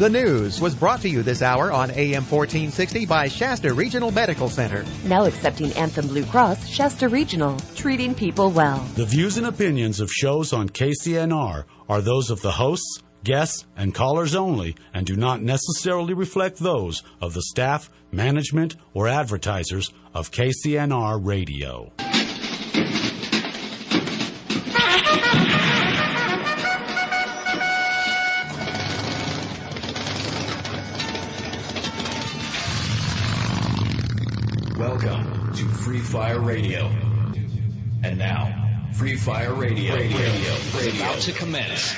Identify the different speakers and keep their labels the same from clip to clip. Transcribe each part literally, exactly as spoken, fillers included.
Speaker 1: The news was brought to you this hour on A M fourteen sixty by Shasta Regional Medical Center.
Speaker 2: Now accepting Anthem Blue Cross, Shasta Regional, treating people well.
Speaker 3: The views and opinions of shows on K C N R are those of the hosts, guests, and callers only, and do not necessarily reflect those of the staff, management, or advertisers of K C N R Radio.
Speaker 4: Welcome to Free Fire Radio. And now, Free Fire Radio, radio, radio, radio. is about to commence.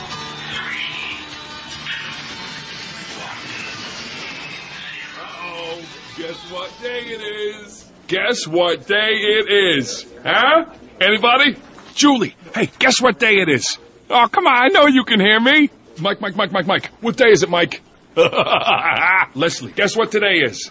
Speaker 5: Uh-oh, guess what day it is? Guess what day it is? Huh? Anybody? Julie, hey, guess what day it is? Oh, come on, I know you can hear me. Mike, Mike, Mike, Mike, Mike. What day is it, Mike? Leslie, guess what today is?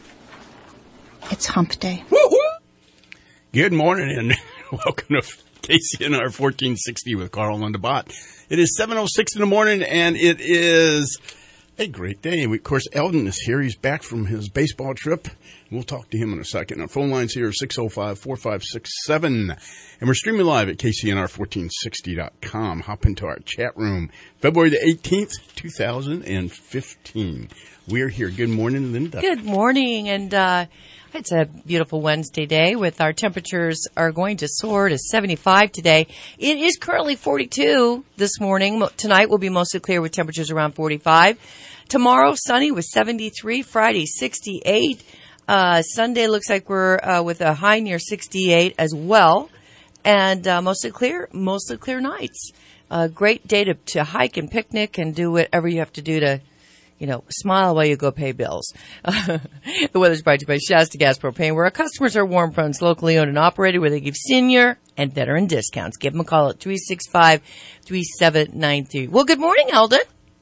Speaker 6: It's hump day.
Speaker 5: Woo-hoo!
Speaker 7: Good morning and welcome to K C N R fourteen sixty with Carl on the bot. It is seven oh six in the morning and it is a great day. We, of course, Eldon is here. He's back from his baseball trip. We'll talk to him in a second. Our phone lines here are six oh five, four five six seven. And we're streaming live at K C N R fourteen sixty dot com. Hop into our chat room. February the eighteenth, two thousand fifteen. We're here. Good morning, Linda.
Speaker 8: Good morning. And, uh, it's a beautiful Wednesday day with our temperatures are going to soar to seventy-five today. It is currently forty-two this morning. Tonight will be mostly clear with temperatures around forty-five. Tomorrow, sunny with seventy-three. Friday, sixty-eight. Uh, Sunday looks like we're uh, with a high near sixty-eight as well. And uh, mostly clear, mostly clear nights. Uh, great day to, to hike and picnic and do whatever you have to do to, you know, smile while you go pay bills. The weather's brought to you by Shasta Gas Propane, where our customers are warm fronts, locally owned and operated, where they give senior and veteran discounts. Give them a call at three six five, three seven nine three. Well, good morning, Eldon.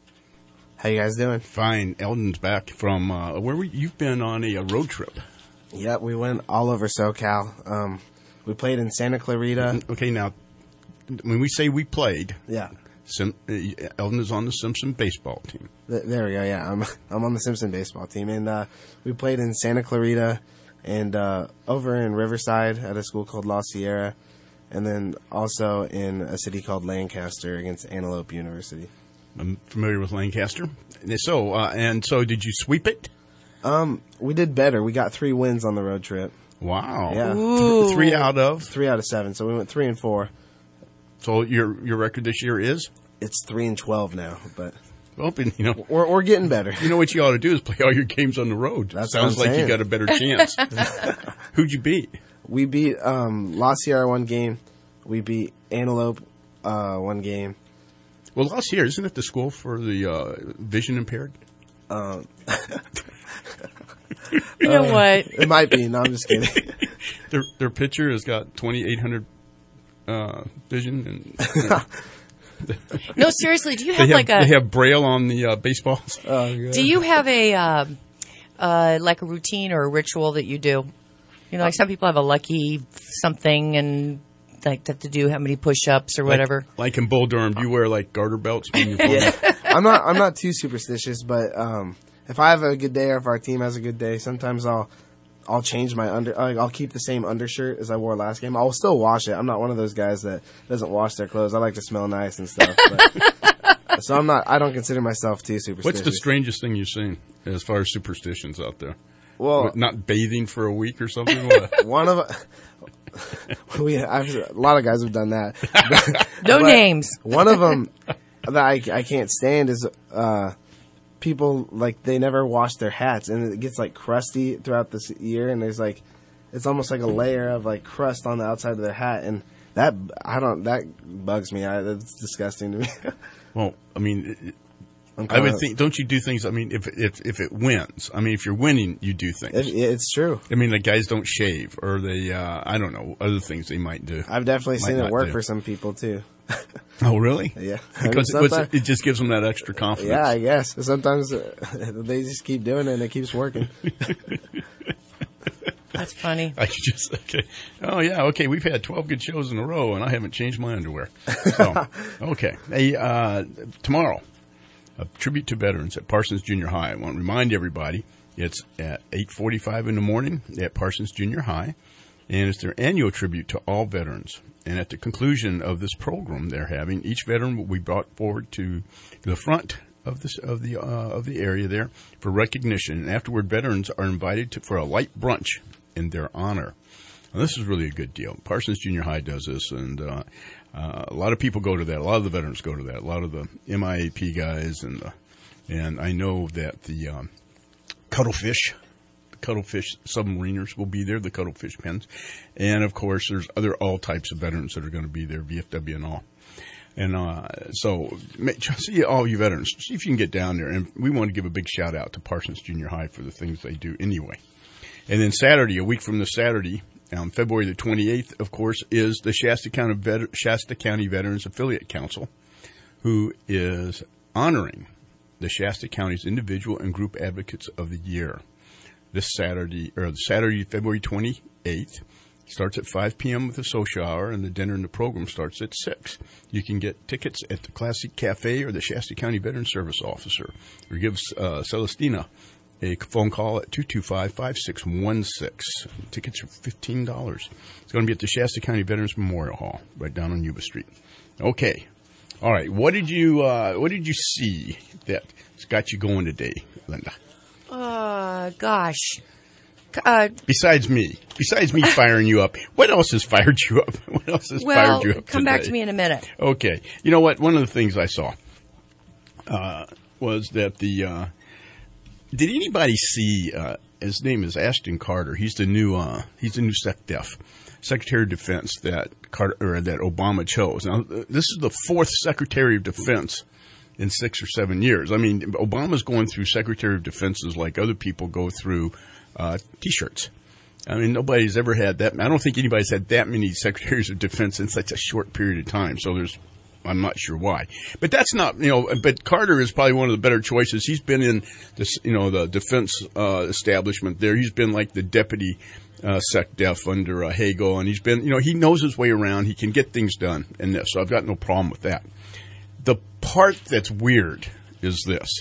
Speaker 9: How you guys doing?
Speaker 7: Fine. Eldon's back from, uh, where were you? You've been on a, a road trip.
Speaker 9: Yep, we went all over SoCal. Um, we played in Santa Clarita.
Speaker 7: Okay, now, when we say we played.
Speaker 9: Yeah.
Speaker 7: Sim, uh, Eldon is on the Simpson baseball team.
Speaker 9: Th- there we go. Yeah, I'm I'm on the Simpson baseball team, and uh, we played in Santa Clarita and uh, over in Riverside at a school called La Sierra, and then also in a city called Lancaster against Antelope University.
Speaker 7: I'm familiar with Lancaster. So, uh, and so, did you sweep it?
Speaker 9: Um, we did better. We got three wins on the road trip.
Speaker 7: Wow.
Speaker 9: Yeah.
Speaker 7: Th- three out of
Speaker 9: three out of seven. So we went three and four.
Speaker 7: So your your record this year is?
Speaker 9: It's three and twelve now, but
Speaker 7: well, you know
Speaker 9: we're we're getting better.
Speaker 7: You know what you ought to do is play all your games on the road.
Speaker 9: That
Speaker 7: sounds like
Speaker 9: saying.
Speaker 7: You got a better chance. Who'd you beat?
Speaker 9: We beat um, La Sierra one game. We beat Antelope uh, one game.
Speaker 7: Well, La Sierra, isn't it the school for the uh, vision impaired?
Speaker 9: Um,
Speaker 8: you know uh, what?
Speaker 9: It might be. No, I'm just kidding.
Speaker 7: their their pitcher has got twenty-eight hundred uh, vision. And, uh,
Speaker 8: no, seriously, do you have,
Speaker 7: have
Speaker 8: like a...
Speaker 7: They have Braille on the uh, baseballs?
Speaker 9: Oh, God.
Speaker 8: Do you have a, uh, uh, like a routine or a ritual that you do? You know, like some people have a lucky something and like have to do how many push-ups or whatever.
Speaker 7: Like, like in Bull Durham, do you wear like garter belts when you play?
Speaker 9: Yeah. I'm not, I'm not too superstitious, but um, if I have a good day or if our team has a good day, sometimes I'll... I'll change my under. I'll keep the same undershirt as I wore last game. I'll still wash it. I'm not one of those guys that doesn't wash their clothes. I like to smell nice and stuff. But, so I'm not. I don't consider myself too superstitious.
Speaker 7: What's the strangest thing you've seen as far as superstitions out there?
Speaker 9: Well,
Speaker 7: what, not bathing for a week or something. What?
Speaker 9: One of we. I've, a lot of guys have done that.
Speaker 8: No names.
Speaker 9: One of them that I, I can't stand is. Uh, People, like, they never wash their hats, and it gets, like, crusty throughout this year, and there's, like, it's almost like a layer of, like, crust on the outside of their hat, and that, I don't, that bugs me. I, that's disgusting to me.
Speaker 7: Well, I mean, it, I would think, don't you do things, I mean, if, if, if it wins, I mean, if you're winning, you do things.
Speaker 9: It, it's true.
Speaker 7: I mean, like, guys don't shave, or they, uh, I don't know, other things they might do.
Speaker 9: I've definitely seen it work do. for some people, too.
Speaker 7: Oh, really?
Speaker 9: Yeah.
Speaker 7: Because I mean, it, it just gives them that extra confidence.
Speaker 9: Yeah, I guess. Sometimes uh, they just keep doing it and it keeps working.
Speaker 8: That's funny.
Speaker 7: I just, okay. Oh, yeah, okay. We've had twelve good shows in a row and I haven't changed my underwear. So, okay. Hey, uh, tomorrow, a tribute to veterans at Parsons Junior High. I want to remind everybody it's at eight forty-five in the morning at Parsons Junior High, and it's their annual tribute to all veterans. And at the conclusion of this program they're having, each veteran will be brought forward to the front of this of the uh, of the area there for recognition. And afterward, veterans are invited to for a light brunch in their honor. Now, this is really a good deal. Parsons Junior High does this, and uh, uh, a lot of people go to that. A lot of the veterans go to that. A lot of the M I A P guys, and the, and I know that the um, Cuttlefish. Cuttlefish submariners will be there, the Cuttlefish pens. And, of course, there's other all types of veterans that are going to be there, V F W and all. And uh, so see all you veterans. See if you can get down there. And we want to give a big shout-out to Parsons Junior High for the things they do anyway. And then Saturday, a week from this Saturday, um, February the twenty-eighth, of course, is the Shasta County, Vet- Shasta County Veterans Affiliate Council, who is honoring the Shasta County's Individual and Group Advocates of the Year. This Saturday, or Saturday, February twenty-eighth, starts at five p.m. with a social hour, and the dinner and the program starts at six. You can get tickets at the Classic Cafe or the Shasta County Veteran Service Officer, or give uh, Celestina a phone call at two two five, five six one six. Tickets are fifteen dollars. It's going to be at the Shasta County Veterans Memorial Hall, right down on Yuba Street. Okay. All right. What did you uh, What did you see that's got you going today, Linda?
Speaker 8: Uh, gosh. Uh,
Speaker 7: besides me, besides me firing you up, what else has fired you up? What else has
Speaker 8: well,
Speaker 7: fired you up
Speaker 8: come
Speaker 7: today?
Speaker 8: back to me in a minute.
Speaker 7: Okay. You know what? One of the things I saw uh, was that the. Uh, did anybody see? Uh, his name is Ashton Carter. He's the new. Uh, he's the new SecDef, Secretary of Defense that Carter or that Obama chose. Now, this is the fourth Secretary of Defense in six or seven years. I mean, Obama's going through Secretary of Defenses like other people go through uh, T-shirts. I mean, nobody's ever had that. I don't think anybody's had that many Secretaries of Defense in such a short period of time. So there's, I'm not sure why. But that's not, you know, but Carter is probably one of the better choices. He's been in this, you know, the defense uh, establishment there. He's been like the deputy uh, SecDef under uh, Hagel. And he's been, you know, he knows his way around. He can get things done in this. So I've got no problem with that. The part that's weird is this.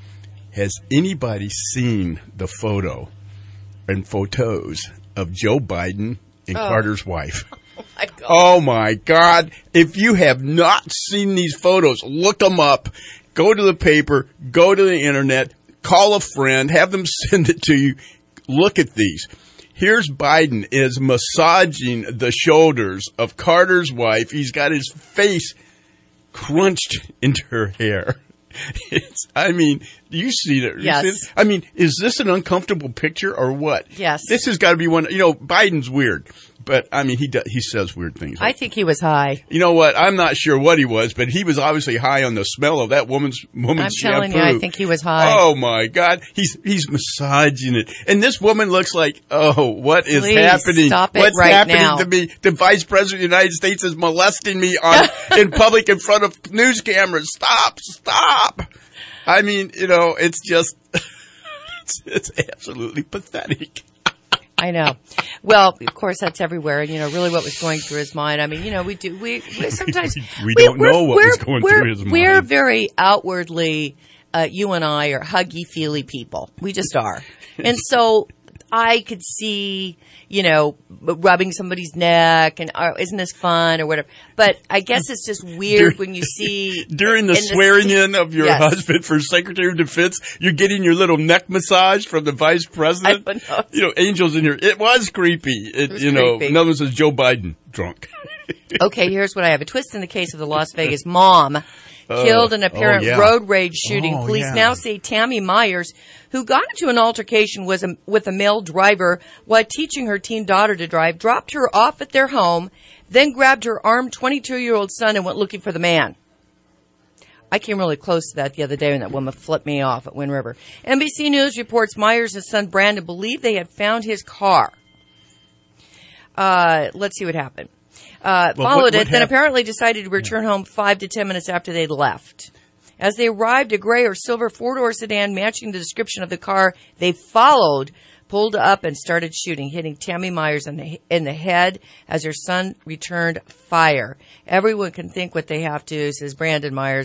Speaker 7: Has anybody seen the photo and photos of Joe Biden and
Speaker 8: Oh.
Speaker 7: Carter's wife?
Speaker 8: Oh, my God.
Speaker 7: Oh, my God. If you have not seen these photos, look them up. Go to the paper. Go to the Internet. Call a friend. Have them send it to you. Look at these. Here's Biden is massaging the shoulders of Carter's wife. He's got his face crunched into her hair. It's, I mean, do you see that? You
Speaker 8: Yes.
Speaker 7: see it? I mean, is this an uncomfortable picture or what?
Speaker 8: Yes.
Speaker 7: This has got to be one, you know, Biden's weird, but I mean, he does, he says weird things.
Speaker 8: I think he was high.
Speaker 7: You know what? I'm not sure what he was, but he was obviously high on the smell of that woman's, woman's
Speaker 8: I'm
Speaker 7: shampoo.
Speaker 8: telling you, I think he was high.
Speaker 7: Oh my God. He's, he's massaging it. And this woman looks like, oh, what is
Speaker 8: Please,
Speaker 7: happening?
Speaker 8: stop it
Speaker 7: What's
Speaker 8: right
Speaker 7: happening
Speaker 8: now.
Speaker 7: to me? The Vice President of the United States is molesting me on, in public in front of news cameras. Stop, stop. I mean, you know, it's just, it's, it's absolutely pathetic.
Speaker 8: I know. Well, of course, that's everywhere. And, you know, really what was going through his mind. I mean, you know, we do, we, we sometimes.
Speaker 7: We- we don't
Speaker 8: we're-
Speaker 7: know what
Speaker 8: we're-
Speaker 7: was going
Speaker 8: we're-
Speaker 7: through his
Speaker 8: We're
Speaker 7: mind.
Speaker 8: very outwardly, uh, you and I are huggy, feely people. We just are. And so I could see, you know, rubbing somebody's neck and, uh, isn't this fun or whatever. But I guess it's just weird
Speaker 7: Dur-
Speaker 8: when you see.
Speaker 7: During the
Speaker 8: in
Speaker 7: swearing in of your
Speaker 8: Yes.
Speaker 7: husband for Secretary of Defense, you're getting your little neck massage from the Vice President.
Speaker 8: I know.
Speaker 7: You know, angels in your. It was creepy. It,
Speaker 8: was
Speaker 7: you know,
Speaker 8: creepy.
Speaker 7: another one says Joe Biden drunk.
Speaker 8: Okay, here's what I have. A twist in the case of the Las Vegas mom killed in an apparent
Speaker 7: oh, yeah.
Speaker 8: road rage shooting.
Speaker 7: Oh,
Speaker 8: Police
Speaker 7: yeah.
Speaker 8: now say Tammy Myers, who got into an altercation was a, with a male driver while teaching her teen daughter to drive, dropped her off at their home, then grabbed her armed twenty-two-year-old son and went looking for the man. I came really close to that the other day when that woman flipped me off at Wind River. N B C News reports Myers' son Brandon believed they had found his car. Uh, let's see what happened. Uh,
Speaker 7: Well,
Speaker 8: followed
Speaker 7: what- what
Speaker 8: it, then
Speaker 7: hap-
Speaker 8: apparently decided to return home five to ten minutes after they'd left. As they arrived, a gray or silver four-door sedan matching the description of the car they followed pulled up and started shooting, hitting Tammy Myers in the, in the head as her son returned fire. Everyone can think what they have to, says Brandon Myers.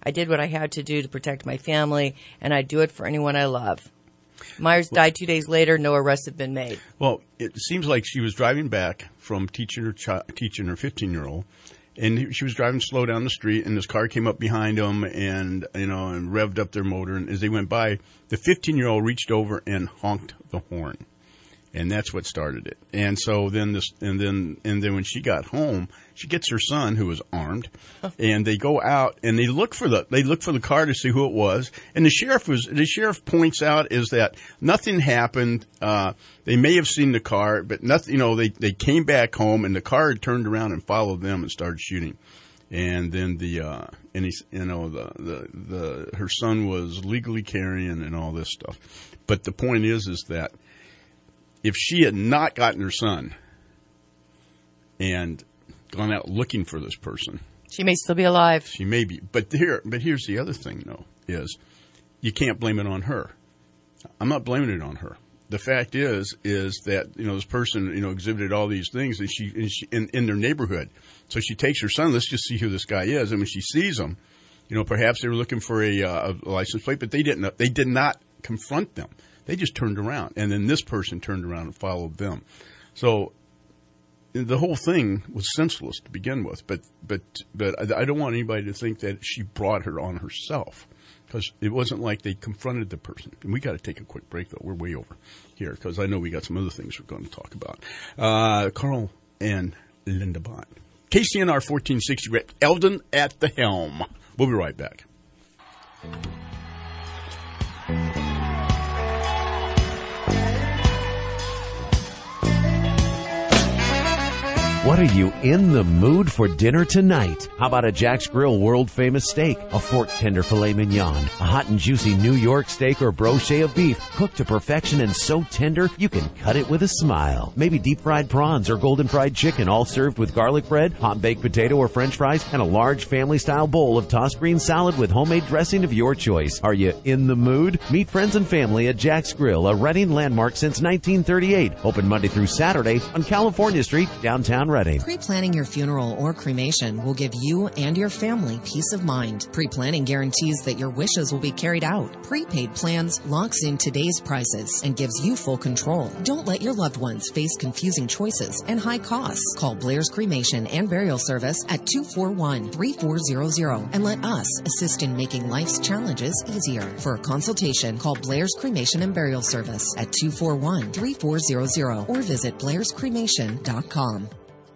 Speaker 8: I did what I had to do to protect my family, and I do it for anyone I love. Myers died two days later. No arrests have been made.
Speaker 7: Well, it seems like she was driving back from teaching her chi- teaching her fifteen-year-old, and she was driving slow down the street, and this car came up behind them, and you know, and revved up their motor. And as they went by, the fifteen-year-old reached over and honked the horn, and that's what started it. And so then this, and then and then when she got home, she gets her son, who was armed, and they go out and they look for the they look for the car to see who it was. And the sheriff was the sheriff points out is that nothing happened. Uh, they may have seen the car, but nothing. You know, they they came back home and the car had turned around and followed them and started shooting. And then the uh, and he's you know the, the the her son was legally carrying and all this stuff. But the point is is that if she had not gotten her son and gone out looking for this person,
Speaker 8: she may still be alive.
Speaker 7: She may be, but here, but here's the other thing, though: is you can't blame it on her. I'm not blaming it on her. The fact is, is that you know this person, you know, exhibited all these things, and she, and she in, in their neighborhood. So she takes her son. Let's just see who this guy is. And when she sees him, you know, perhaps they were looking for a, uh, a license plate, but they didn't. They did not confront them. They just turned around, and then this person turned around and followed them. So the whole thing was senseless to begin with. But but but I don't want anybody to think that she brought her on herself, because it wasn't like they confronted the person. And we got to take a quick break, though. We're way over here, because I know we got some other things we're going to talk about. Uh, Carl and Linda Bott. K C N R fourteen sixty, Eldon at the helm. We'll be right back.
Speaker 10: What are you in the mood for dinner tonight? How about a Jack's Grill world-famous steak, a fork tender filet mignon, a hot and juicy New York steak or brochet of beef, cooked to perfection and so tender you can cut it with a smile. Maybe deep-fried prawns or golden-fried chicken, all served with garlic bread, hot baked potato or french fries, and a large family-style bowl of tossed green salad with homemade dressing of your choice. Are you in the mood? Meet friends and family at Jack's Grill, a Reading landmark since nineteen thirty-eight. Open Monday through Saturday on California Street, downtown Reading.
Speaker 11: Pre-planning your funeral or cremation will give you and your family peace of mind. Pre-planning guarantees that your wishes will be carried out. Prepaid plans locks in today's prices and gives you full control. Don't let your loved ones face confusing choices and high costs. Call Blair's Cremation and Burial Service at two four one, three four zero zero and let us assist in making life's challenges easier. For a consultation, call Blair's Cremation and Burial Service at two four one, three four zero zero or visit blairs cremation dot com.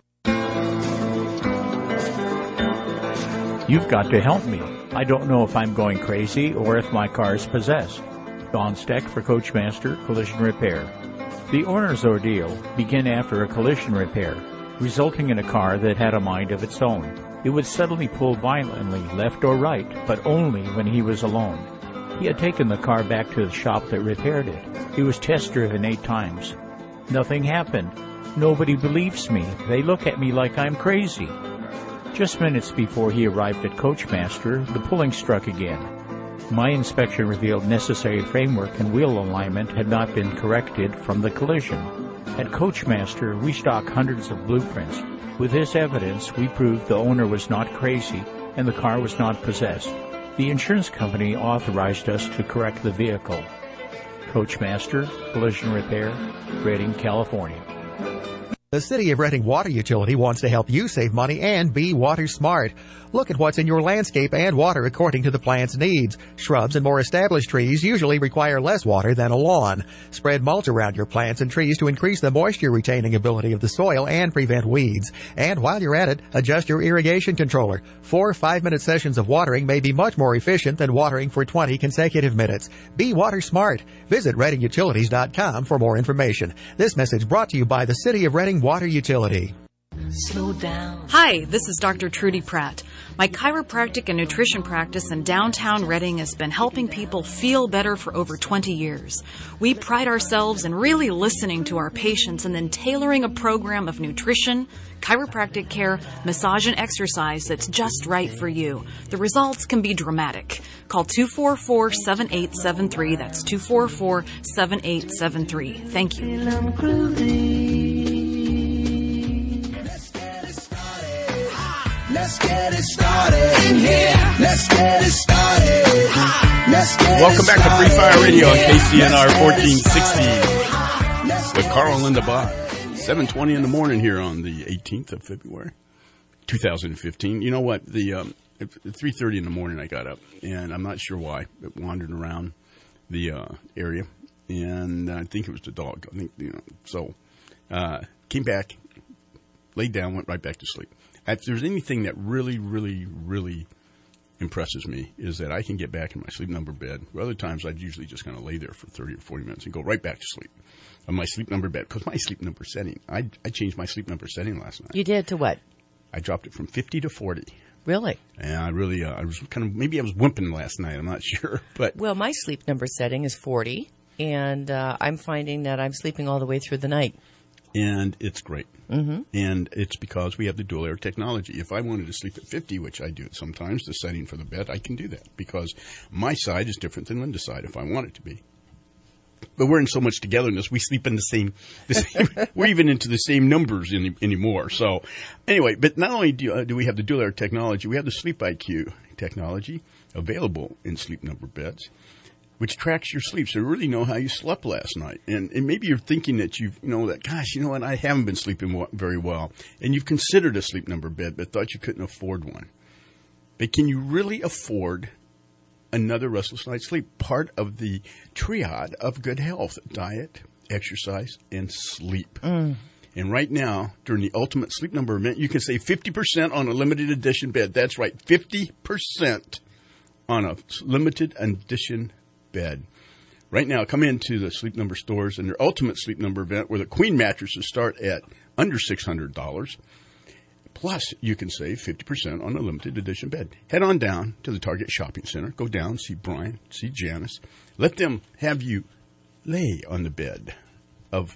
Speaker 12: You've got to help me. I don't know if I'm going crazy or if my car is possessed. Don Steck for Coachmaster Collision Repair. The owner's ordeal began after a collision repair, resulting in a car that had a mind of its own. It would suddenly pull violently left or right, but only when he was alone. He had taken the car back to the shop that repaired it. It was test driven eight times. Nothing happened. Nobody believes me. They look at me like I'm crazy. Just minutes before he arrived at Coachmaster, the pulling struck again. My inspection revealed necessary framework and wheel alignment had not been corrected from the collision. At Coachmaster, we stock hundreds of blueprints. With this evidence, we proved the owner was not crazy and the car was not possessed. The insurance company authorized us to correct the vehicle. Coachmaster Collision Repair, Redding, California.
Speaker 1: The City of Reading Water Utility wants to help you save money and be water smart. Look at what's in your landscape and water according to the plant's needs. Shrubs and more established trees usually require less water than a lawn. Spread mulch around your plants and trees to increase the moisture retaining ability of the soil and prevent weeds. And while you're at it, adjust your irrigation controller. Four five-minute sessions of watering may be much more efficient than watering for twenty consecutive minutes. Be water smart. Visit reading utilities dot com for more information. This message brought to you by the City of Reading Water Utility.
Speaker 13: Slow down. Hi, this is Doctor Trudy Pratt. My chiropractic and nutrition practice in downtown Reading has been helping people feel better for over twenty years. We pride ourselves in really listening to our patients and then tailoring a program of nutrition, chiropractic care, massage, and exercise that's just right for you. The results can be dramatic. Call two four four, seven eight seven three. That's two four four, seven eight seven three. Thank you.
Speaker 14: Let's Let's get it started in here. Let's get it started. Let's get
Speaker 7: Welcome
Speaker 14: it
Speaker 7: back to Free Fire Radio on K C N R
Speaker 14: Let's
Speaker 7: fourteen sixty with Carl and Linda Bach. seven twenty in the morning here on the eighteenth of February, two thousand fifteen. You know what? The um, at three thirty in the morning I got up, and I'm not sure why, but wandered around the uh, area, and I think it was the dog. I think, you know, so uh, came back, laid down, went right back to sleep. If there's anything that really, really, really impresses me is that I can get back in my sleep number bed. Other times I'd usually just kind of lay there for thirty or forty minutes and go right back to sleep on my sleep number bed. Because my sleep number setting, I, I changed my sleep number setting last night.
Speaker 8: You did to what?
Speaker 7: I dropped it from fifty to forty.
Speaker 8: Really?
Speaker 7: And I really, uh, I was kind of, maybe I was wimping last night. I'm not sure. But
Speaker 8: well, my sleep number setting is forty, and uh, I'm finding that I'm sleeping all the way through the night.
Speaker 7: And it's great.
Speaker 8: Mm-hmm.
Speaker 7: And it's because we have the dual air technology. If I wanted to sleep at fifty, which I do sometimes, the setting for the bed, I can do that because my side is different than Linda's side if I want it to be. But we're in so much togetherness, we sleep in the same, the same we're even into the same numbers any, anymore. So anyway, but not only do, uh, do we have the dual air technology, we have the Sleep I Q technology available in sleep number beds, which tracks your sleep, so you really know how you slept last night. And, and maybe you're thinking that you've, you know, that, gosh, you know what, I haven't been sleeping w- very well. And you've considered a sleep number bed, but thought you couldn't afford one. But can you really afford another restless night's sleep? Part of the triad of good health: diet, exercise, and sleep.
Speaker 8: Mm.
Speaker 7: And right now, during the Ultimate Sleep Number event, you can save fifty percent on a limited edition bed. That's right, fifty percent on a limited edition bed. Right now, come into the Sleep Number stores and their Ultimate Sleep Number event where the queen mattresses start at under six hundred dollars. Plus, you can save fifty percent on a limited edition bed. Head on down to the Target Shopping Center. Go down, see Brian, see Janice. Let them have you lay on the bed of,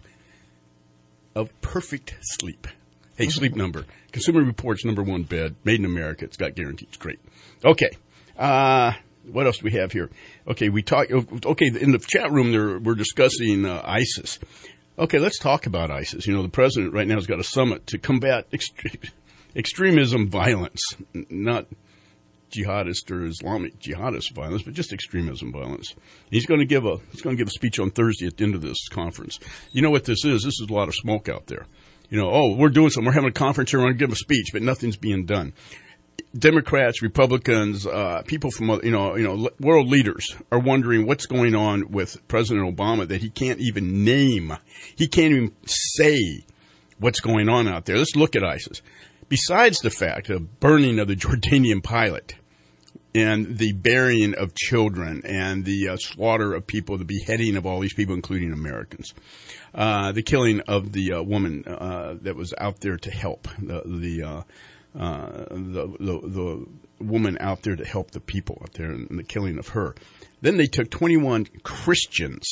Speaker 7: of perfect sleep. Hey, Sleep Number. Consumer Reports number one bed. Made in America. It's got guarantees. Great. Okay. Uh... What else do we have here? Okay, we talk. Okay, in the chat room, there we're discussing uh, ISIS. Okay, let's talk about ISIS. You know, the president right now has got a summit to combat extre- extremism violence, not jihadist or Islamic jihadist violence, but just extremism violence. He's going to give a he's going to give a speech on Thursday at the end of this conference. You know what this is? This is a lot of smoke out there. You know, oh, we're doing something. We're having a conference here. We're going to give a speech, but nothing's being done. Democrats, Republicans, uh, people from, you know, you know, world leaders are wondering what's going on with President Obama that he can't even name. He can't even say what's going on out there. Let's look at ISIS. Besides the fact of burning of the Jordanian pilot and the burying of children and the uh, slaughter of people, the beheading of all these people, including Americans, uh, the killing of the uh, woman uh, that was out there to help, the, the uh, Uh, the, the the woman out there to help the people out there and the killing of her. Then they took twenty-one Christians,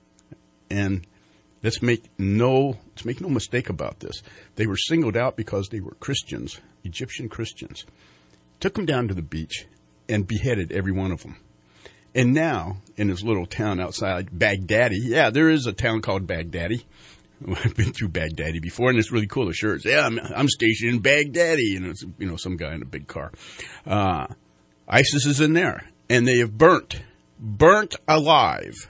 Speaker 7: and let's make no let's make no mistake about this. They were singled out because they were Christians, Egyptian Christians. Took them down to the beach and beheaded every one of them. And now, in this little town outside Baghdadi, yeah, there is a town called Baghdadi. I've been through Baghdadi before, and it's really cool. The shirts, yeah, I'm, I'm stationed in Baghdadi, and it's, you know, some guy in a big car. Uh, ISIS is in there, and they have burnt, burnt alive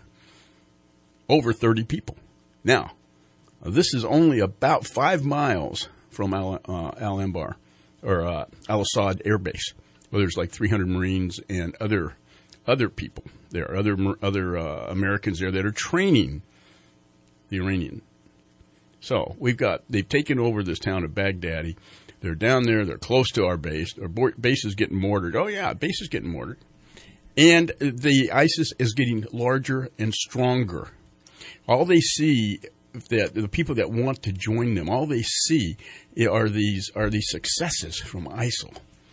Speaker 7: over thirty people. Now, this is only about five miles from Al, uh, Al-Anbar, or uh, Al-Assad Air Base, where there's like three hundred Marines and other other people. There are other other uh, Americans there that are training the Iranian. So we've got, they've taken over this town of Baghdadi. They're down there. They're close to our base. Our base is getting mortared. Oh, yeah, base is getting mortared. And the ISIS is getting larger and stronger. All they see, that the people that want to join them, all they see are these are these successes from ISIL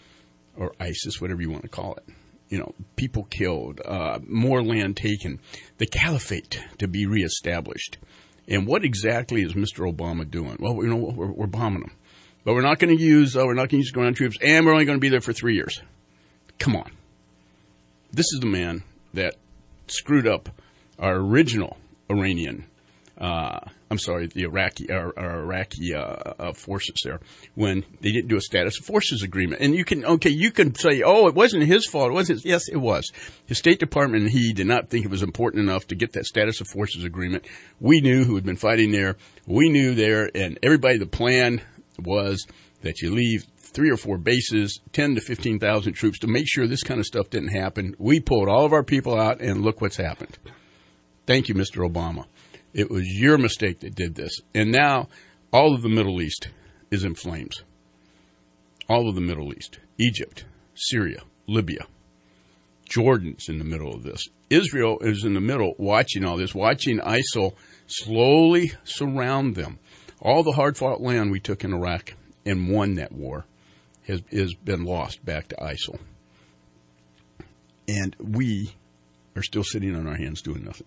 Speaker 7: or ISIS, whatever you want to call it. You know, people killed, uh, more land taken, the caliphate to be reestablished. And what exactly is Mister Obama doing? Well, you know, we're, we're bombing them. But we're not going to use, uh, we're not going to use ground troops, and we're only going to be there for three years. Come on. This is the man that screwed up our original Iranian uh, I'm sorry, the Iraqi, our, our Iraqi uh, uh, forces there, when they didn't do a status of forces agreement. And you can, okay, you can say, oh, it wasn't his fault. It wasn't. Yes, it was. His State Department and he did not think it was important enough to get that status of forces agreement. We knew who had been fighting there. We knew there, and everybody, the plan was that you leave three or four bases, ten to fifteen thousand troops to make sure this kind of stuff didn't happen. We pulled all of our people out, and look what's happened. Thank you, Mister Obama. It was your mistake that did this. And now all of the Middle East is in flames. All of the Middle East. Egypt, Syria, Libya. Jordan's in the middle of this. Israel is in the middle watching all this, watching ISIL slowly surround them. All the hard-fought land we took in Iraq and won that war has, has been lost back to ISIL. And we are still sitting on our hands doing nothing.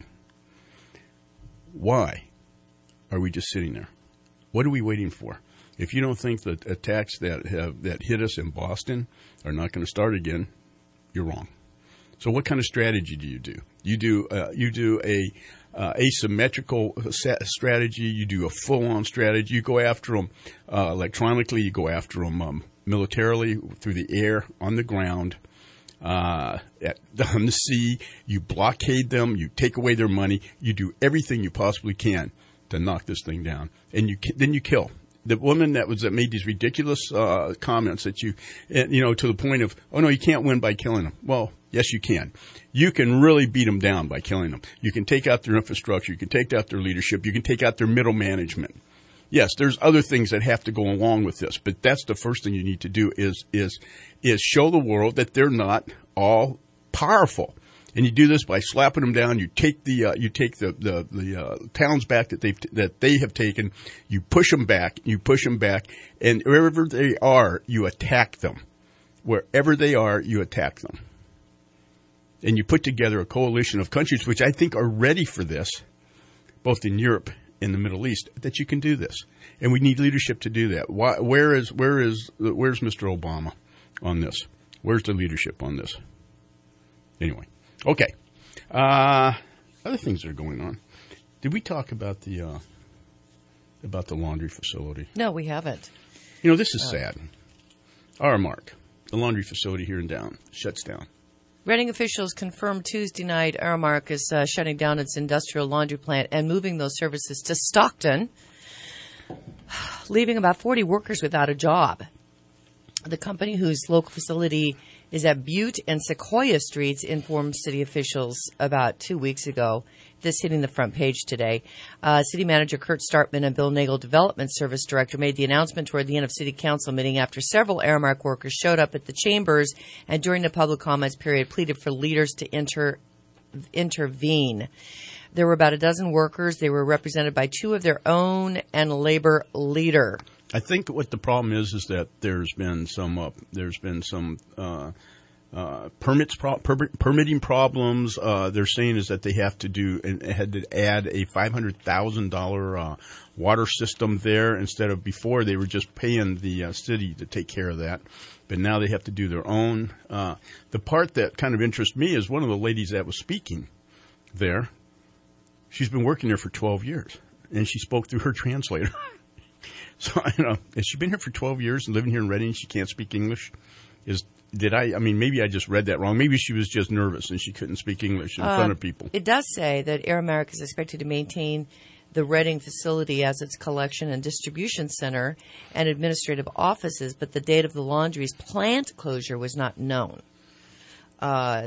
Speaker 7: Why are we just sitting there? What are we waiting for? If you don't think that attacks that have that hit us in Boston are not going to start again, you're wrong. So what kind of strategy do you do? You do uh, you do a uh, asymmetrical strategy. You do a full-on strategy. You go after them uh, electronically. You go after them um, militarily through the air, on the ground. Uh, at, on the sea, you blockade them, you take away their money, you do everything you possibly can to knock this thing down, and you then you kill. The woman that was that made these ridiculous uh, comments that you, you know, to the point of, oh no, you can't win by killing them. Well, yes, you can. You can really beat them down by killing them. You can take out their infrastructure, you can take out their leadership, you can take out their middle management. Yes, there's other things that have to go along with this, but that's the first thing you need to do is is is show the world that they're not all powerful. And you do this by slapping them down. You take the uh, you take the the, the uh, towns back that they that they have taken. You push them back. You push them back, and wherever they are, you attack them. Wherever they are, you attack them. And you put together a coalition of countries, which I think are ready for this, both in Europe. In the Middle East, that you can do this, and we need leadership to do that. Why, where is where is where's Mister Obama on this? Where's the leadership on this? Anyway, okay. Uh, other things that are going on. Did we talk about the uh, about the laundry facility?
Speaker 8: No, we haven't.
Speaker 7: You know, this is
Speaker 8: uh,
Speaker 7: sad. Aramark, the laundry facility here in Down, shuts down.
Speaker 8: Reading officials confirmed Tuesday night Aramark is uh, shutting down its industrial laundry plant and moving those services to Stockton, leaving about forty workers without a job. The company, whose local facility is at Butte and Sequoia Streets, informed city officials about two weeks ago. This hitting the front page today. Uh, City Manager Kurt Startman and Bill Nagel, Development Service Director, made the announcement toward the end of City Council meeting after several Aramark workers showed up at the chambers and during the public comments period pleaded for leaders to inter, intervene. There were about a dozen workers. They were represented by two of their own and a labor leader.
Speaker 7: I think what the problem is is that there's been some uh, there's been some uh, uh, permits pro- per- permitting problems. Uh, they're saying is that they have to do and had to add a five hundred thousand dollar uh, water system there instead of before they were just paying the uh, city to take care of that. But now they have to do their own. Uh, the part that kind of interests me is one of the ladies that was speaking there. She's been working there for twelve years, and she spoke through her translator. So, you know, has she been here for twelve years and living here in Reading? She can't speak English? Is did I? I mean, maybe I just read that wrong. Maybe she was just nervous and she couldn't speak English in uh, front of people.
Speaker 8: It does say that Aramark is expected to maintain the Reading facility as its collection and distribution center and administrative offices, but the date of the laundry's plant closure was not known. Uh,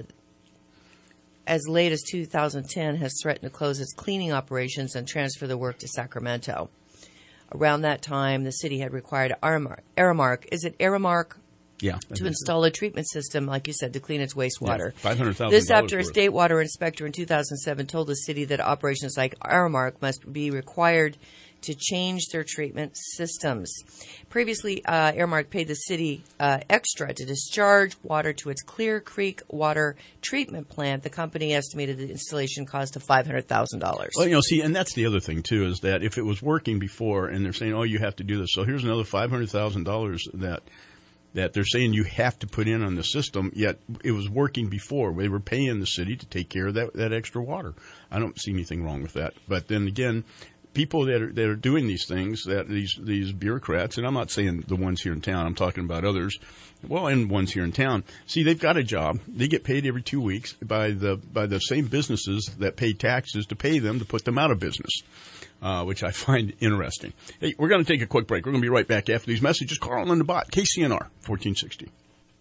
Speaker 8: as late as two thousand ten, has threatened to close its cleaning operations and transfer the work to Sacramento. Around that time, the city had required Aramark. Aramark is it Aramark?
Speaker 7: Yeah.
Speaker 8: To install a treatment system, like you said, to clean its wastewater.
Speaker 7: Yeah, five hundred thousand
Speaker 8: dollars. This after a state water inspector in two thousand seven told the city that operations like Aramark must be required to change their treatment systems. Previously, uh, Aramark paid the city uh, extra to discharge water to its Clear Creek water treatment plant. The company estimated the installation cost of five hundred thousand dollars.
Speaker 7: Well, you know, see, and that's the other thing, too, is that if it was working before and they're saying, oh, you have to do this, so here's another five hundred thousand dollars that that they're saying you have to put in on the system, yet it was working before. They were paying the city to take care of that, that extra water. I don't see anything wrong with that. But then again, people that are that are doing these things, that these these bureaucrats, and I'm not saying the ones here in town, I'm talking about others, well, and ones here in town. See, they've got a job. They get paid every two weeks by the by the same businesses that pay taxes to pay them to put them out of business, uh, which I find interesting. Hey, we're going to take a quick break. We're going to be right back after these messages. Carl and the Bot, K C N R, fourteen sixty.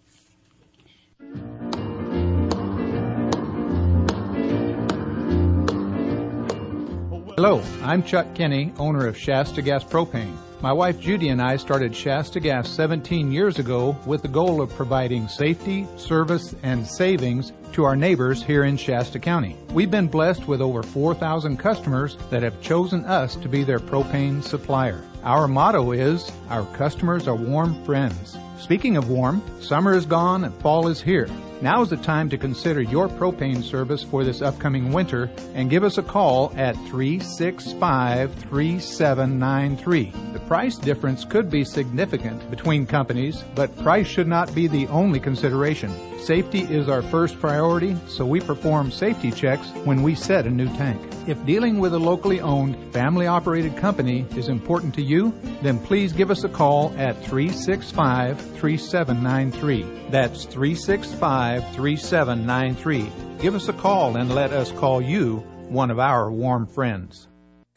Speaker 15: Hello, I'm Chuck Kenny, owner of Shasta Gas Propane. My wife Judy and I started Shasta Gas seventeen years ago with the goal of providing safety, service, and savings to our neighbors here in Shasta County. We've been blessed with over four thousand customers that have chosen us to be their propane supplier. Our motto is, our customers are warm friends. Speaking of warm, summer is gone and fall is here. Now is the time to consider your propane service for this upcoming winter and give us a call at three six five, three seven nine three. The price difference could be significant between companies, but price should not be the only consideration. Safety is our first priority, so we perform safety checks when we set a new tank. If dealing with a locally owned, family-operated company is important to you, then please give us a call at three six five, three seven nine three. That's three six five, three seven nine three. Give us a call and let us call you one of our warm friends.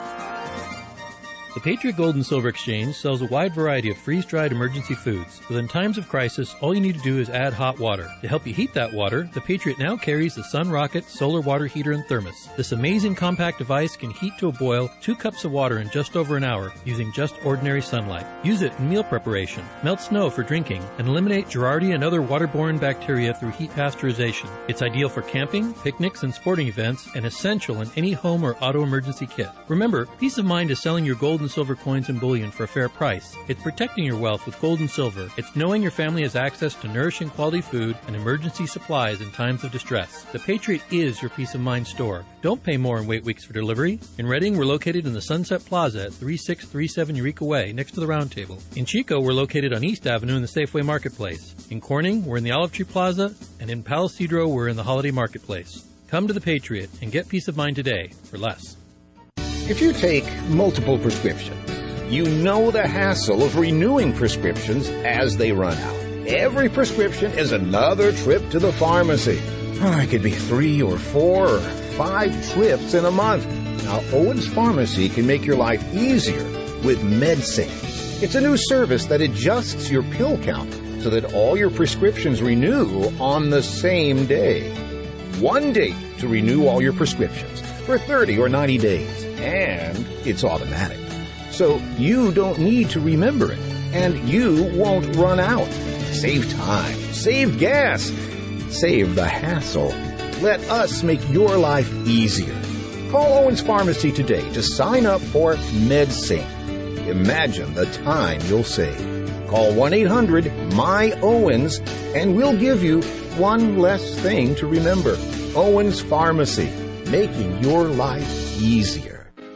Speaker 16: The Patriot Gold and Silver Exchange sells a wide variety of freeze-dried emergency foods. But in times of crisis, all you need to do is add hot water. To help you heat that water, the Patriot now carries the Sun Rocket Solar Water Heater and Thermos. This amazing compact device can heat to a boil two cups of water in just over an hour using just ordinary sunlight. Use it in meal preparation, melt snow for drinking, and eliminate Giardia and other waterborne bacteria through heat pasteurization. It's ideal for camping, picnics, and sporting events, and essential in any home or auto emergency kit. Remember, peace of mind is selling your gold and silver coins and bullion for a fair price. It's protecting your wealth with gold and silver. It's knowing your family has access to nourishing quality food and emergency supplies in times of distress. The Patriot is your peace of mind store. Don't pay more and wait weeks for delivery. In Reading, we're located in the Sunset Plaza at thirty-six thirty-seven Eureka Way, next to the Round Table. In Chico, we're located on East Avenue in the Safeway Marketplace. In Corning, we're in the Olive Tree Plaza, and in Palo Cedro, we're in the Holiday Marketplace. Come to the Patriot and get peace of mind today for less.
Speaker 17: If you take multiple prescriptions, you know the hassle of renewing prescriptions as they run out. Every prescription is another trip to the pharmacy. Oh, it could be three or four or five trips in a month. Now, Owens Pharmacy can make your life easier with MedSync. It's a new service that adjusts your pill count so that all your prescriptions renew on the same day. One date to renew all your prescriptions for thirty or ninety days, and it's automatic. So you don't need to remember it, and you won't run out. Save time, save gas, save the hassle. Let us make your life easier. Call Owens Pharmacy today to sign up for MedSync. Imagine the time you'll save. Call one eight hundred M Y Owens and we'll give you one less thing to remember. Owens Pharmacy, making your life easier.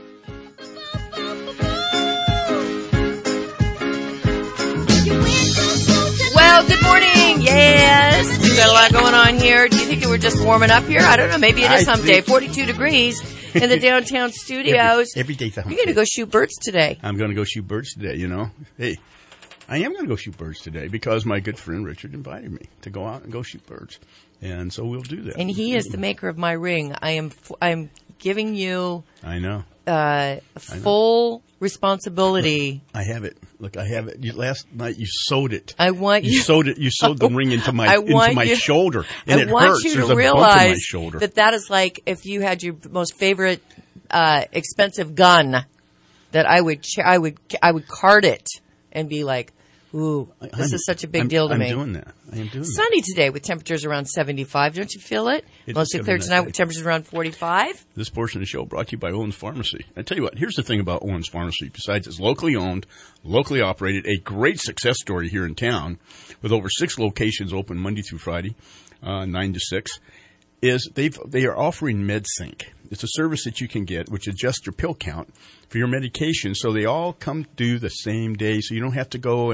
Speaker 8: Well, good morning. Yes. We've got a lot going on here. Do you think we're just warming up here? I don't know. Maybe it is hump day. forty-two degrees in the downtown studios.
Speaker 7: Every, every day's a hump
Speaker 8: You're going to go shoot birds today.
Speaker 7: I'm going to go shoot birds today, you know. Hey, I am going to go shoot birds today because my good friend Richard invited me to go out and go shoot birds. And so we'll do that.
Speaker 8: And he is the maker of my ring. I am I'm giving you
Speaker 7: I know.
Speaker 8: Uh, full responsibility.
Speaker 7: I have it. Look, I have it. You, last night you sewed it.
Speaker 8: I want you.
Speaker 7: You sewed it. You sewed the ring into my
Speaker 8: I
Speaker 7: into
Speaker 8: want
Speaker 7: my
Speaker 8: you,
Speaker 7: shoulder, and
Speaker 8: I
Speaker 7: it
Speaker 8: want
Speaker 7: hurts.
Speaker 8: you
Speaker 7: There's
Speaker 8: to
Speaker 7: a
Speaker 8: realize
Speaker 7: bump in my shoulder.
Speaker 8: that that is like if you had your most favorite uh, expensive gun. That I would ch- I would I would card it and be like, ooh, this
Speaker 7: I'm,
Speaker 8: is such a big
Speaker 7: I'm,
Speaker 8: deal to
Speaker 7: I'm
Speaker 8: me.
Speaker 7: I'm doing that. I am doing
Speaker 8: Sunny
Speaker 7: that.
Speaker 8: today with temperatures around seventy-five. Don't you feel it?
Speaker 7: It's
Speaker 8: Mostly clear tonight with temperatures around forty-five.
Speaker 7: This portion of the show brought to you by Owens Pharmacy. I tell you what, here's the thing about Owens Pharmacy. Besides it's locally owned, locally operated, a great success story here in town with over six locations open Monday through Friday, uh, nine to six, is they've, they are offering MedSync. It's a service that you can get which adjusts your pill count for your medication so they all come due the same day so you don't have to go and make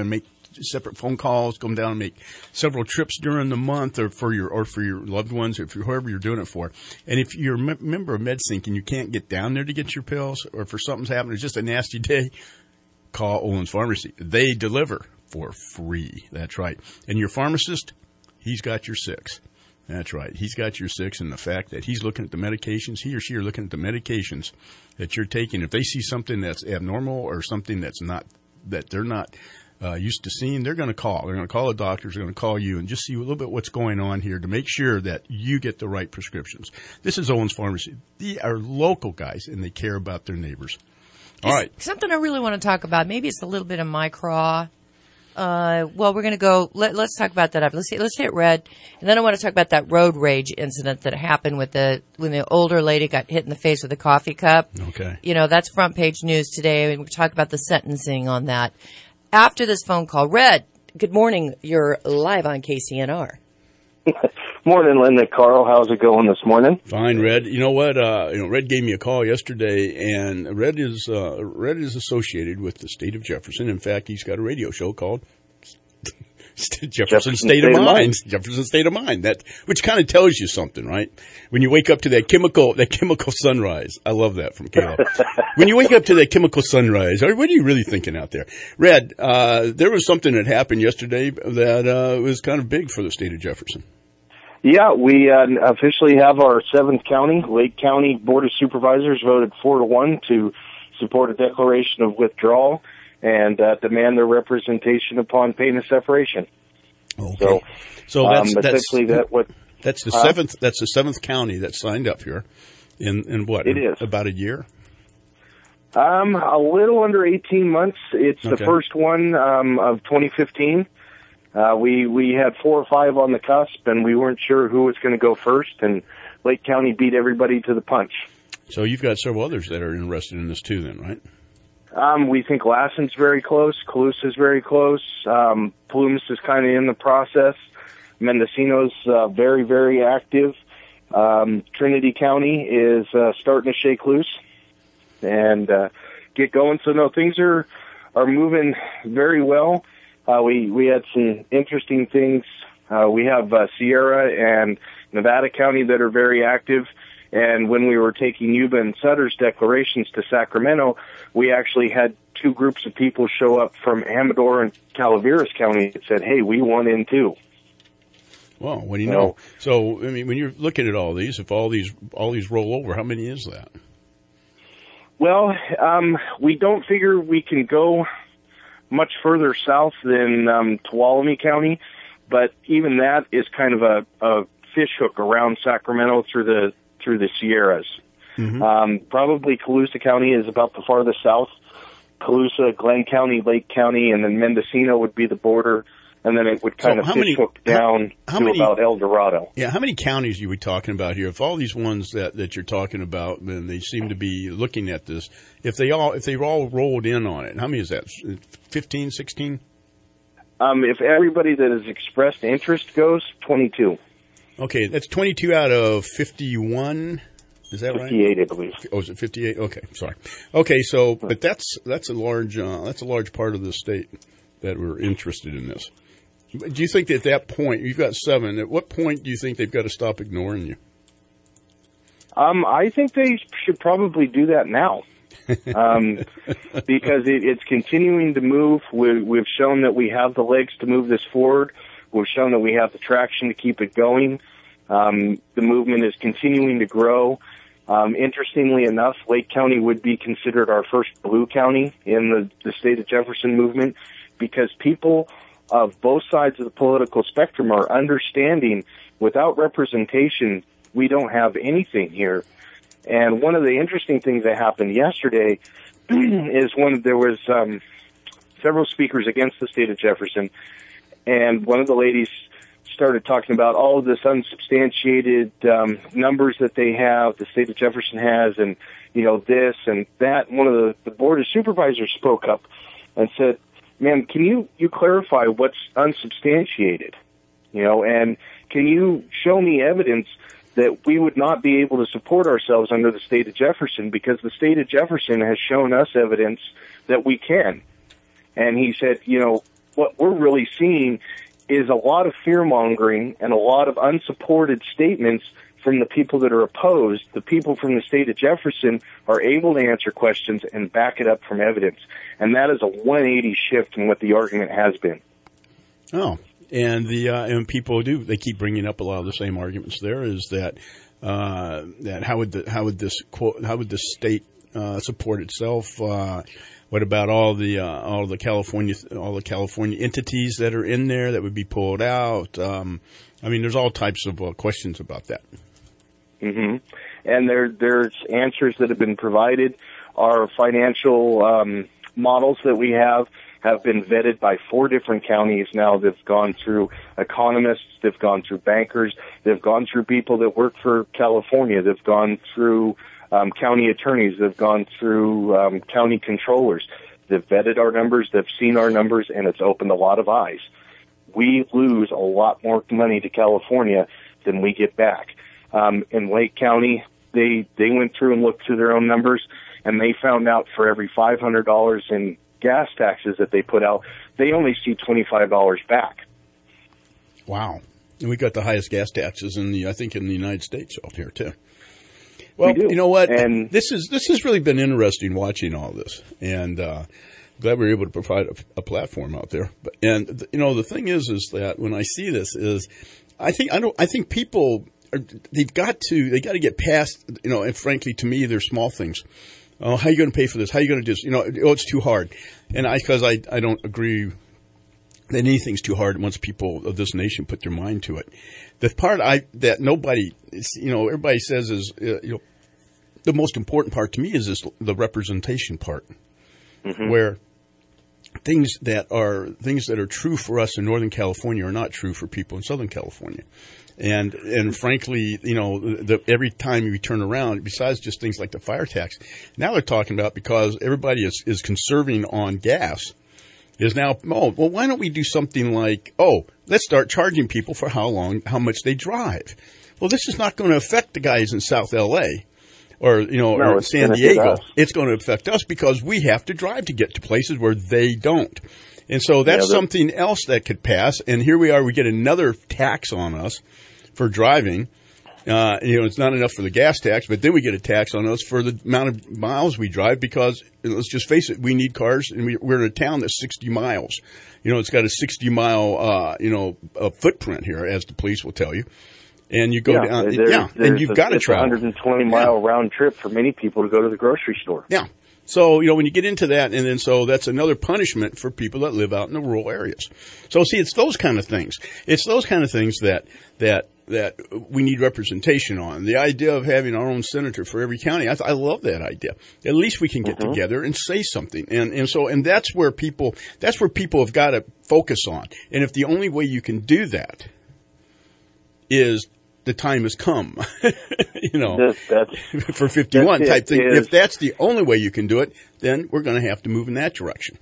Speaker 7: separate phone calls, come down and make several trips during the month, or for your or for your loved ones, or for whoever you're doing it for. And if you're a member of MedSync and you can't get down there to get your pills, or if something's happened, it's just a nasty day, call Olin's Pharmacy. They deliver for free. That's right. And your pharmacist, he's got your six. That's right. He's got your six, and the fact that he's looking at the medications, he or she are looking at the medications that you're taking. If they see something that's abnormal or something that's not, that they're not uh, used to seeing, they're going to call. They're going to call the doctors, they're going to call you, and just see a little bit what's going on here to make sure that you get the right prescriptions. This is Owens Pharmacy. They are local guys, and they care about their neighbors. All right.
Speaker 8: Something I really want to talk about, maybe it's a little bit of my craw. Uh, well, we're going to go, let, let's talk about that. Let's, let's hit red. And then I want to talk about that road rage incident that happened with the, when the older lady got hit in the face with a coffee cup.
Speaker 7: Okay.
Speaker 8: You know, that's front page news today. And we'll talk about the sentencing on that. After this phone call, Red, good morning. You're live on K C N R.
Speaker 18: Morning, Linda. Carl, how's it going this morning?
Speaker 7: Fine, Red. You know what? Uh, you know, Red gave me a call yesterday, and Red is uh, Red is associated with the state of Jefferson. In fact, he's got a radio show called Jefferson, Jefferson State, State of, of Mind. Mind. Jefferson State of Mind. That which kind of tells you something, right? When you wake up to that chemical that chemical sunrise. I love that from Caleb. When you wake up to that chemical sunrise, what are you really thinking out there, Red? Uh, there was something that happened yesterday that uh, was kind of big for the state of Jefferson.
Speaker 18: Yeah, we uh, officially have our seventh county, Lake County Board of Supervisors voted four to one to support a declaration of withdrawal and uh, demand their representation upon pain of separation.
Speaker 7: Okay.
Speaker 18: So,
Speaker 7: so that's,
Speaker 18: um,
Speaker 7: that's
Speaker 18: essentially that what
Speaker 7: that's the
Speaker 18: uh,
Speaker 7: seventh. That's the seventh county that signed up here. In in what?
Speaker 18: It
Speaker 7: in
Speaker 18: is
Speaker 7: about a year.
Speaker 18: Um, a little under eighteen months. It's
Speaker 7: Okay.
Speaker 18: the first one um, of twenty fifteen. Uh, we, we had four or five on the cusp, and we weren't sure who was going to go first, and Lake County beat everybody to the punch.
Speaker 7: So you've got several others that are interested in this too then, right?
Speaker 18: Um, we think Lassen's very close, Calusa's very close, um, Plumas is kind of in the process, Mendocino's uh, very, very active, um, Trinity County is uh, starting to shake loose and uh, get going. So, no, things are, are moving very well. Uh, we, we had some interesting things. Uh, we have uh, Sierra and Nevada County that are very active. And when we were taking Yuba and Sutter's declarations to Sacramento, we actually had two groups of people show up from Amador and Calaveras County that said, hey, we want in too.
Speaker 7: Well, what do you know? So, I mean, when you're looking at all these, if all these all these roll over, how many is that?
Speaker 18: Well, um, we don't figure we can go much further south than um, Tuolumne County, but even that is kind of a, a fish hook around Sacramento through the through the Sierras.
Speaker 7: Mm-hmm.
Speaker 18: Um, probably Colusa County is about the farthest south. Colusa, Glenn County, Lake County, and then Mendocino would be the border, and then it would kind
Speaker 7: So
Speaker 18: of
Speaker 7: how
Speaker 18: fish
Speaker 7: many-
Speaker 18: hook down
Speaker 7: how
Speaker 18: to
Speaker 7: many-
Speaker 18: about El Dorado.
Speaker 7: Yeah, how many counties are we talking about here? If all these ones that, that you're talking about, then they seem to be looking at this. If they all if they've all rolled in on it, how many is that? fifteen, sixteen?
Speaker 18: Um, if everybody that has expressed interest goes, twenty-two.
Speaker 7: Okay, that's twenty-two out of fifty-one. Is that right?
Speaker 18: fifty-eight, I believe.
Speaker 7: Oh, is it fifty-eight? Okay, sorry. Okay, so but that's that's a large uh, that's a large part of the state that we're interested in this. Do you think that at that point you've got seven? At what point do you think they've got to stop ignoring you?
Speaker 18: Um, I think they should probably do that now. um, because it, it's continuing to move. We, we've shown that we have the legs to move this forward. We've shown that we have the traction to keep it going. Um, the movement is continuing to grow. Um, interestingly enough, Lake County would be considered our first blue county in the, the state of Jefferson movement because people of both sides of the political spectrum are understanding without representation, we don't have anything here. And one of the interesting things that happened yesterday is when there was um, several speakers against the state of Jefferson, and one of the ladies started talking about all of this unsubstantiated um, numbers that they have, the state of Jefferson has, and, you know, this and that. And one of the, the Board of Supervisors spoke up and said, ma'am, can you, you clarify what's unsubstantiated? You know, and can you show me evidence that we would not be able to support ourselves under the state of Jefferson because the state of Jefferson has shown us evidence that we can. And he said, you know, what we're really seeing is a lot of fear-mongering and a lot of unsupported statements from the people that are opposed. The people from the state of Jefferson are able to answer questions and back it up from evidence. And that is a one eighty shift in what the argument has been.
Speaker 7: Oh, and the uh, and people do, they keep bringing up a lot of the same arguments there, is that uh, that how would the, how would this quote, how would the state uh, support itself? Uh, what about all the uh, all the California all the California entities that are in there that would be pulled out? Um, I mean, there's all types of uh, questions about that.
Speaker 18: Mm-hmm. And there, there's answers that have been provided. Our financial um, models that we have have been vetted by four different counties now. They've gone through economists, they've gone through bankers, they've gone through people that work for California, they've gone through um, county attorneys, they've gone through um, county controllers. They've vetted our numbers, they've seen our numbers, and it's opened a lot of eyes. We lose a lot more money to California than we get back. Um, in Lake County, they they went through and looked through their own numbers, and they found out for every five hundred dollars in gas taxes that they put out, they only see twenty-five dollars back.
Speaker 7: Wow. And we got the highest gas taxes in the, I think, in the United States out here, too. Well,
Speaker 18: we
Speaker 7: you know what?
Speaker 18: And
Speaker 7: this is this has really been interesting watching all this, and uh, glad we were able to provide a, a platform out there. But, and, the, you know, the thing is, is that when I see this is, I think, I don't, I think people, they've got to, they got to get past, you know, and frankly, to me, they're small things. Oh, how are you going to pay for this? How are you going to do this? You know, oh, it's too hard. And I, because I, I don't agree that anything's too hard once people of this nation put their mind to it. The part I, that nobody, you know, everybody says is, uh, you know, the most important part to me is this, the representation part, mm-hmm. where things that are, things that are true for us in Northern California are not true for people in Southern California. And, and frankly, you know, the, every time you turn around, besides just things like the fire tax, now they're talking about, because everybody is, is conserving on gas, is now, oh, well, why don't we do something like, oh, let's start charging people for how long, how much they drive. Well, this is not going to affect the guys in South L A or, you know,
Speaker 18: no,
Speaker 7: or San Diego. It's going to affect us because we have to drive to get to places where they don't. And so that's yeah, something else that could pass. And here we are, we get another tax on us for driving. Uh, you know, it's not enough for the gas tax, but then we get a tax on us for the amount of miles we drive, because let's just face it, we need cars, and we, we're in a town that's sixty miles. You know, it's got a sixty mile, uh, you know, uh, footprint here, as the police will tell you. And you go
Speaker 18: yeah,
Speaker 7: down,
Speaker 18: there,
Speaker 7: yeah, and you've got to travel.
Speaker 18: It's a one hundred twenty mile yeah. round trip for many people to go to the grocery store.
Speaker 7: Yeah. So, you know, when you get into that, and then so that's another punishment for people that live out in the rural areas. So, see, it's those kind of things. It's those kind of things that, that, that we need representation on. The idea of having our own senator for every county, I, I love that idea. At least we can get mm-hmm. together and say something. And, and so, and that's where people, that's where people have got to focus on. And if the only way you can do that is the time has come, you know,
Speaker 18: that's, that's,
Speaker 7: for fifty-one type thing.
Speaker 18: Is,
Speaker 7: if that's the only way you can do it, then we're going to have to move in that direction.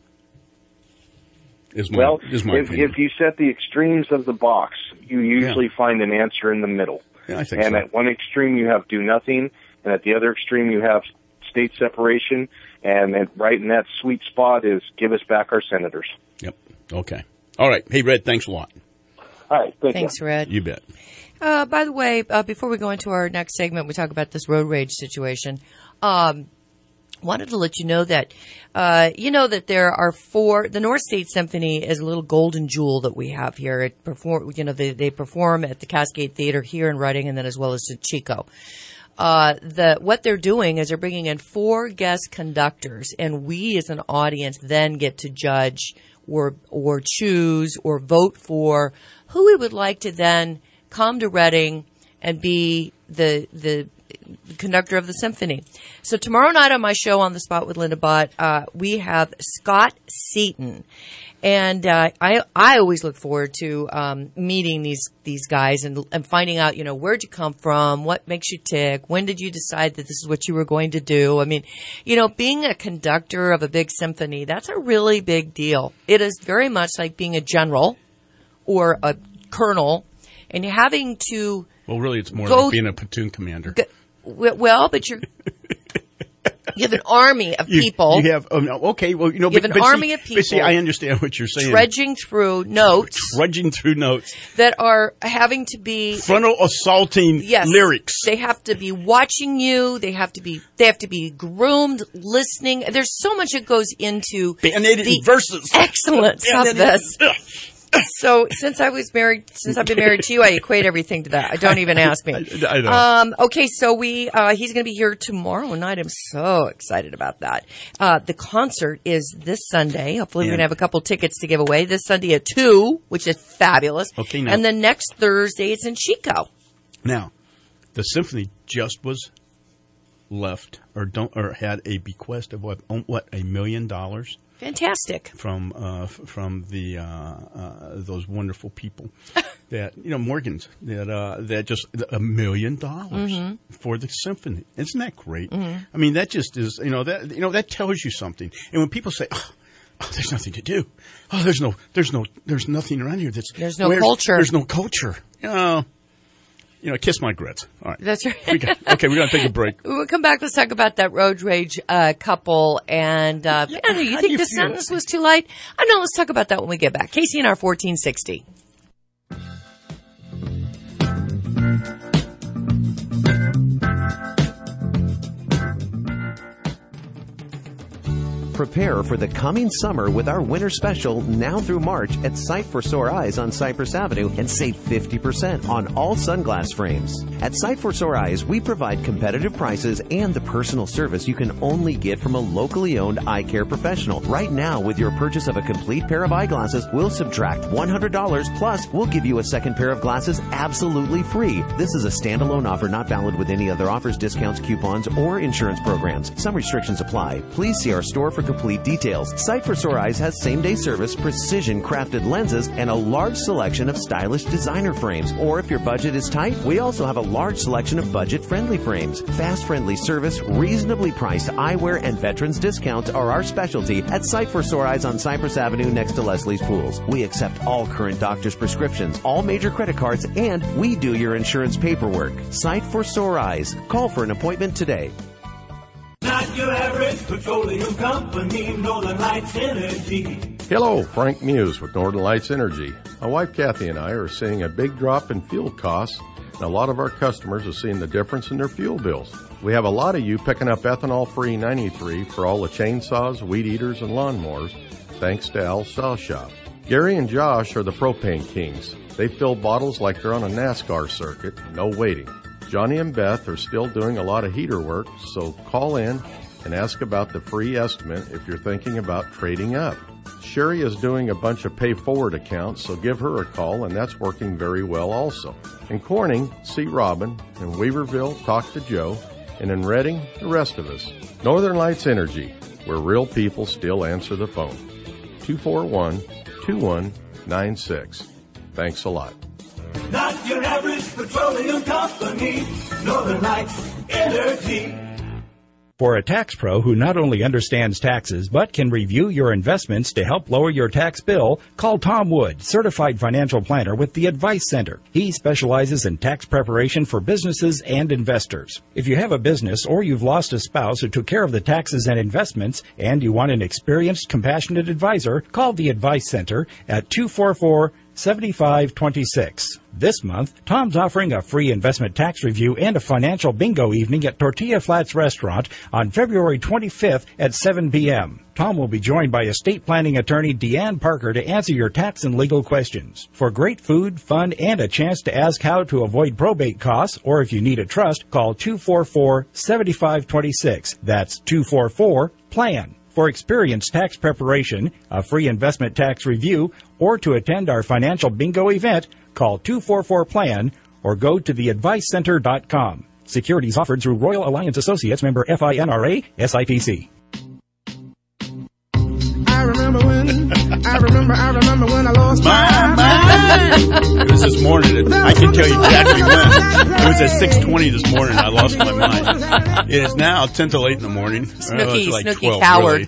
Speaker 7: Is my,
Speaker 18: well,
Speaker 7: is my
Speaker 18: if, if you set the extremes of the box, you usually yeah. find an answer in the middle.
Speaker 7: Yeah, I think
Speaker 18: and
Speaker 7: so.
Speaker 18: At one extreme you have do nothing, and at the other extreme you have state separation, and, and right in that sweet spot is give us back our senators.
Speaker 7: Yep. Okay. All right. Hey, Red, thanks a lot.
Speaker 18: All right. Thank
Speaker 8: Thanks,
Speaker 18: you.
Speaker 8: Red.
Speaker 7: You bet.
Speaker 8: Uh, by the way, uh, before we go into our next segment, we talk about this road rage situation. Um, wanted to let you know that, uh, you know that there are four, the North State Symphony is a little golden jewel that we have here. It perform, you know, they, they perform at the Cascade Theater here in Reading, and then as well as in Chico. Uh, the, what they're doing is they're bringing in four guest conductors, and we as an audience then get to judge or, or choose or vote for who we would like to then come to Reading and be the the conductor of the symphony. So tomorrow night on my show On the Spot with Linda Bott, uh, we have Scott Seaton. And uh, I I always look forward to um, meeting these these guys and, and finding out, you know, where'd you come from, what makes you tick, when did you decide that this is what you were going to do? I mean, you know, being a conductor of a big symphony, that's a really big deal. It is very much like being a general or a colonel and having to
Speaker 7: well, really, it's more
Speaker 8: go,
Speaker 7: like being a platoon commander.
Speaker 8: Go, well, but you're You have an army of
Speaker 7: You-
Speaker 8: people.
Speaker 7: You have, oh, no, okay, well, you know,
Speaker 8: You have
Speaker 7: but,
Speaker 8: an
Speaker 7: but
Speaker 8: army
Speaker 7: see,
Speaker 8: of
Speaker 7: But see,
Speaker 8: people
Speaker 7: I understand what you're saying.
Speaker 8: Trudging through notes.
Speaker 7: Trudging through notes.
Speaker 8: That are having to be
Speaker 7: Frontal assaulting
Speaker 8: yes,
Speaker 7: lyrics.
Speaker 8: They have to be watching you. They have to be. They have to be groomed, listening. There's so much that goes into
Speaker 7: Band-aided
Speaker 8: the
Speaker 7: verses.
Speaker 8: excellence of
Speaker 7: Band-aided-
Speaker 8: this. So since I was married, since I've been married to you, I equate everything to that. I don't even ask me.
Speaker 7: I, I know.
Speaker 8: Um, okay, so we uh, he's going to be here tomorrow night. I'm so excited about that. Uh, the concert is this Sunday. Hopefully, we're
Speaker 7: Yeah.
Speaker 8: going to have a couple tickets to give away this Sunday at two, which is fabulous.
Speaker 7: Okay, now-
Speaker 8: and then next Thursday it's in Chico.
Speaker 7: Now, the symphony just was left or don't or had a bequest of what what a million dollars.
Speaker 8: Fantastic.
Speaker 7: From uh, f- from the uh, uh, those wonderful people that you know Morgans that uh, that just a million dollars
Speaker 8: Mhm.
Speaker 7: for the symphony. Isn't that great?
Speaker 8: Mhm.
Speaker 7: I mean, that just is you know that you know that tells you something. And when people say, "Oh, oh there's nothing to do," oh, there's no there's no there's nothing around here that's
Speaker 8: There's no
Speaker 7: where's-
Speaker 8: culture.
Speaker 7: There's no culture. You know, you know, kiss my grits. All right,
Speaker 8: That's right.
Speaker 7: We got, okay, we're gonna take a break.
Speaker 8: We'll come back. Let's talk about that road rage uh, couple. And uh, I don't know, you
Speaker 7: how
Speaker 8: think
Speaker 7: do you
Speaker 8: the
Speaker 7: feel?
Speaker 8: sentence was too light? I don't know. Let's talk about that when we get back. K C N R fourteen sixty.
Speaker 10: Prepare for the coming summer with our winter special now through March at Sight for Sore Eyes on Cypress Avenue and save fifty percent on all sunglass frames. At Sight for Sore Eyes, we provide competitive prices and the personal service you can only get from a locally owned eye care professional. Right now, with your purchase of a complete pair of eyeglasses, we'll subtract one hundred dollars plus we'll give you a second pair of glasses absolutely free. This is a standalone offer not valid with any other offers, discounts, coupons, or insurance programs. Some restrictions apply. Please see our store for complete details. Sight for Sore Eyes has same-day service, precision crafted lenses, and a large selection of stylish designer frames. Or if your budget is tight, we also have a large selection of budget-friendly frames. Fast-friendly service, reasonably priced eyewear, and veterans discounts are our specialty at Sight for Sore Eyes on Cypress Avenue next to Leslie's Pools. We accept all current doctor's prescriptions, all major credit cards, and we do your insurance paperwork. Sight for Sore Eyes. Call for an appointment today.
Speaker 14: Not your average petroleum company, Northern Lights Energy.
Speaker 19: Hello, Frank Muse with Northern Lights Energy. My wife Kathy and I are seeing a big drop in fuel costs, and a lot of our customers are seeing the difference in their fuel bills. We have a lot of you picking up ethanol-free ninety-three for all the chainsaws, weed eaters, and lawnmowers, thanks to Al's Saw Shop. Gary and Josh are the propane kings. They fill bottles like they're on a NASCAR circuit, no waiting. Johnny and Beth are still doing a lot of heater work, so call in and ask about the free estimate if you're thinking about trading up. Sherry is doing a bunch of pay-forward accounts, so give her a call, and that's working very well also. In Corning, see Robin. In Weaverville, talk to Joe. And in Reading, the rest of us. Northern Lights Energy, where real people still answer the phone. two four one, two one nine six. Thanks a lot.
Speaker 14: Not your average petroleum company, Northern Lights Energy.
Speaker 20: For a tax pro who not only understands taxes but can review your investments to help lower your tax bill, call Tom Wood, certified financial planner with the Advice Center. He specializes in tax preparation for businesses and investors. If you have a business or you've lost a spouse who took care of the taxes and investments and you want an experienced, compassionate advisor, call the Advice Center at two four four, seven five two six. This month, Tom's offering a free investment tax review and a financial bingo evening at Tortilla Flats Restaurant on February twenty-fifth at seven p.m. Tom will be joined by estate planning attorney Deanne Parker to answer your tax and legal questions. For great food, fun, and a chance to ask how to avoid probate costs, or if you need a trust, call two four four, seven five two six. That's two four four, PLAN. For experienced tax preparation, a free investment tax review, or to attend our financial bingo event, call two four four, PLAN or go to the advice center dot com. Securities offered through Royal Alliance Associates, member FINRA, S I P C.
Speaker 14: I remember when, I remember, I remember when I lost my mind.
Speaker 7: It was this morning. I can tell you exactly when. It was at six twenty this morning. I lost my mind. It is now ten till eight in the morning.
Speaker 8: Snooky,
Speaker 7: oh, like
Speaker 8: Snooky
Speaker 7: twelve,
Speaker 8: Coward.
Speaker 7: Really.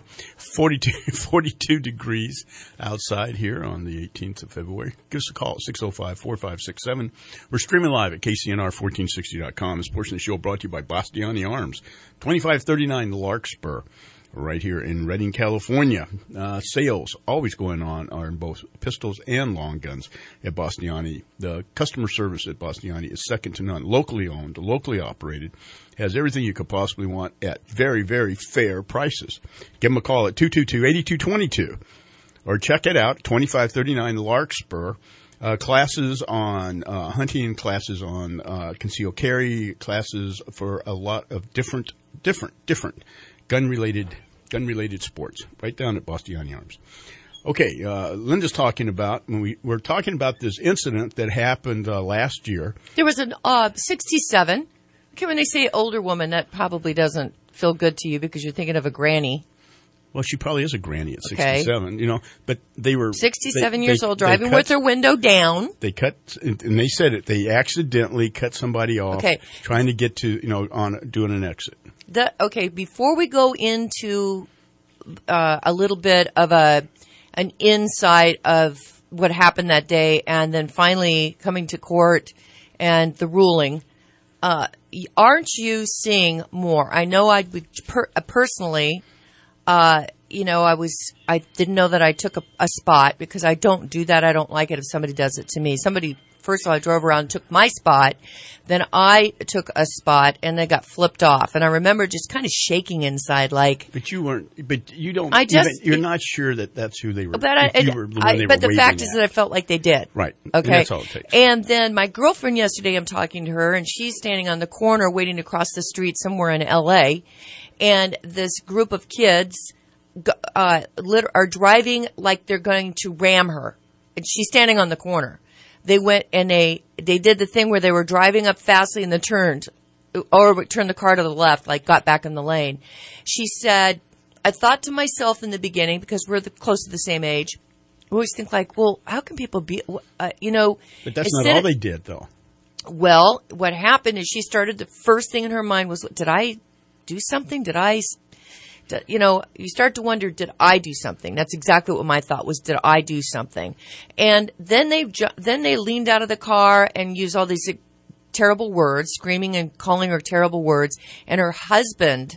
Speaker 7: forty-two, forty-two degrees outside here on the eighteenth of February. Give us a call at six oh five, four five six seven. We're streaming live at K C N R fourteen sixty dot com. This portion of the show brought to you by Bastiani Arms, twenty-five thirty-nine Larkspur, right here in Redding, California. Uh, sales always going on are in both pistols and long guns at Bastiani. The customer service at Bastiani is second to none. Locally owned, locally operated, has everything you could possibly want at very, very fair prices. Give them a call at two two two, eight two two two or check it out, twenty-five thirty-nine Larkspur. Uh, classes on uh, hunting, classes on uh, concealed carry, classes for a lot of different, different, different gun-related, gun-related sports, right down at Bastiani Arms. Okay, uh, Linda's talking about, when we, we're talking about this incident that happened uh, last year.
Speaker 8: There was an uh, sixty-seven. Okay, when they say older woman, that probably doesn't feel good to you because you're thinking of a granny.
Speaker 7: Well, she probably is a granny at
Speaker 8: Okay.
Speaker 7: sixty-seven, you know, but they were...
Speaker 8: sixty-seven
Speaker 7: they-
Speaker 8: years
Speaker 7: they-
Speaker 8: old,
Speaker 7: they
Speaker 8: driving
Speaker 7: cut-
Speaker 8: with her window down.
Speaker 7: They cut, and they said it, they accidentally cut somebody off
Speaker 8: Okay.
Speaker 7: trying to get to, you know, on doing an exit.
Speaker 8: The, okay, before we go into uh, a little bit of a an insight of what happened that day, and then finally coming to court and the ruling, uh, aren't you seeing more? I know I would per, uh, personally, uh, you know, I was I didn't know that I took a, a spot because I don't do that. I don't like it if somebody does it to me. Somebody. First of all, I drove around and took my spot. Then I took a spot and they got flipped off. And I remember just kind of shaking inside like.
Speaker 7: But you weren't, but you don't,
Speaker 8: I just,
Speaker 7: even, you're not sure that that's who they were.
Speaker 8: But, I,
Speaker 7: if you were, when
Speaker 8: I,
Speaker 7: they
Speaker 8: but
Speaker 7: were
Speaker 8: the fact
Speaker 7: waving
Speaker 8: is
Speaker 7: at.
Speaker 8: that I felt like they did.
Speaker 7: Right.
Speaker 8: Okay.
Speaker 7: And that's all it takes.
Speaker 8: And then my girlfriend yesterday, I'm talking to her and she's standing on the corner waiting to cross the street somewhere in L A. And this group of kids uh, lit- are driving like they're going to ram her. And she's standing on the corner. They went and they, they did the thing where they were driving up fastly and then turned, or turned the car to the left, like got back in the lane. She said, I thought to myself in the beginning, because we're the, close to the same age, we always think like, well, how can people be, uh, you know.
Speaker 7: But that's not all they did, though.
Speaker 8: Well, what happened is she started, the first thing in her mind was, did I do something? Did I, you know, you start to wonder, did I do something? That's exactly what my thought was. Did I do something? And then they then they leaned out of the car and used all these terrible words, screaming and calling her terrible words. And her husband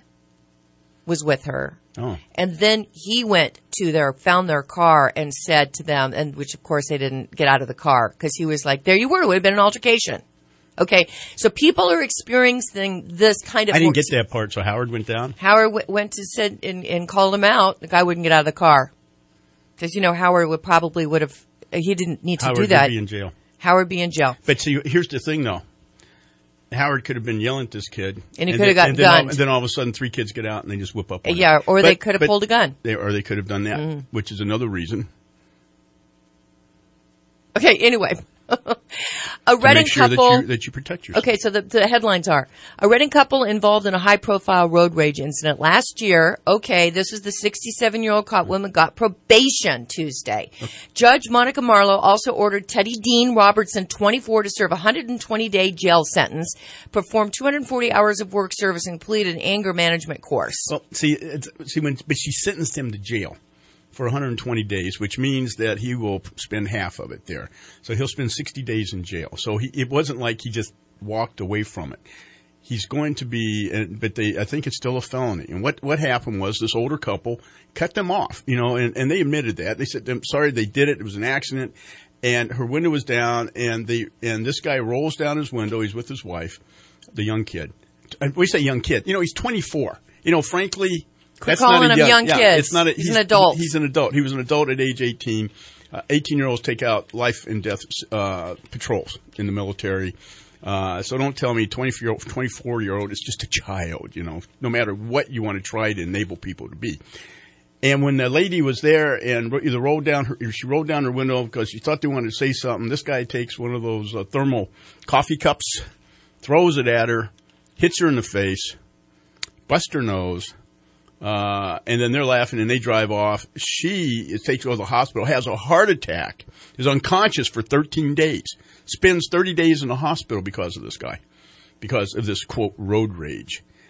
Speaker 8: was with her.
Speaker 7: Oh.
Speaker 8: And then he went to their, found their car and said to them, and which of course they didn't get out of the car because he was like, there you were. It would have been an altercation. Okay, so people are experiencing this kind of.
Speaker 7: I didn't get that part, so Howard went down?
Speaker 8: Howard w- went to sit and, and called him out. The guy wouldn't get out of the car. Because, you know, Howard would probably would have, he didn't need to
Speaker 7: Howard
Speaker 8: do that.
Speaker 7: would be in jail.
Speaker 8: Howard be in jail.
Speaker 7: But see, here's the thing, though. Howard could have been yelling at this kid.
Speaker 8: And he could have gotten
Speaker 7: and then all-
Speaker 8: gunned.
Speaker 7: And then all of a sudden, three kids get out and they just whip up on him.
Speaker 8: Yeah, or
Speaker 7: But-
Speaker 8: they could have
Speaker 7: but
Speaker 8: pulled a gun.
Speaker 7: They, or they could have done that,
Speaker 8: Mhm.
Speaker 7: which is another reason.
Speaker 8: Okay, anyway. A
Speaker 7: to
Speaker 8: Reading
Speaker 7: make sure
Speaker 8: couple.
Speaker 7: that you, that you protect yourself.
Speaker 8: Okay, so the, the headlines are, a Reading couple involved in a high-profile road rage incident last year. Okay, this is the sixty-seven-year-old caught woman got probation Tuesday. Judge Monica Marlowe also ordered Teddy Dean Robertson, twenty-four, to serve a one hundred twenty day jail sentence, perform two hundred forty hours of work service, and complete an anger management course.
Speaker 7: Well, see, it's, see, when, but she sentenced him to jail for one hundred twenty days, which means that he will spend half of it there. So he'll spend sixty days in jail. So he, it wasn't like he just walked away from it. He's going to be, but they, I think it's still a felony. And what, what happened was this older couple cut them off, you know, and, and they admitted that. They said, I'm sorry, they did it. It was an accident. And her window was down, and the, and this guy rolls down his window. He's with his wife, the young kid. We say young kid. You know, he's twenty-four. You know, frankly,
Speaker 8: Quit
Speaker 7: that's not
Speaker 8: calling
Speaker 7: a
Speaker 8: him
Speaker 7: young,
Speaker 8: young
Speaker 7: yeah,
Speaker 8: kids.
Speaker 7: It's not a,
Speaker 8: He's an adult.
Speaker 7: He's an adult. He was an adult at age eighteen. Uh, eighteen-year-olds take out life and death uh, patrols in the military. Uh, so don't tell me twenty-four-year-old, twenty-four-year-old is just a child, you know, no matter what you want to try to enable people to be. And when the lady was there and either rolled down her, she rolled down her window because she thought they wanted to say something, this guy takes one of those uh, thermal coffee cups, throws it at her, hits her in the face, busts her nose, uh, and then they're laughing and they drive off. She is taken to the hospital, has a heart attack, is unconscious for thirteen days, spends thirty days in the hospital because of this guy, because of this, quote, road rage.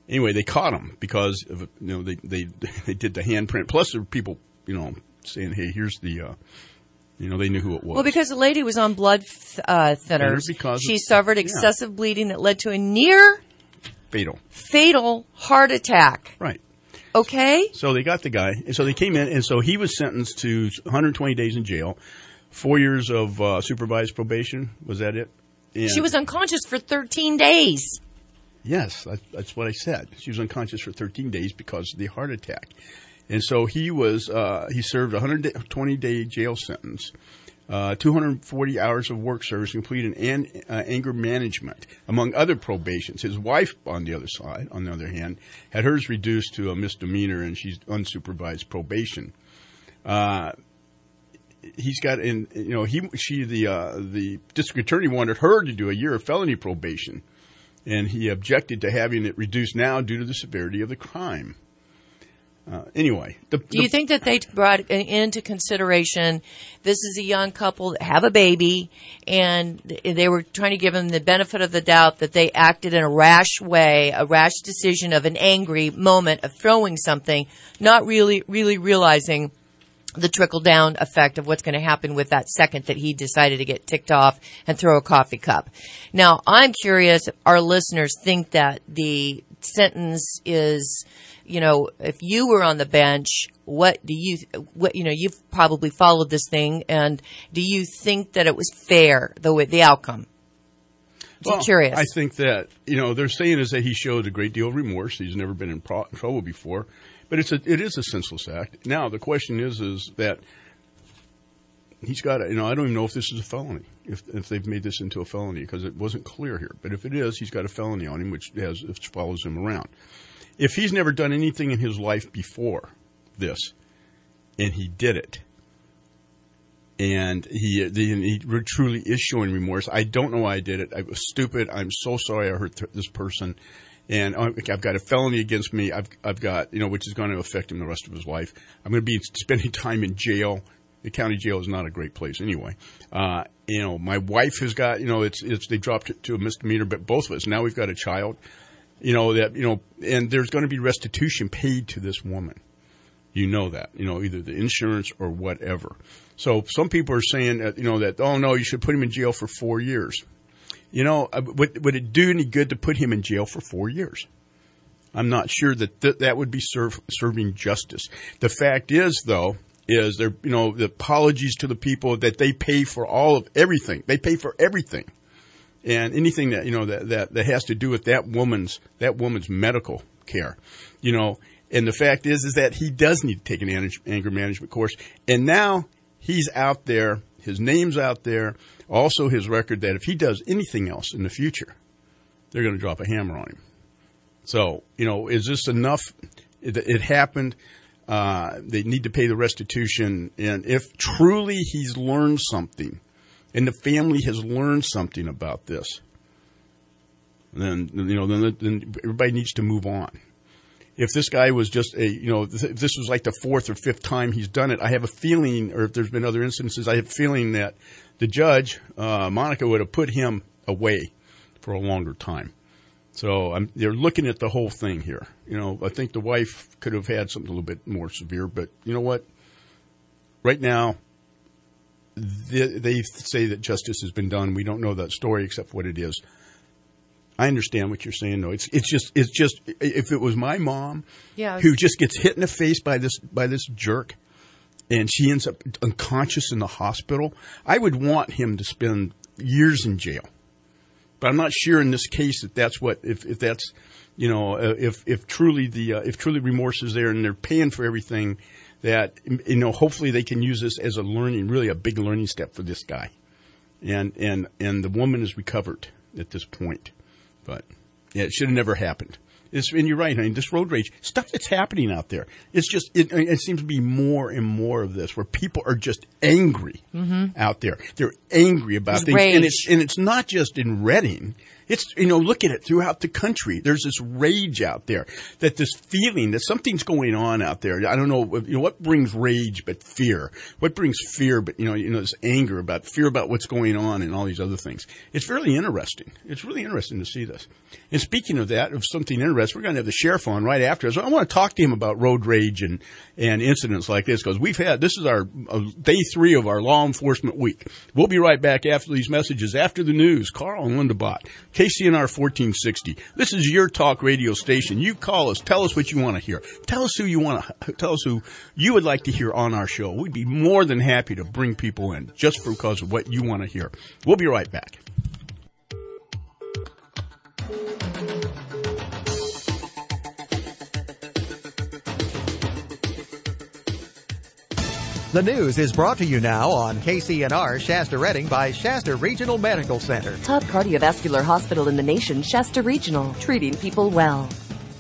Speaker 7: anyway, they caught him because of, you know they they they did the handprint. Plus, there were people you know saying, "Hey, here's the." Uh, You know, they knew who it was.
Speaker 8: Well, because the lady was on blood th- uh, thinners.
Speaker 7: Because
Speaker 8: she
Speaker 7: of,
Speaker 8: suffered excessive yeah. bleeding that led to a near
Speaker 7: fatal
Speaker 8: fatal heart attack.
Speaker 7: Right.
Speaker 8: Okay.
Speaker 7: So they got the guy, and so they came in, and so he was sentenced to one hundred twenty days in jail, four years of uh, supervised probation. Was that it? And
Speaker 8: she was unconscious for thirteen days.
Speaker 7: Yes, that's, that's what I said. She was unconscious for thirteen days because of the heart attack. And so he was, uh, he served a one hundred twenty day jail sentence, uh, two hundred forty hours of work service, completed an, uh, anger management, among other probations. His wife, on the other side, on the other hand, had hers reduced to a misdemeanor, and she's unsupervised probation. Uh, he's got, in, you know, he, she, the, uh, the district attorney wanted her to do a year of felony probation, and he objected to having it reduced now due to the severity of the crime. Uh, anyway. The,
Speaker 8: Do you
Speaker 7: the,
Speaker 8: think that they brought into consideration this is a young couple that have a baby, and they were trying to give them the benefit of the doubt that they acted in a rash way, a rash decision of an angry moment of throwing something, not really, really realizing the trickle-down effect of what's going to happen with that second that he decided to get ticked off and throw a coffee cup. Now, I'm curious if our listeners think that the sentence is, you know, if you were on the bench, what do you, what, you know, you've probably followed this thing, and do you think that it was fair, the the outcome? I'm
Speaker 7: well,
Speaker 8: curious.
Speaker 7: I think that, you know, they're saying is that he showed a great deal of remorse. He's never been in pro- trouble before, but it's a, it is a senseless act. Now, the question is, is that he's got, you know, I don't even know if this is a felony, if if they've made this into a felony, because it wasn't clear here. But if it is, he's got a felony on him, which has, which follows him around. If he's never done anything in his life before this, and he did it, and he, he truly is showing remorse, I don't know why I did it. I was stupid. I'm so sorry I hurt th- this person, and I've got a felony against me. I've I've got, you know, which is going to affect him the rest of his life. I'm going to be spending time in jail. The county jail is not a great place anyway. Uh, you know, my wife has got, you know, it's it's they dropped it to a misdemeanor, but both of us. Now we've got a child. You know, that, you know, and there's going to be restitution paid to this woman. You know that, you know, either the insurance or whatever. So some people are saying, that, you know, that, oh, no, you should put him in jail for four years. You know, would, would it do any good to put him in jail for four years? I'm not sure that th- that would be serve, serving justice. The fact is, though, is there, you know, the apologies to the people that they pay for all of everything. They pay for everything. And anything that, you know, that, that, that has to do with that woman's, that woman's medical care, you know, and the fact is, is that he does need to take an anger management course. And now he's out there, his name's out there, also his record that if he does anything else in the future, they're going to drop a hammer on him. So, you know, is this enough? It, it happened. Uh, they need to pay the restitution. And if truly he's learned something, and the family has learned something about this, then, you know, then, then everybody needs to move on. If this guy was just a, you know, if this was like the fourth or fifth time he's done it, I have a feeling, or if there's been other instances, I have a feeling that the judge, uh, Monica, would have put him away for a longer time. So I'm, they're looking at the whole thing here. You know, I think the wife could have had something a little bit more severe, but you know what? Right now, they, they say that justice has been done. We don't know that story except what it is. I understand what you're saying, though. It's it's just it's just if it was my mom,
Speaker 8: yeah,
Speaker 7: who just gets hit in the face by this by this jerk, and she ends up unconscious in the hospital, I would want him to spend years in jail. But I'm not sure in this case that that's what if, if that's you know if if truly the uh, if truly remorse is there and they're paying for everything, that you know hopefully they can use this as a learning, really a big learning step for this guy, and and and the woman is recovered at this point. But yeah, it should have never happened. It's, and you're right, I mean, this road rage stuff that's happening out there. It's just it, it seems to be more and more of this, where people are just angry
Speaker 8: mm-hmm.
Speaker 7: out there. They're angry about
Speaker 8: There's
Speaker 7: things,
Speaker 8: rage.
Speaker 7: and it's and it's not just in Redding. It's, you know, look at it throughout the country. There's this rage out there, that this feeling that something's going on out there. I don't know, you know, what brings rage but fear? What brings fear but, you know, you know, this anger about, fear about what's going on and all these other things. It's really interesting. It's really interesting to see this. And speaking of that, of something interesting, we're going to have the sheriff on right after us. I want to talk to him about road rage and, and incidents like this, because we've had, this is our uh, day three of our law enforcement week. We'll be right back after these messages, after the news. Carl and Linda Bott, K C N R fourteen sixty. This is your talk radio station. You call us. Tell us what you want to hear. Tell us who you want to, tell us who you would like to hear on our show. We'd be more than happy to bring people in just because of what you want to hear. We'll be right back.
Speaker 1: The news is brought to you now on K C N R Shasta Redding by Shasta Regional Medical Center.
Speaker 2: Top cardiovascular hospital in the nation, Shasta Regional, treating people well.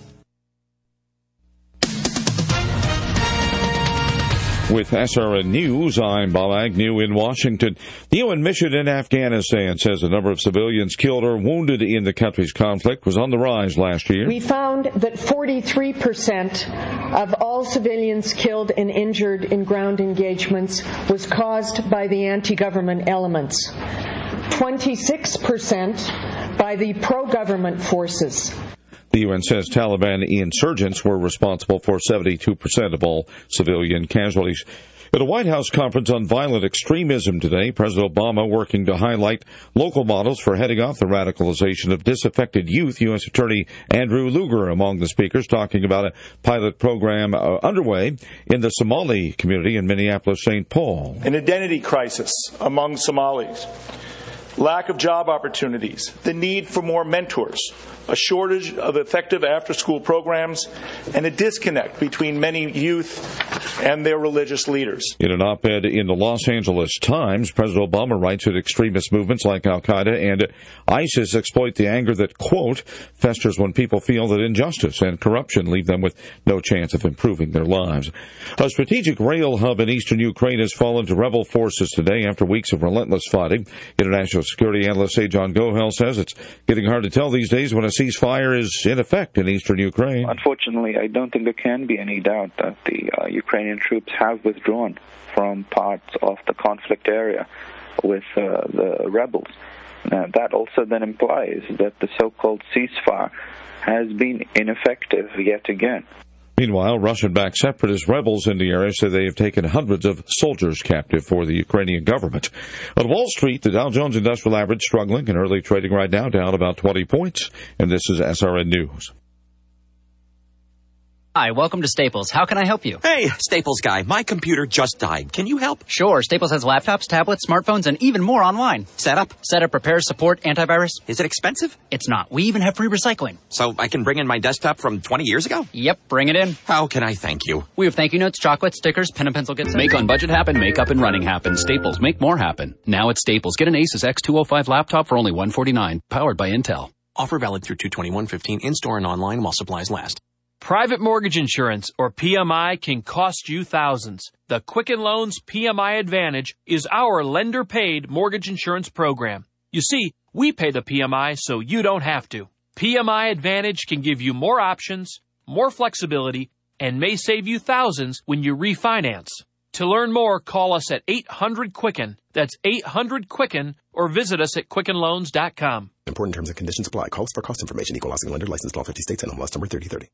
Speaker 21: With S R N News, I'm Bob Agnew in Washington. The U N mission in Afghanistan says the number of civilians killed or wounded in the country's conflict was on the rise last year.
Speaker 22: We found that forty-three percent of all civilians killed and injured in ground engagements was caused by the anti-government elements, twenty-six percent by the pro-government forces.
Speaker 21: The U N says Taliban insurgents were responsible for seventy-two percent of all civilian casualties. At a White House conference on violent extremism today, President Obama working to highlight local models for heading off the radicalization of disaffected youth. U S Attorney Andrew Luger among the speakers, talking about a pilot program uh, underway in the Somali community in Minneapolis, Saint Paul.
Speaker 23: An identity crisis among Somalis, lack of job opportunities, the need for more mentors, a shortage of effective after-school programs, and a disconnect between many youth and their religious leaders.
Speaker 21: In an op-ed in the Los Angeles Times, President Obama writes that extremist movements like Al-Qaeda and ISIS exploit the anger that, quote, festers when people feel that injustice and corruption leave them with no chance of improving their lives. A strategic rail hub in eastern Ukraine has fallen to rebel forces today after weeks of relentless fighting. International security analyst Sejan Gohel says it's getting hard to tell these days when a ceasefire is in effect in eastern Ukraine.
Speaker 24: Unfortunately, I don't think there can be any doubt that the uh, Ukrainian troops have withdrawn from parts of the conflict area with uh, the rebels. Now, that also then implies that the so-called ceasefire has been ineffective yet again.
Speaker 21: Meanwhile, Russian-backed separatist rebels in the area say they have taken hundreds of soldiers captive for the Ukrainian government. On Wall Street, the Dow Jones Industrial Average struggling in early trading right now, down about twenty points. And this is S R N News.
Speaker 25: Hi, welcome to Staples. How can I help you?
Speaker 26: Hey, Staples guy, my computer just died. Can you help?
Speaker 25: Sure. Staples has laptops, tablets, smartphones, and even more online.
Speaker 26: Setup?
Speaker 25: Setup, repair, support, antivirus.
Speaker 26: Is it expensive?
Speaker 25: It's not. We even have free recycling.
Speaker 26: So I can bring in my desktop from twenty years ago?
Speaker 25: Yep, bring it in.
Speaker 26: How can I thank you?
Speaker 25: We have thank you notes, chocolate, stickers, pen and pencil kits.
Speaker 27: Make on budget happen, make up and running happen. Staples, make more happen. Now at Staples, get an Asus X two oh five laptop for only one forty-nine, powered by Intel.
Speaker 26: Offer valid through two twenty-one fifteen in-store and online while supplies last.
Speaker 28: Private mortgage insurance, or P M I, can cost you thousands. The Quicken Loans P M I Advantage is our lender-paid mortgage insurance program. You see, we pay the P M I so you don't have to. P M I Advantage can give you more options, more flexibility, and may save you thousands when you refinance. To learn more, call us at eight hundred Quicken. That's eight hundred Quicken, or visit us at quicken loans dot com.
Speaker 29: Important terms and conditions apply. Calls for cost information. Equal housing lender. Licensed law fifty states and M L S number thirty thirty.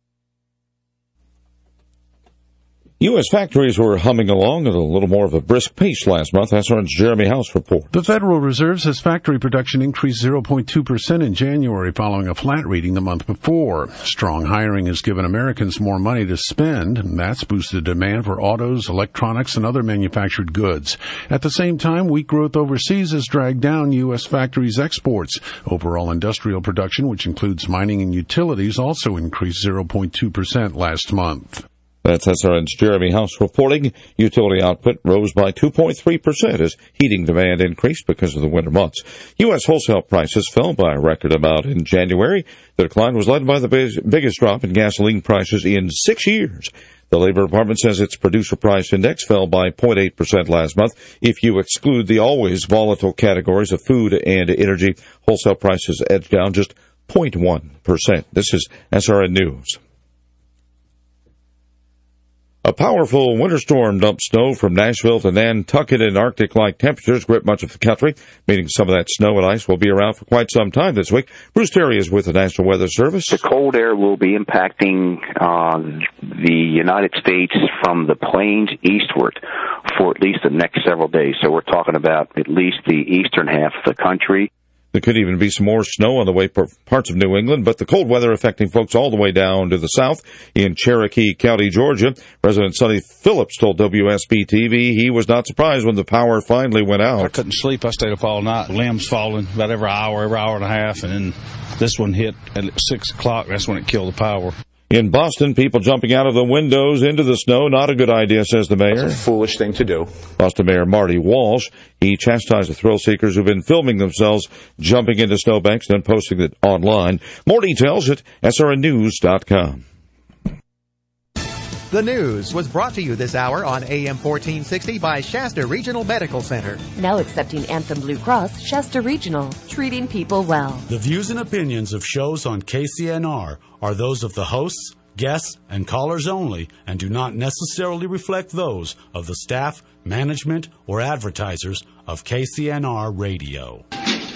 Speaker 21: U S factories were humming along at a little more of a brisk pace last month. S R N's Jeremy House report.
Speaker 30: The Federal Reserve says factory production increased zero point two percent in January following a flat reading the month before. Strong hiring has given Americans more money to spend, and that's boosted demand for autos, electronics, and other manufactured goods. At the same time, weak growth overseas has dragged down U S factories' exports. Overall industrial production, which includes mining and utilities, also increased zero point two percent last month.
Speaker 21: That's S R N's Jeremy House reporting. Utility output rose by two point three percent as heating demand increased because of the winter months. U S wholesale prices fell by a record amount in January. The decline was led by the biggest drop in gasoline prices in six years. The Labor Department says its producer price index fell by zero point eight percent last month. If you exclude the always volatile categories of food and energy, wholesale prices edged down just zero point one percent. This is S R N News. A powerful winter storm dumped snow from Nashville to Nantucket, and Arctic-like temperatures grip much of the country, meaning some of that snow and ice will be around for quite some time this week. Bruce Terry is with the National Weather Service.
Speaker 3: The cold air will be impacting uh, the United States from the plains eastward for at least the next several days. So we're talking about at least the eastern half of the country.
Speaker 21: There could even be some more snow on the way for parts of New England, but the cold weather affecting folks all the way down to the south in Cherokee County, Georgia. Resident Sonny Phillips told W S B T V he was not surprised when the power finally went out.
Speaker 4: I couldn't sleep. I stayed up all night. Limbs falling about every hour, every hour and a half, and then this one hit at six o'clock. That's when it killed the power.
Speaker 21: In Boston, people jumping out of the windows into the snow, not a good idea, says the mayor.
Speaker 5: It's a foolish thing to do.
Speaker 21: Boston Mayor Marty Walsh, he chastised the thrill seekers who've been filming themselves jumping into snowbanks and then posting it online. More details at S R N news dot com.
Speaker 1: The news was brought to you this hour on A M fourteen sixty by Shasta Regional Medical Center.
Speaker 2: Now accepting Anthem Blue Cross, Shasta Regional, treating people well.
Speaker 6: The views and opinions of shows on K C N R are those of the hosts, guests, and callers only, and do not necessarily reflect those of the staff, management, or advertisers of K C N R Radio.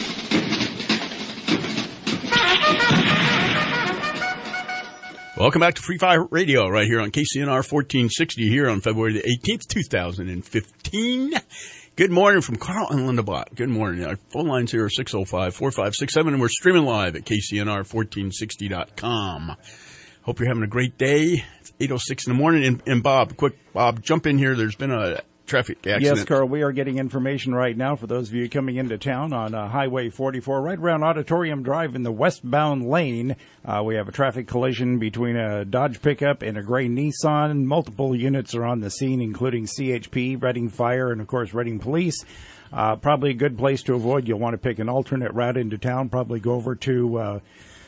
Speaker 7: Welcome back to Free Fire Radio right here on K C N R fourteen sixty here on February the eighteenth, two thousand fifteen. Good morning from Carl and Linda Bott. Good morning. Our phone lines here are six oh five, four five six seven, and we're streaming live at K C N R fourteen sixty dot com. Hope you're having a great day. It's eight oh six in the morning. And, and Bob, quick, Bob, jump in here. There's been a traffic accident.
Speaker 9: Yes, Carl, we are getting information right now for those of you coming into town on uh, Highway forty-four, right around Auditorium Drive in the westbound lane. Uh, we have a traffic collision between a Dodge pickup and a gray Nissan. Multiple units are on the scene, including C H P, Reading Fire, and, of course, Reading Police. Uh, probably a good place to avoid. You'll want to pick an alternate route into town, probably go over to uh,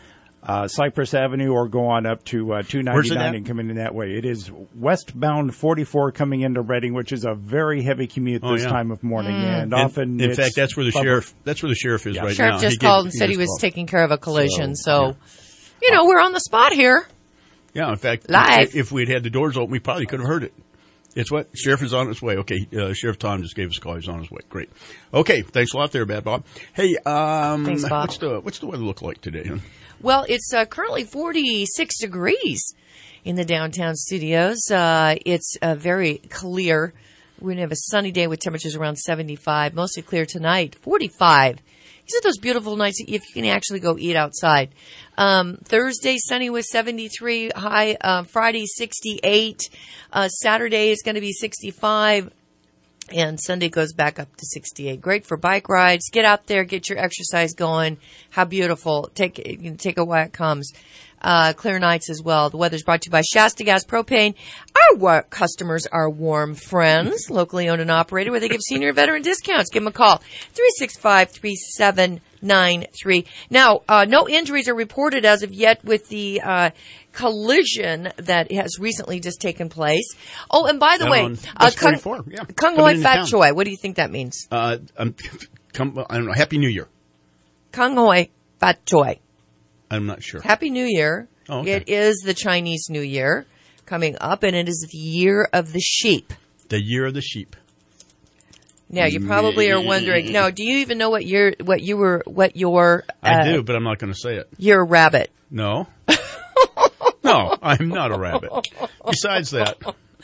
Speaker 9: Uh, Cypress Avenue or go on up to uh, two ninety-nine and come in that way. It is westbound forty-four coming into Reading, which is a very heavy commute
Speaker 7: oh,
Speaker 9: this
Speaker 7: yeah.
Speaker 9: time of morning.
Speaker 7: Mm.
Speaker 9: And,
Speaker 7: and
Speaker 9: often
Speaker 7: In
Speaker 9: it's
Speaker 7: fact, that's where the
Speaker 9: public.
Speaker 7: sheriff That's where the sheriff is
Speaker 9: yeah.
Speaker 7: right
Speaker 8: Sheriff
Speaker 7: now.
Speaker 8: just
Speaker 7: he
Speaker 8: called
Speaker 7: gave,
Speaker 8: and said he was
Speaker 7: called.
Speaker 8: taking care of a collision. So,
Speaker 7: So,
Speaker 8: yeah. you know, we're on the spot here.
Speaker 7: Yeah, in fact,
Speaker 8: Live.
Speaker 7: if, if we'd had the doors open, we probably could have heard it. It's what? Sheriff is on his way. Okay, uh, Sheriff Tom just gave us a call. He's on his way. Great. Okay, thanks a lot there, Bad Bob. Hey, um,
Speaker 8: Thanks, Bob.
Speaker 7: what's the what's the weather look like today? Huh?
Speaker 8: Well, it's uh, currently forty-six degrees in the downtown studios. Uh, it's uh, very clear. We're going to have a sunny day with temperatures around seventy-five, mostly clear tonight, forty-five. These are those beautiful nights if you can actually go eat outside. Um, Thursday, sunny with seventy-three, high. Uh, Friday, sixty-eight. Uh, Saturday is going to be sixty-five. And Sunday goes back up to sixty-eight. Great for bike rides. Get out there, get your exercise going. How beautiful. Take, you can take it while it comes. Uh, clear nights as well. The weather's brought to you by Shasta Gas Propane. Our wa- customers are warm friends, locally owned and operated, where they give senior and veteran discounts. Give them a call. three six five, three seven nine three. Now, uh, no injuries are reported as of yet with the, uh, collision that has recently just taken place. Oh, and by the
Speaker 7: Down
Speaker 8: way,
Speaker 7: on
Speaker 8: uh,
Speaker 7: West
Speaker 8: Kung,
Speaker 7: forty-four, yeah.
Speaker 8: Kung
Speaker 7: Coming
Speaker 8: Hoi
Speaker 7: into
Speaker 8: Fat
Speaker 7: town.
Speaker 8: Choi. What do you think that means?
Speaker 7: Uh, um, come, I don't know. Happy New Year.
Speaker 8: Kung Hoi Fat Choi.
Speaker 7: I'm not sure.
Speaker 8: Happy New Year.
Speaker 7: Oh, okay.
Speaker 8: It is the Chinese New Year coming up, and it is the year of the sheep.
Speaker 7: The year of the sheep.
Speaker 8: Now, you probably are wondering, no, do you even know what year, what you were, what your, uh,
Speaker 7: I do, but I'm not going to say it.
Speaker 8: You're a rabbit.
Speaker 7: No. No, I'm not a rabbit. Besides that,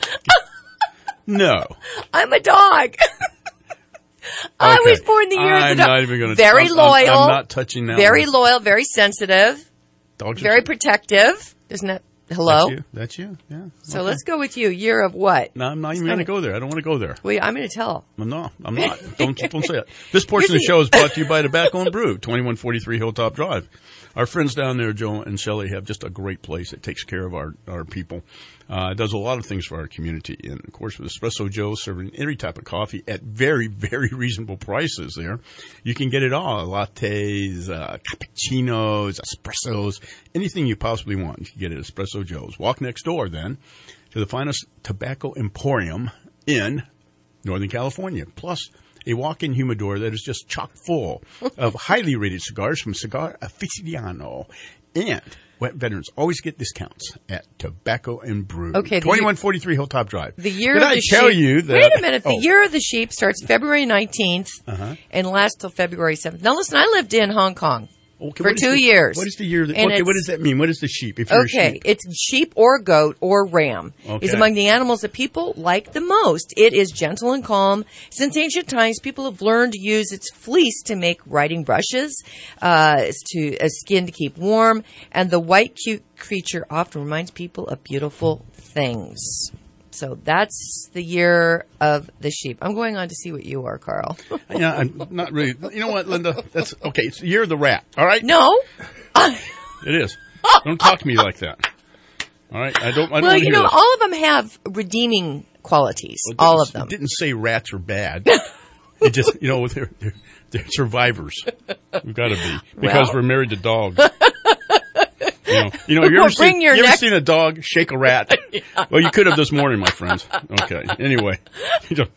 Speaker 7: no.
Speaker 8: I'm a dog. I
Speaker 7: Okay.
Speaker 8: was born the year
Speaker 7: I'm
Speaker 8: of the dog.
Speaker 7: not even gonna-
Speaker 8: Very
Speaker 7: I'm- I'm-
Speaker 8: loyal.
Speaker 7: I'm not touching that
Speaker 8: Very
Speaker 7: one.
Speaker 8: loyal, very sensitive,
Speaker 7: Dogs are
Speaker 8: very
Speaker 7: cute.
Speaker 8: protective. Isn't that, hello?
Speaker 7: That's you. That's you. Yeah.
Speaker 8: So
Speaker 7: Okay.
Speaker 8: let's go with you. Year of what?
Speaker 7: No, I'm not even going to go there. I don't want to go there.
Speaker 8: Well, I'm going to tell.
Speaker 7: I'm not. I'm not. Don't, don't say it. This portion of the show is brought to you by Tobacco and Brew, twenty-one forty-three Hilltop Drive. Our friends down there, Joe and Shelley, have just a great place that takes care of our, our people. Uh, does a lot of things for our community. And, of course, with Espresso Joe serving every type of coffee at very, very reasonable prices there. You can get it all. Lattes, uh, cappuccinos, espressos, anything you possibly want. You can get it at Espresso Joe's. Walk next door then to the finest tobacco emporium in Northern California. Plus, a walk-in humidor that is just chock full of highly rated cigars from Cigar Aficionado. And wet veterans always get discounts at Tobacco and Brew.
Speaker 8: Okay,
Speaker 7: twenty-one forty-three Hilltop Drive.
Speaker 8: The year
Speaker 7: Did
Speaker 8: of
Speaker 7: I
Speaker 8: the
Speaker 7: tell
Speaker 8: sheep.
Speaker 7: you that?
Speaker 8: Wait a minute. The
Speaker 7: oh.
Speaker 8: year of the sheep starts February nineteenth
Speaker 7: Uh-huh.
Speaker 8: and lasts till February seventh. Now, listen, I lived in Hong Kong
Speaker 7: Okay,
Speaker 8: for
Speaker 7: what is
Speaker 8: two
Speaker 7: the-
Speaker 8: years.
Speaker 7: What is the year? That,
Speaker 8: And
Speaker 7: okay, what
Speaker 8: it's-
Speaker 7: does that mean? What is the sheep? If you're a
Speaker 8: Okay,
Speaker 7: sheep?
Speaker 8: it's sheep or goat or ram.
Speaker 7: Okay.
Speaker 8: Is among the animals that people like the most. It is gentle and calm. Since ancient times, people have learned to use its fleece to make writing brushes, uh, to as skin to keep warm, and the white, cute creature often reminds people of beautiful things. So that's the year of the sheep. I'm going on to see what you are, Carl.
Speaker 7: Yeah, I'm not really. You know what, Linda? That's okay. It's the year of the rat. All right.
Speaker 8: No.
Speaker 7: It is. Don't talk to me like that. All right. I don't. I don't
Speaker 8: Well,
Speaker 7: want to
Speaker 8: you
Speaker 7: hear
Speaker 8: know,
Speaker 7: this.
Speaker 8: all of them have redeeming qualities.
Speaker 7: Well, it
Speaker 8: all
Speaker 7: didn't-
Speaker 8: of them.
Speaker 7: It didn't say rats are bad. It just, you know, they're, they're, they're survivors. We've got to be because
Speaker 8: Well.
Speaker 7: we're married to dogs. You know, you know, have you
Speaker 8: Well,
Speaker 7: ever
Speaker 8: bring
Speaker 7: seen,
Speaker 8: your
Speaker 7: you ever
Speaker 8: neck-
Speaker 7: seen a dog shake a rat? Well, you could have this morning, my friends. Okay. Anyway, you know,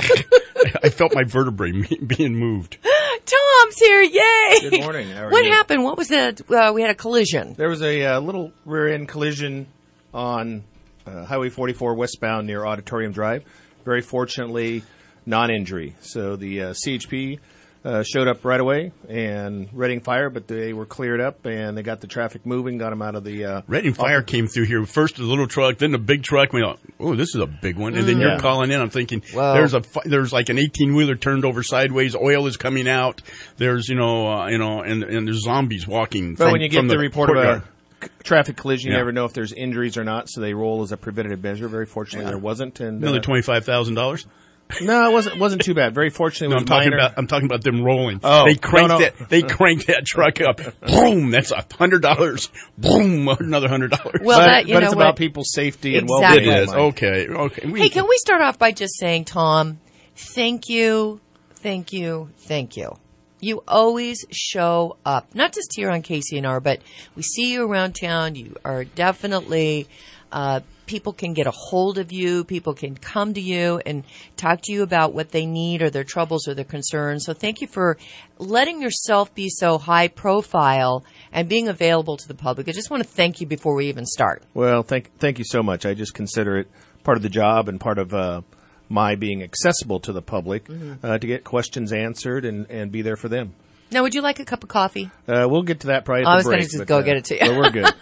Speaker 7: I felt my vertebrae being moved.
Speaker 8: Tom's here, yay!
Speaker 5: Good morning. How are
Speaker 8: What
Speaker 5: you?
Speaker 8: happened? What was that? Uh, we had a collision.
Speaker 5: There was a uh, little rear-end collision on uh, Highway forty-four westbound near Auditorium Drive. Very fortunately, non-injury. So the uh, C H P uh, showed up right away and Reading Fire, but they were cleared up and they got the traffic moving, got them out of the... Uh,
Speaker 7: Reading Fire came through here. First the little truck, then the big truck. We thought, oh, this is a big one. And then
Speaker 5: Mm.
Speaker 7: you're
Speaker 5: Yeah.
Speaker 7: calling in. I'm thinking,
Speaker 5: Wow.
Speaker 7: there's a fi- there's like an eighteen-wheeler turned over sideways. Oil is coming out. There's, you know, uh, you know, and and there's zombies walking.
Speaker 5: But
Speaker 7: from,
Speaker 5: when you get
Speaker 7: from
Speaker 5: the, report of
Speaker 7: courtyard.
Speaker 5: a c- traffic collision, you
Speaker 7: Yeah.
Speaker 5: never know if there's injuries or not, so they roll as a preventative measure. Very fortunately, there wasn't. And
Speaker 7: Another
Speaker 5: uh,
Speaker 7: twenty-five thousand dollars.
Speaker 5: No, it wasn't. Wasn't too bad. Very fortunately,
Speaker 7: No,
Speaker 5: it
Speaker 7: I'm
Speaker 5: was
Speaker 7: talking
Speaker 5: minor.
Speaker 7: about I'm talking about them rolling.
Speaker 5: Oh,
Speaker 7: they cranked
Speaker 5: no, no.
Speaker 7: that they cranked that truck up. Boom! That's a hundred dollars. Boom! Another hundred dollars.
Speaker 8: Well,
Speaker 5: but,
Speaker 8: that- you
Speaker 5: but
Speaker 8: know
Speaker 5: it's
Speaker 8: what?
Speaker 5: about people's safety and
Speaker 8: Exactly.
Speaker 5: well-being.
Speaker 7: It is okay. Okay. We,
Speaker 8: Hey, can we start off by just saying, Tom, thank you, thank you, thank you. You always show up, not just here on K C N R, but we see you around town. You are definitely, uh, people can get a hold of you. People can come to you and talk to you about what they need or their troubles or their concerns. So thank you for letting yourself be so high profile and being available to the public. I just want to thank you before we even start.
Speaker 5: Well, thank thank you so much. I just consider it part of the job and part of uh, my being accessible to the public
Speaker 8: Mm-hmm.
Speaker 5: uh, to get questions answered and, and be there for them.
Speaker 8: Now, would you like a cup of coffee?
Speaker 5: Uh, we'll get to that probably at
Speaker 8: I
Speaker 5: the
Speaker 8: was gonna
Speaker 5: break.
Speaker 8: just
Speaker 5: but,
Speaker 8: go
Speaker 5: uh,
Speaker 8: get it to you.
Speaker 5: but we're good.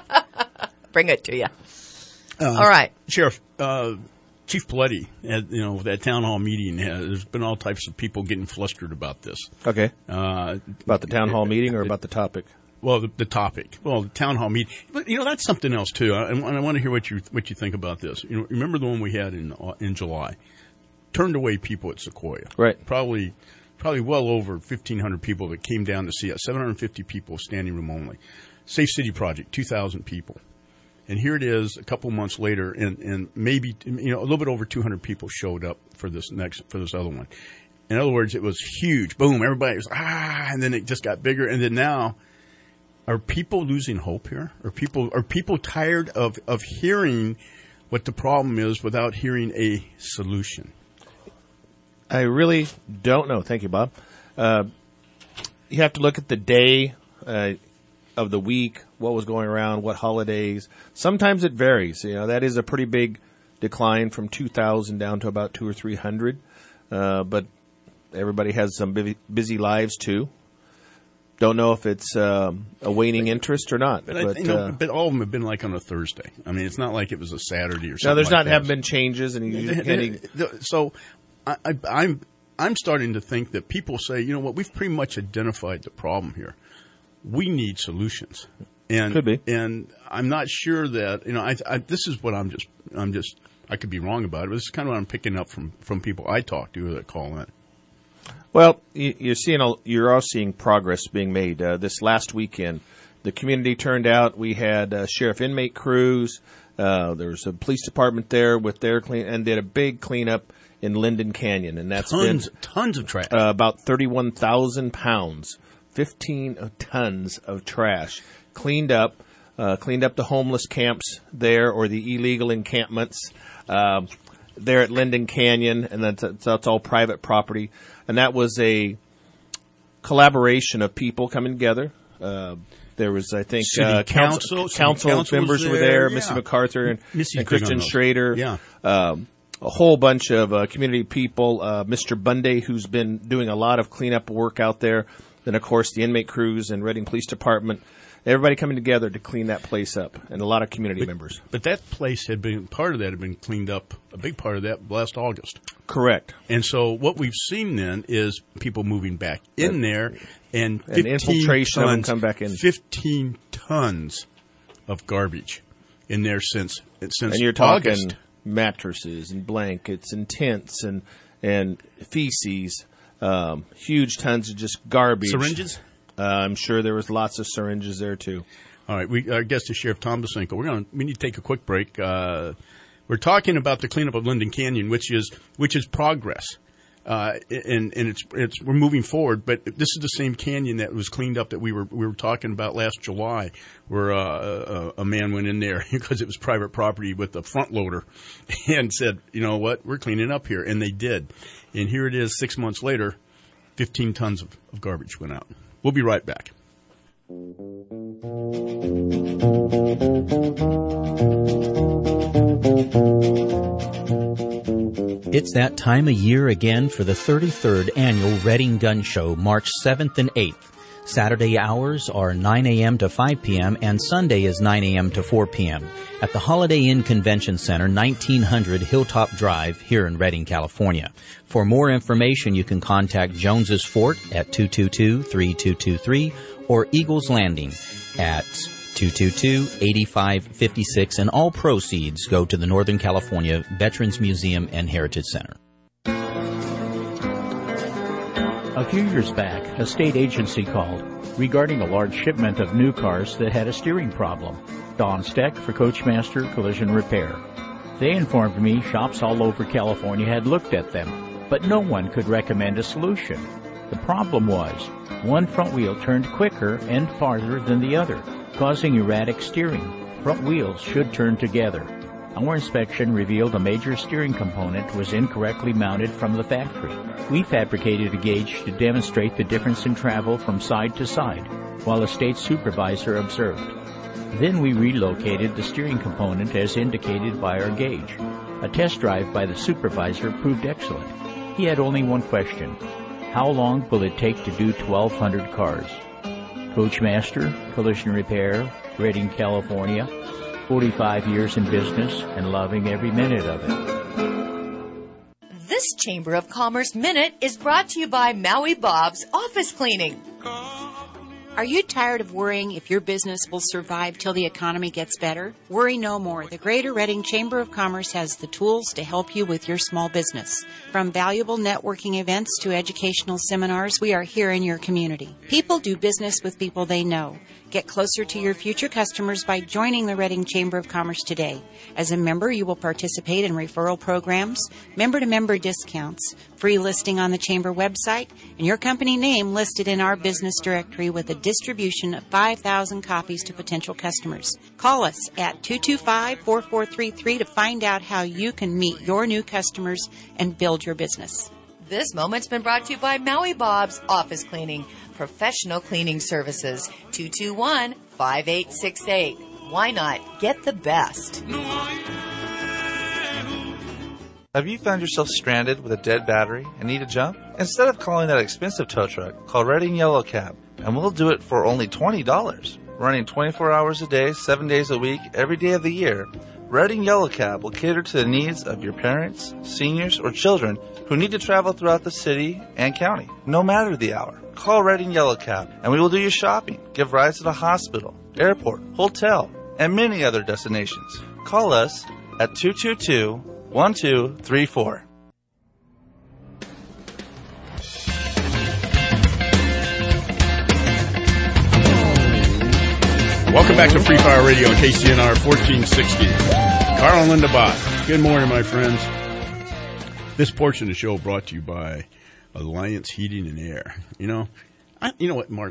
Speaker 8: Bring it to you.
Speaker 7: Uh,
Speaker 8: All right.
Speaker 7: Sheriff, uh, Chief Paletti, at, you know, that town hall meeting, uh, there's been all types of people getting flustered about this.
Speaker 5: Okay.
Speaker 7: Uh,
Speaker 5: About the town hall meeting or about the topic?
Speaker 7: Well, the, the topic. Well, the town hall meeting. But, you know, that's something else, too. I, I want to hear what you what you think about this. You know, remember the one we had in uh, in July? Turned away people at Sequoia.
Speaker 5: Right.
Speaker 7: Probably probably well over fifteen hundred people that came down to see us. seven hundred fifty people, standing room only. Safe City Project, two thousand people. And here it is a couple months later, and, and maybe, you know, a little bit over two hundred people showed up for this next, for this other one. In other words, it was huge. Boom, everybody was, ah, and then it just got bigger. And then now, are people losing hope here? Are people, are people tired of, of hearing what the problem is without hearing a solution?
Speaker 5: I really don't know. Thank you, Bob. Uh, you have to look at the day uh, of the week, what was going around, what holidays. Sometimes it varies. You know, that is a pretty big decline from two thousand down to about two or three hundred. Uh, but everybody has some busy, busy lives too. Don't know if it's um, a waning interest or not.
Speaker 7: But,
Speaker 5: But,
Speaker 7: I, you know,
Speaker 5: uh,
Speaker 7: but all of them have been like on a Thursday. I mean, it's not like it was a Saturday or something.
Speaker 5: no, there's
Speaker 7: like
Speaker 5: not
Speaker 7: that.
Speaker 5: have been changes, and you, and you,
Speaker 7: So I, I, I'm I'm starting to think that people say, you know what, we've pretty much identified the problem here. We need solutions, and
Speaker 5: Could be.
Speaker 7: And I'm not sure that you know. I, I this is what I'm just I'm just I could be wrong about it. But this is kind of what I'm picking up from from people I talk to that call in.
Speaker 5: Well, you- you're seeing a, you're all seeing progress being made. Uh, this last weekend, the community turned out. We had uh, sheriff inmate crews. Uh, there was a police department there with their clean and did a big cleanup in Linden Canyon, and that's
Speaker 7: Tons
Speaker 5: been
Speaker 7: tons of trash.
Speaker 5: uh, about thirty-one thousand pounds, fifteen tons of trash cleaned up. uh, cleaned up the homeless camps there or the illegal encampments um, there at Linden Canyon, and that's, that's all private property. And that was a collaboration of people coming together. Uh, there was, I think,
Speaker 7: City
Speaker 5: uh,
Speaker 7: council,
Speaker 5: council,
Speaker 7: City
Speaker 5: council
Speaker 7: council
Speaker 5: members
Speaker 7: was
Speaker 5: were
Speaker 7: there,
Speaker 5: there,
Speaker 7: yeah.
Speaker 5: Missy MacArthur and,
Speaker 7: Missy
Speaker 5: and
Speaker 7: big on
Speaker 5: Kristen
Speaker 7: those.
Speaker 5: Schrader.
Speaker 7: Yeah.
Speaker 5: Um, a whole bunch of uh, community people, uh, Mister Bunday, who's been doing a lot of cleanup work out there. Then, of course, the inmate crews and Reading Police Department. Everybody coming together to clean that place up, and a lot of community
Speaker 7: but,
Speaker 5: members.
Speaker 7: But that place had been, part of that had been cleaned up, a big part of that last August.
Speaker 5: Correct.
Speaker 7: And so what we've seen then is people moving back in there, and
Speaker 5: And infiltration of them come back in.
Speaker 7: fifteen tons of garbage in there since since
Speaker 5: And you're talking
Speaker 7: August.
Speaker 5: mattresses and blankets and tents and and feces, um, huge tons of just garbage.
Speaker 7: Syringes?
Speaker 5: Uh, I'm sure there was lots of syringes there too.
Speaker 7: All right, we, our guest is Sheriff Tom DeCinco. We're going. We need to take a quick break. Uh, we're talking about the cleanup of Linden Canyon, which is which is progress, uh, and and it's it's we're moving forward. But this is the same canyon that was cleaned up that we were we were talking about last July, where uh, a, a man went in there because it was private property with a front loader, and said, you know what, we're cleaning up here, and they did. And here it is, six months later, fifteen tons of, of garbage went out. We'll be right back.
Speaker 10: It's that time of year again for the thirty-third Annual Reading Gun Show, March seventh and eighth. Saturday hours are nine a.m. to five p.m. and Sunday is nine a.m. to four p.m. at the Holiday Inn Convention Center, nineteen hundred Hilltop Drive, here in Redding, California. For more information, you can contact Jones's Fort at two two two, three two two three or Eagles Landing at two two two, eight five five six, and all proceeds go to the Northern California Veterans Museum and Heritage Center.
Speaker 11: A few years back, a state agency called regarding a large shipment of new cars that had a steering problem. Don Steck for Coachmaster Collision Repair. They informed me shops all over California had looked at them, but no one could recommend a solution. The problem was, one front wheel turned quicker and farther than the other, causing erratic steering. Front wheels should turn together. Our inspection revealed a major steering component was incorrectly mounted from the factory. We fabricated a gauge to demonstrate the difference in travel from side to side, while a state supervisor observed. Then we relocated the steering component as indicated by our gauge. A test drive by the supervisor proved excellent. He had only one question. How long will it take to do twelve hundred cars? Coachmaster, Collision Repair, Redding, California. forty-five years in business and loving every minute of it.
Speaker 8: This Chamber of Commerce Minute is brought to you by Maui Bob's Office Cleaning.
Speaker 12: Are you tired of worrying if your business will survive till the economy gets better? Worry no more. The Greater Reading Chamber of Commerce has the tools to help you with your small business. From valuable networking events to educational seminars, we are here in your community. People do business with people they know. Get closer to your future customers by joining the Reading Chamber of Commerce today. As a member, you will participate in referral programs, member-to-member discounts, free listing on the Chamber website, and your company name listed in our business directory with a distribution of five thousand copies to potential customers. Call us at two two five, four four three three to find out how you can meet your new customers and build your business.
Speaker 8: This moment's been brought to you by Maui Bob's Office Cleaning, professional cleaning services, two two one, five eight six eight. Why not get the best?
Speaker 13: Have you found yourself stranded with a dead battery and need a jump? Instead of calling that expensive tow truck, call Redding Yellow Cab, and we'll do it for only twenty dollars. Running twenty-four hours a day, seven days a week, every day of the year, Redding Yellow Cab will cater to the needs of your parents, seniors, or children who need to travel throughout the city and county, no matter the hour. Call Redding Yellow Cab, and we will do your shopping, give rides to the hospital, airport, hotel, and many other destinations. Call us at two two two, one two three four.
Speaker 7: Welcome back to Free Fire Radio on K C N R fourteen sixty. Carl and Linda Bott. Good morning, my friends. This portion of the show brought to you by Alliance Heating and Air. You know, I, you know what, Martin?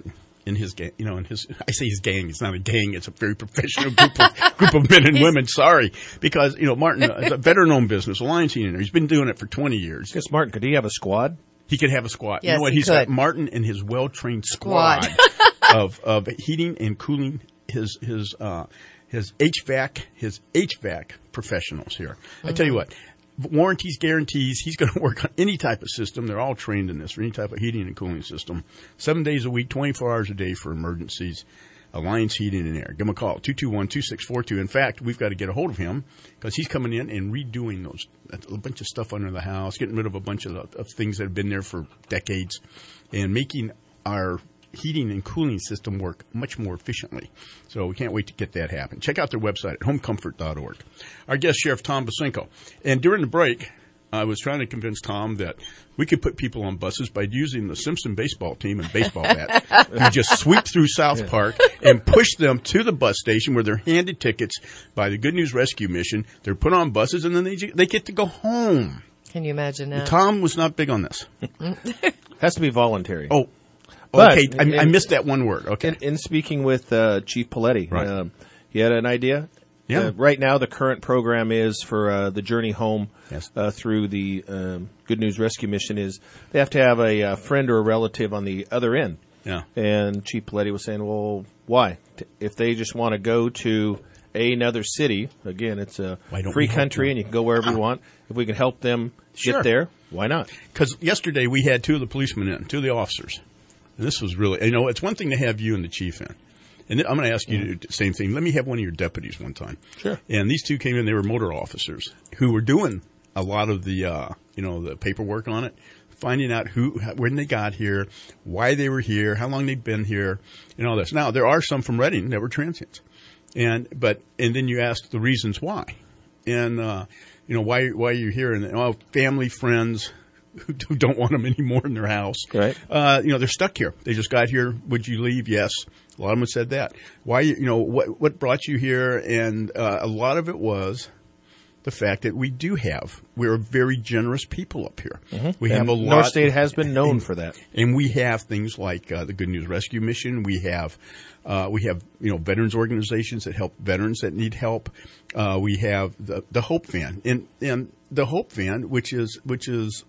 Speaker 7: in his gang, you know, in his, I say his gang, it's not a gang, it's a very professional group of, group of men and women, sorry. Because, you know, Martin, uh, it's a veteran-owned business, Alliance Heating. He's been doing it for twenty years.
Speaker 5: Yes, Martin, could he have a squad?
Speaker 7: He could have a squad.
Speaker 8: Yes,
Speaker 7: you know what?
Speaker 8: he
Speaker 7: He's
Speaker 8: could.
Speaker 7: got Martin and his well-trained squad,
Speaker 8: Squad.
Speaker 7: of, of heating and cooling, his, his, uh, his H V A C, his H V A C professionals here. I tell you what. Warranties, guarantees, he's going to work on any type of system. They're all trained in this, for any type of heating and cooling system. Seven days a week, twenty-four hours a day for emergencies. Alliance Heating and Air. Give him a call, two two one, two six four two. In fact, we've got to get a hold of him because he's coming in and redoing those, a bunch of stuff under the house, getting rid of a bunch of, of things that have been there for decades, and making our heating and cooling system work much more efficiently. So we can't wait to get that happen. Check out their website at home comfort dot org. Our guest, Sheriff Tom Bosinko. And during the break, I was trying to convince Tom that we could put people on buses by using the Simpson baseball team and baseball bats. You just sweep through South Park and push them to the bus station where they're handed tickets by the Good News Rescue Mission. They're put on buses, and then they they get to go home.
Speaker 8: Can you imagine that?
Speaker 7: Tom was not big on this.
Speaker 5: Has to be voluntary.
Speaker 7: Oh,
Speaker 5: But
Speaker 7: okay. I,
Speaker 5: in-
Speaker 7: I missed that one word. Okay.
Speaker 5: In, in speaking with uh, Chief Paletti,
Speaker 7: Right.
Speaker 5: um, he had an idea.
Speaker 7: Yeah.
Speaker 5: Uh, right now, the current program is for uh, the journey home
Speaker 7: Yes.
Speaker 5: uh, through the um, Good News Rescue Mission is they have to have a, uh friend or a relative on the other end.
Speaker 7: Yeah.
Speaker 5: And Chief Paletti was saying, well, why? T- If they just want to go to another city, again, it's a
Speaker 7: Why don't
Speaker 5: free
Speaker 7: we help
Speaker 5: country
Speaker 7: them?
Speaker 5: and you can go wherever you want. If we can help them
Speaker 7: Sure.
Speaker 5: get there, why not?
Speaker 7: Because yesterday we had two of the policemen in, two of the officers. And this was really, you know, it's one thing to have you and the chief in. And I'm going to ask you to do the same thing. Let me have one of your deputies one time.
Speaker 5: Sure.
Speaker 7: And these two came in, they were motor officers who were doing a lot of the, uh, you know, the paperwork on it, finding out who, when they got here, why they were here, how long they've been here, and all this. Now, there are some from Reading that were transients. And, but, and then you ask the reasons why. And, uh, you know, why, why are you here? And, oh, family, friends who who don't want them anymore in their house.
Speaker 5: Right.
Speaker 7: Uh, you know, they're stuck here. They just got here. Would you leave? Yes. A lot of them have said that. Why, you know, what, what brought you here? And, uh, a lot of it was the fact that we do have, we're very generous people up here.
Speaker 5: Mhm.
Speaker 7: We
Speaker 5: And
Speaker 7: have a
Speaker 5: North
Speaker 7: lot.
Speaker 5: State has been known for that.
Speaker 7: And we have things like, uh, the Good News Rescue Mission. We have, uh, we have, you know, veterans organizations that help veterans that need help. Uh, we have the, the Hope Van and, and the Hope Van, which is, which is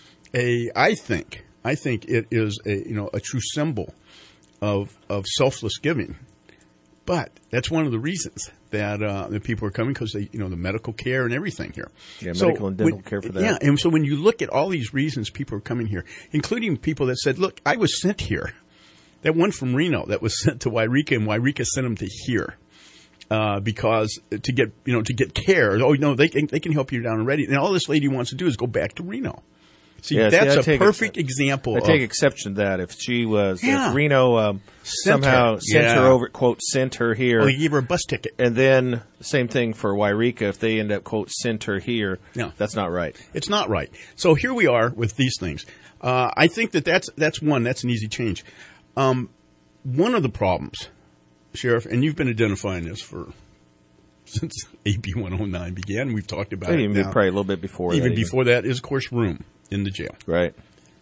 Speaker 7: a, I think, I think it is a, you know, a true symbol of, of selfless giving. But that's one of the reasons that, uh, that people are coming because they, you know, the medical care and everything here.
Speaker 5: Yeah,
Speaker 7: So
Speaker 5: medical and dental
Speaker 7: when-
Speaker 5: care for that.
Speaker 7: Yeah, and so when you look at all these reasons people are coming here, including people that said, look, I was sent here. That one from Reno that was sent to Wairika, and Wairika sent him to here. Uh, because to get, you know, to get care, oh, no, they can, they can help you down in Reading. And all this lady wants to do is go back to Reno. See,
Speaker 5: Yeah, see,
Speaker 7: that's
Speaker 5: I
Speaker 7: a
Speaker 5: take
Speaker 7: perfect
Speaker 5: ex-
Speaker 7: example
Speaker 5: I
Speaker 7: of,
Speaker 5: take exception to that. If she was,
Speaker 7: Yeah.
Speaker 5: if Reno um,
Speaker 7: Sent
Speaker 5: somehow
Speaker 7: her.
Speaker 5: sent
Speaker 7: Yeah.
Speaker 5: her over, quote, sent her here.
Speaker 7: well, he gave her a bus ticket.
Speaker 5: And then same thing for Wairika. If they end up, quote, sent her here,
Speaker 7: Yeah.
Speaker 5: that's not right.
Speaker 7: It's not right. So here we are with these things. Uh, I think that that's, that's one, that's an easy change. Um, one of the problems, Sheriff, and you've been identifying this for, since A B one oh nine began, we've talked about it
Speaker 5: Even
Speaker 7: now.
Speaker 5: probably a little bit before
Speaker 7: Even
Speaker 5: that.
Speaker 7: before that is, of course, room in the jail.
Speaker 5: Right.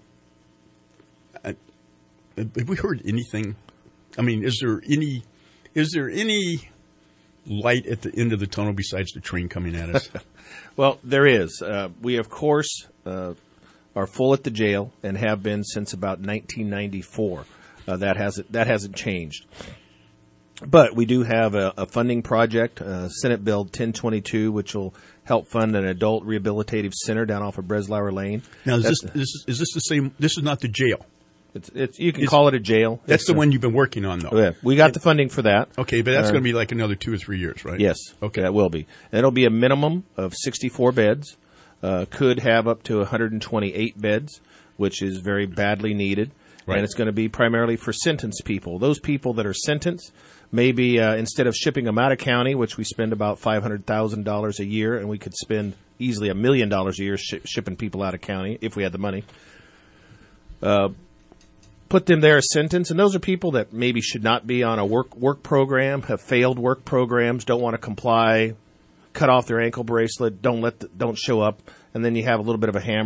Speaker 7: I, have we heard anything? I mean, is there any, is there any light at the end of the tunnel besides the train coming at us?
Speaker 5: Well, there is. Uh, we, of course, uh, are full at the jail and have been since about nineteen ninety-four. Uh, that hasn't that hasn't changed. But we do have a, a funding project, uh, Senate Bill ten twenty-two, which will help fund an adult rehabilitative center down off of Breslauer Lane.
Speaker 7: Now, is this,
Speaker 5: That's-
Speaker 7: this is, is this the same? This is not the jail.
Speaker 5: It's, it's, you can
Speaker 7: It's-
Speaker 5: call it a jail.
Speaker 7: That's
Speaker 5: It's
Speaker 7: the
Speaker 5: a-
Speaker 7: one you've been working on, though.
Speaker 5: Yeah, we got the funding for that.
Speaker 7: Okay, but that's
Speaker 5: Uh,
Speaker 7: going to be like another two or three years, right?
Speaker 5: Yes.
Speaker 7: Okay.
Speaker 5: That will be. And it'll be a minimum of sixty-four beds. Uh, could have up to one hundred twenty-eight beds, which is very badly needed.
Speaker 7: Right.
Speaker 5: And it's going to be primarily for sentenced people. Those people that are sentenced, maybe uh, instead of shipping them out of county, which we spend about five hundred thousand dollars a year, and we could spend easily a million dollars a year sh- shipping people out of county if we had the money. Uh, put them there as sentence, and those are people that maybe should not be on a work work program, have failed work programs, don't want to comply, cut off their ankle bracelet, don't let the, don't show up, and then you have a little bit of a hammer.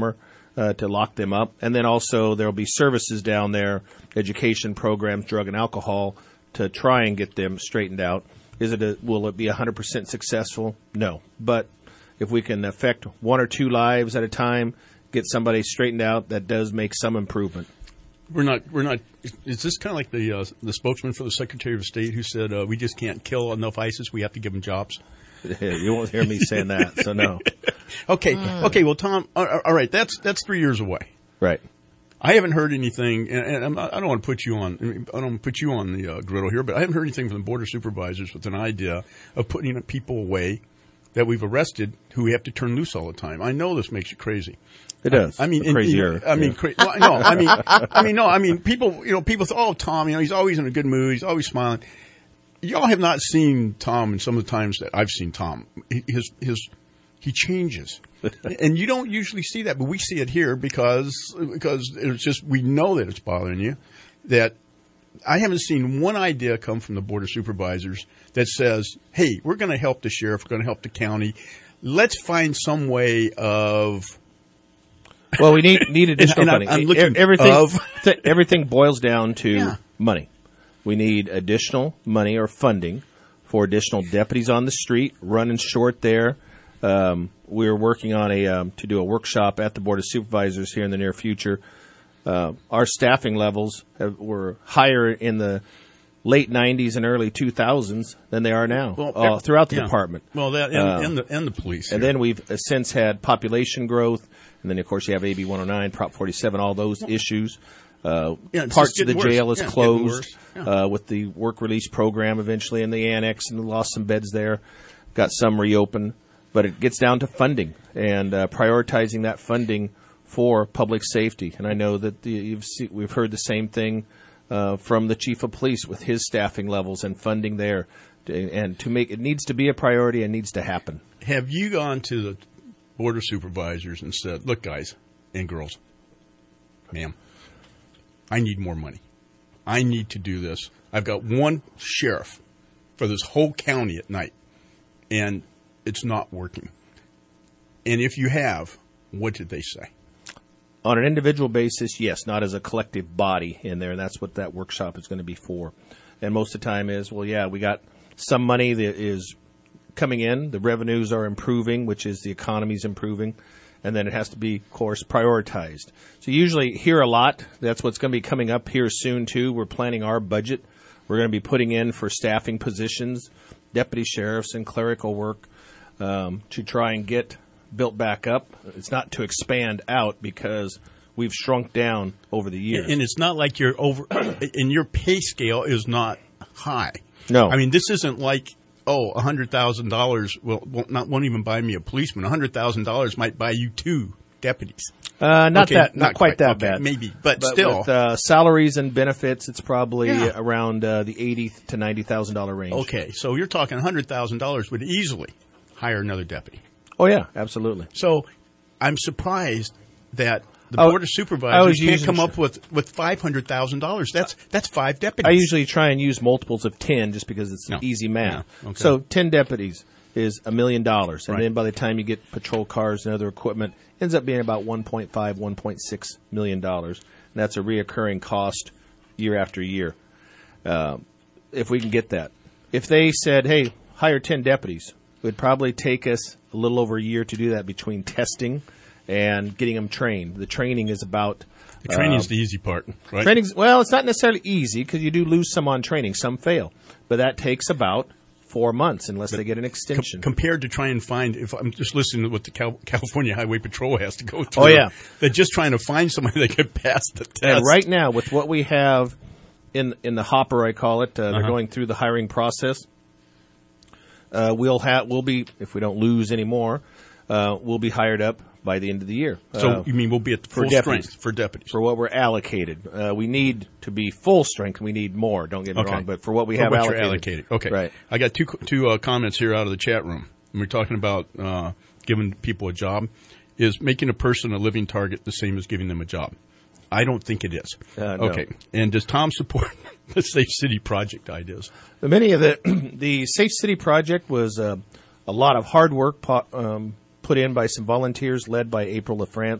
Speaker 5: uh, to lock them up. And then also there will be services down there, education programs, drug and alcohol, to try and get them straightened out. Is it a, will it be one hundred percent successful? No. But if we can affect one or two lives at a time, get somebody straightened out, that does make some improvement.
Speaker 7: We're not. We're not. Is this kind of like the uh, the spokesman for the Secretary of State who said uh, we just can't kill enough ISIS? We have to give them jobs.
Speaker 5: You won't hear me saying that. So no.
Speaker 7: okay.
Speaker 5: Mm.
Speaker 7: Okay. Well, Tom. All right. That's that's three years away.
Speaker 5: Right.
Speaker 7: I haven't heard anything, and, and I'm not, I don't want to put you on. I don't want to put you on the uh, griddle here, but I haven't heard anything from the Board of Supervisors with an idea of putting people away that we've arrested who we have to turn loose all the time. I know this makes you crazy.
Speaker 5: It does.
Speaker 7: I mean, in,
Speaker 5: crazier.
Speaker 7: in, I mean,
Speaker 5: yeah.
Speaker 7: cra- well, no, I mean, I mean, no, I mean, people, you know, people say, oh, Tom, you know, he's always in a good mood. He's always smiling. Y'all have not seen Tom in some of the times that I've seen Tom. His, his, he changes. And you don't usually see that, but we see it here because, because it's just, we know that it's bothering you. That I haven't seen one idea come from the Board of Supervisors that says, hey, we're going to help the sheriff, we're going to help the county. Let's find some way of,
Speaker 5: well, we need need additional
Speaker 7: and, and
Speaker 5: money.
Speaker 7: I'm, I'm looking
Speaker 5: everything
Speaker 7: of,
Speaker 5: th- everything boils down to
Speaker 7: yeah.
Speaker 5: money. We need additional money or funding for additional deputies on the street. Running short there. Um, we're working on a um, to do a workshop at the Board of Supervisors here in the near future. Uh, our staffing levels have, were higher in the late nineties and early two thousands than they are now
Speaker 7: well,
Speaker 5: uh, throughout the
Speaker 7: yeah.
Speaker 5: department.
Speaker 7: Well, that and,
Speaker 5: uh,
Speaker 7: and the and the police,
Speaker 5: and
Speaker 7: here.
Speaker 5: then we've since had population growth, and then of course you have A B one oh nine, Prop forty-seven, all those issues. Uh,
Speaker 7: yeah,
Speaker 5: parts of the
Speaker 7: worse.
Speaker 5: jail is
Speaker 7: yeah,
Speaker 5: closed
Speaker 7: yeah.
Speaker 5: uh, with the work release program eventually, and the annex, and lost some beds there. Got some reopened, but it gets down to funding and uh, prioritizing that funding for public safety. And I know that the, you've see, we've heard the same thing uh, from the chief of police with his staffing levels and funding there. To, and to make it needs to be a priority and needs to happen.
Speaker 7: Have you gone to the Board of Supervisors and said, look, guys and girls, ma'am, I need more money. I need to do this. I've got one sheriff for this whole county at night, and it's not working. And if you have, what did they say?
Speaker 5: On an individual basis, yes, not as a collective body in there, and that's what that workshop is going to be for. And most of the time is, well, yeah, we got some money that is coming in, the revenues are improving, which is the economy's improving, and then it has to be, of course, prioritized. So you usually hear a lot. That's what's going to be coming up here soon, too. We're planning our budget. We're going to be putting in for staffing positions, deputy sheriffs, and clerical work um, to try and get built back up. It's not to expand out because we've shrunk down over the years.
Speaker 7: And it's not like you're over, and your pay scale is not high.
Speaker 5: No.
Speaker 7: I mean, this isn't like, oh, one hundred thousand dollars will, will not, won't even buy me a policeman. one hundred thousand dollars might buy you two deputies.
Speaker 5: Uh, not
Speaker 7: okay,
Speaker 5: that, not,
Speaker 7: not
Speaker 5: quite,
Speaker 7: quite
Speaker 5: that
Speaker 7: okay,
Speaker 5: bad.
Speaker 7: Maybe, but,
Speaker 5: but
Speaker 7: still.
Speaker 5: With uh, salaries and benefits, it's probably
Speaker 7: Yeah.
Speaker 5: around uh, the eighty to ninety thousand dollar range.
Speaker 7: Okay, so you're talking one hundred thousand dollars would easily hire another deputy.
Speaker 5: Oh, yeah, absolutely.
Speaker 7: So I'm surprised that the
Speaker 5: Oh,
Speaker 7: Board of
Speaker 5: I
Speaker 7: Supervisors
Speaker 5: was
Speaker 7: can't
Speaker 5: using-
Speaker 7: come up with, with five hundred thousand dollars. That's that's five deputies.
Speaker 5: I usually try and use multiples of ten just because it's
Speaker 7: No.
Speaker 5: easy math.
Speaker 7: No. Okay.
Speaker 5: So ten deputies is a million dollars. And
Speaker 7: Right.
Speaker 5: then by the time you get patrol cars and other equipment, it ends up being about one point five, one point six million dollars. And that's a reoccurring cost year after year. Uh, if we can get that. If they said, hey, hire ten deputies, it would probably take us a little over a year to do that between testing and getting them trained. The training is about...
Speaker 7: The training is
Speaker 5: uh,
Speaker 7: the easy part, right?
Speaker 5: Training's, well, it's not necessarily easy because you do lose some on training. Some fail. But that takes about four months unless
Speaker 7: But
Speaker 5: they get an extension.
Speaker 7: Com- compared to trying to find, if I'm just listening to what the Cal- California Highway Patrol has to go through.
Speaker 5: Oh, yeah.
Speaker 7: They're just trying to find somebody that can pass the test.
Speaker 5: And right now, with what we have in in the hopper, I call it, uh, they're
Speaker 7: Uh-huh.
Speaker 5: going through the hiring process. Uh, we'll have, we'll be, if we don't lose any more, uh, we'll be hired up by the end of the year.
Speaker 7: So
Speaker 5: Uh,
Speaker 7: you mean we'll be at
Speaker 5: for
Speaker 7: full
Speaker 5: deputies.
Speaker 7: strength for deputies?
Speaker 5: For what we're allocated. Uh, we need to be full strength. We need more. Don't get me
Speaker 7: Okay.
Speaker 5: wrong. But for what we
Speaker 7: For
Speaker 5: have
Speaker 7: what
Speaker 5: allocated.
Speaker 7: you're allocated. Okay.
Speaker 5: Right.
Speaker 7: I got two two uh, comments here out of the chat room. And we're talking about uh, giving people a job. Is making a person a living target the same as giving them a job? I don't think it is.
Speaker 5: Uh, no.
Speaker 7: Okay. And does Tom support the Safe City Project ideas?
Speaker 5: Many of the the Safe City Project was uh, a lot of hard work po- um, put in by some volunteers led by April LaFrance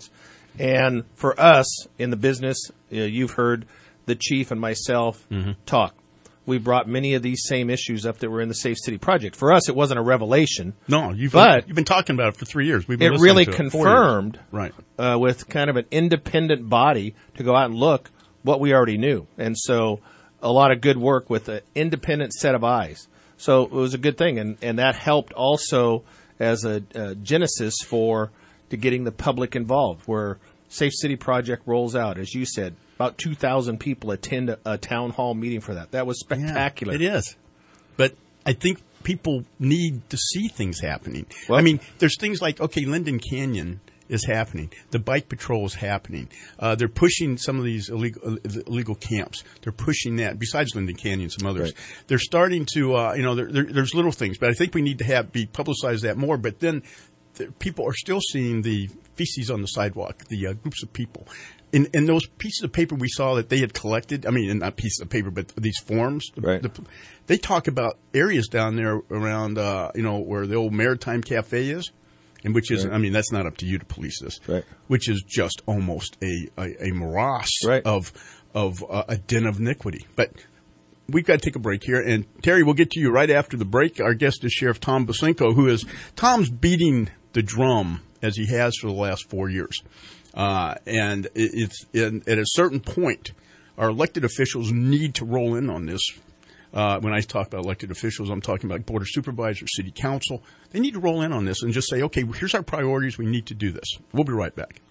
Speaker 5: And for us in the business, you know, you've heard the chief and myself mm-hmm. talk. We brought many of these same issues up that were in the Safe City Project. For us, it wasn't a revelation.
Speaker 7: No, you've,
Speaker 5: but
Speaker 7: you've been talking about it for three years. We've been
Speaker 5: it really
Speaker 7: to
Speaker 5: confirmed,
Speaker 7: it right.
Speaker 5: uh, with kind of an independent body to go out and look what we already knew. And so a lot of good work with an independent set of eyes. So it was a good thing, and, and that helped also as a, a genesis for to getting the public involved, where Safe City Project rolls out, as you said. About two thousand people attend a, a town hall meeting for that. That was spectacular.
Speaker 7: Yeah, it is. But I think people need to see things happening.
Speaker 5: Well,
Speaker 7: I mean, there's things like, okay, Linden Canyon is happening. The bike patrol is happening. Uh, they're pushing some of these illegal, illegal camps. They're pushing that. Besides Linden Canyon, some others. Right. They're starting to, uh, you know, there, there, there's little things. But I think we need to have be publicize that more. But then the, people are still seeing the feces on the sidewalk, the uh, groups of people. In, in those pieces of paper we saw that they had collected, I mean, not pieces of paper, but these forms,
Speaker 5: right.
Speaker 7: the, they talk about areas down there around, uh, you know, where the old Maritime Cafe is, and which is, right. I mean, that's not up to you to police this,
Speaker 5: right.
Speaker 7: which is just almost a, a, a morass
Speaker 5: right.
Speaker 7: of of uh, a den of iniquity. But we've got to take a break here, and Terry, we'll get to you right after the break. Our guest is Sheriff Tom Bosinko, who is, Tom's beating the drum as he has for the last four years. Uh, and it, it's in, at a certain point, our elected officials need to roll in on this. Uh, when I talk about elected officials, I'm talking about board of supervisors, city council. They need to roll in on this and just say, okay, here's our priorities. We need to do this. We'll be right back.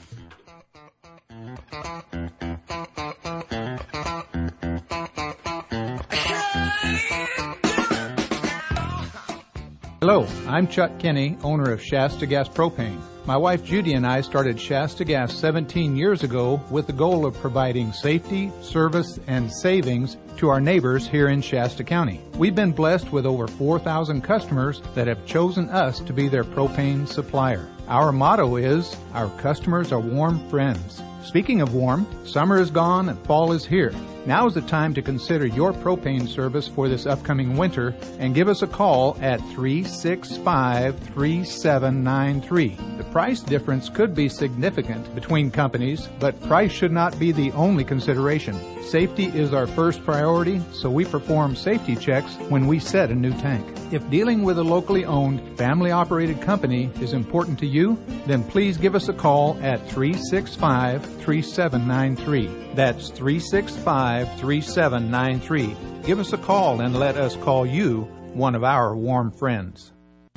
Speaker 14: Hello, I'm Chuck Kinney, owner of Shasta Gas Propane. My wife Judy and I started Shasta Gas seventeen years ago with the goal of providing safety, service, and savings to our neighbors here in Shasta County. We've been blessed with over four thousand customers that have chosen us to be their propane supplier. Our motto is, our customers are warm friends. Speaking of warm, summer is gone and fall is here. Now is the time to consider your propane service for this upcoming winter and give us a call at three six five, three seven nine three. The price difference could be significant between companies, but price should not be the only consideration. Safety is our first priority, so we perform safety checks when we set a new tank. If dealing with a locally owned, family-operated company is important to you, then please give us a call at three six five, three seven nine three. That's three six five, three seven nine three. Give us a call and let us call you one of our warm friends.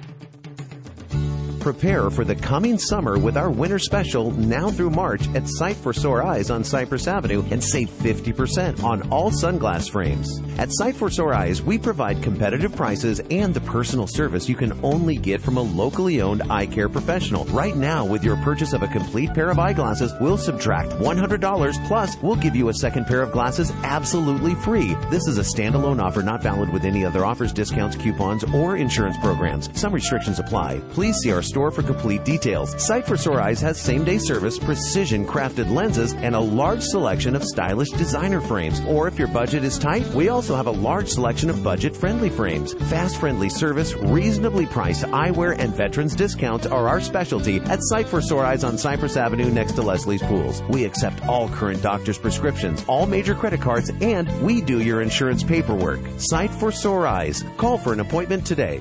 Speaker 15: Prepare for the coming summer with our winter special now through March at Sight for Sore Eyes on Cypress Avenue and save fifty percent on all sunglass frames. At Sight for Sore Eyes, we provide competitive prices and the personal service you can only get from a locally owned eye care professional. Right now, with your purchase of a complete pair of eyeglasses, we'll subtract one hundred dollars plus we'll give you a second pair of glasses absolutely free. This is a standalone offer not valid with any other offers, discounts, coupons, or insurance programs. Some restrictions apply. Please see our store for complete details. Sight for Sore Eyes has same-day service, precision-crafted lenses, and a large selection of stylish designer frames. Or if your budget is tight, we also have a large selection of budget-friendly frames. Fast-friendly service, reasonably priced eyewear, and veterans discounts are our specialty at Sight for Sore Eyes on Cypress Avenue next to Leslie's Pools. We accept all current doctor's prescriptions, all major credit cards, and we do your insurance paperwork. Sight for Sore Eyes. Call for an appointment today.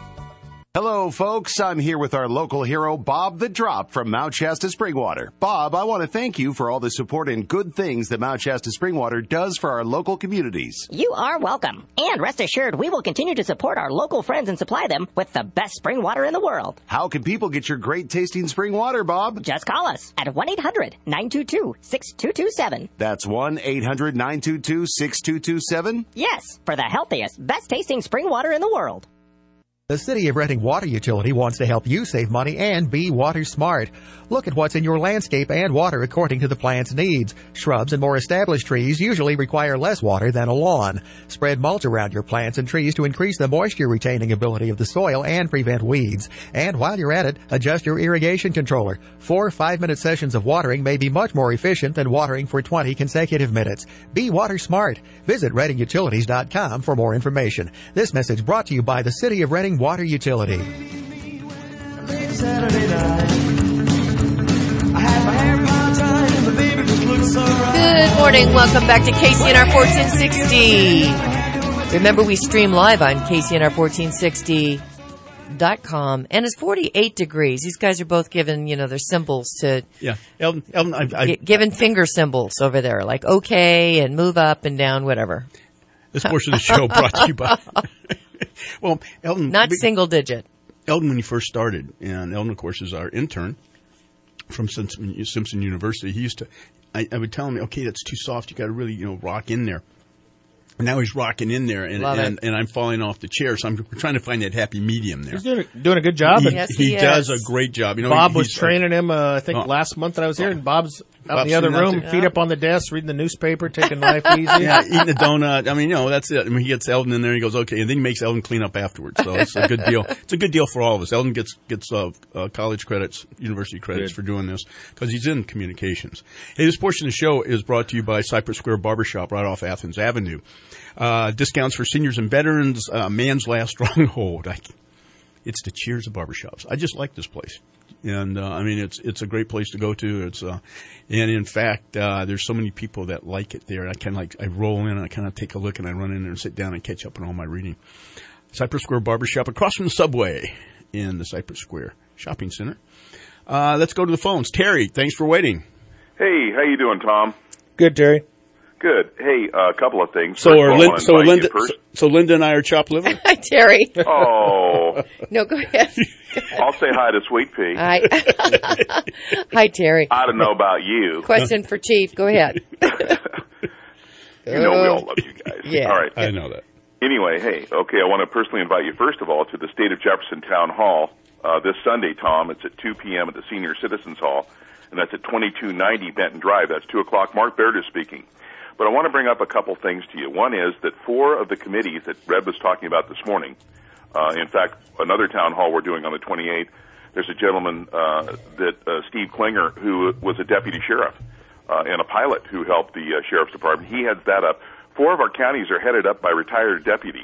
Speaker 16: Hello, folks. I'm here with our local hero, Bob the Drop from Mount Shasta Springwater. Bob, I want to thank you for all the support and good things that Mount Shasta Springwater does for our local communities.
Speaker 17: You are welcome. And rest assured, we will continue to support our local friends and supply them with the best spring water in the world.
Speaker 16: How can people get your great tasting spring water, Bob?
Speaker 17: Just call us at one eight hundred, nine two two, six two two seven.
Speaker 16: That's one eight hundred, nine two two, six two two seven?
Speaker 17: Yes, for the healthiest, best tasting spring water in the world.
Speaker 1: The City of Reading Water Utility wants to help you save money and be water smart. Look at what's in your landscape and water according to the plant's needs. Shrubs and more established trees usually require less water than a lawn. Spread mulch around your plants and trees to increase the moisture-retaining ability of the soil and prevent weeds. And while you're at it, adjust your irrigation controller. Four five-minute sessions of watering may be much more efficient than watering for twenty consecutive minutes. Be water smart. Visit reading utilities dot com for more information. This message brought to you by the City of Reading Water Utility.
Speaker 18: Saturday night, I had my hair
Speaker 8: Good morning. Welcome back to K C N R fourteen sixty. Remember, we stream live on K C N R fourteen sixty dot com, and it's forty-eight degrees. These guys are both giving, you know, their symbols to...
Speaker 7: Yeah. Eldon, Eldon I, I,
Speaker 8: g- giving finger symbols over there, like okay and move up and down, whatever.
Speaker 7: This portion of the show brought to you by... well, Eldon...
Speaker 8: Not single digit.
Speaker 7: Eldon, when he first started, and Eldon, of course, is our intern from Simpson, Simpson University, he used to... I, I would tell him, okay, that's too soft. You got to really, you know, rock in there. And now he's rocking in there, and and, and I'm falling off the chair. So I'm trying to find that happy medium there.
Speaker 5: He's doing a, doing a good job.
Speaker 7: He,
Speaker 5: yes,
Speaker 7: he,
Speaker 5: he
Speaker 7: does a great job. You know,
Speaker 5: Bob
Speaker 7: he,
Speaker 5: was training him. Uh, I think
Speaker 7: oh,
Speaker 5: last month that I was here, and Bob's out
Speaker 7: Bob's
Speaker 5: in the other room,
Speaker 7: yeah.
Speaker 5: feet up on the desk, reading the newspaper, taking life easy.
Speaker 7: Yeah, eating a donut. I mean, you know, that's it. I mean, he gets Eldon in there. He goes, okay, and then he makes Eldon clean up afterwards. So it's a good deal. It's a good deal for all of us. Eldon gets gets uh, uh, college credits, university credits
Speaker 5: good.
Speaker 7: for doing this because he's in communications. Hey, this portion of the show is brought to you by Cypress Square Barbershop right off Athens Avenue. Uh, discounts for seniors and veterans, uh, man's last stronghold. I, it's the cheers of barbershops. I just like this place. And, uh, I mean, it's, it's a great place to go to. It's, uh, and in fact, uh, there's so many people that like it there. I kind of like, I roll in and I kind of take a look and I run in there and sit down and catch up on all my reading. Cypress Square Barbershop across from the subway in the Cypress Square Shopping Center. Uh, let's go to the phones. Terry, thanks for waiting.
Speaker 18: Hey, how you doing, Tom?
Speaker 5: Good, Terry.
Speaker 18: Good. Hey, a uh, couple of things.
Speaker 7: So,
Speaker 18: First
Speaker 7: are
Speaker 18: all, I
Speaker 7: Lin-
Speaker 18: wanna
Speaker 7: so,
Speaker 18: invite
Speaker 7: Linda,
Speaker 18: you first-
Speaker 7: so, so Linda and I are chopped liver?
Speaker 8: Hi, Terry.
Speaker 18: Oh.
Speaker 8: No, go ahead.
Speaker 18: I'll say hi to Sweet Pea.
Speaker 8: Hi. Hi, Terry.
Speaker 18: I don't know about you.
Speaker 8: Question for Chief. Go ahead.
Speaker 18: You know we all love you guys.
Speaker 8: Yeah.
Speaker 18: All right.
Speaker 7: I know that.
Speaker 18: Anyway, hey, okay, I want to personally invite you, first of all, to the State of Jefferson Town Hall uh, this Sunday, Tom. It's at two p.m. at the Senior Citizens Hall, and that's at twenty-two ninety Benton Drive. That's two o'clock. Mark Baird is speaking. But I want to bring up a couple things to you. One is that four of the committees that Red was talking about this morning, uh, in fact, another town hall we're doing on the twenty-eighth, there's a gentleman, uh, that uh, Steve Klinger, who was a deputy sheriff uh, and a pilot who helped the uh, sheriff's department. He heads that up. Four of our counties are headed up by retired deputies,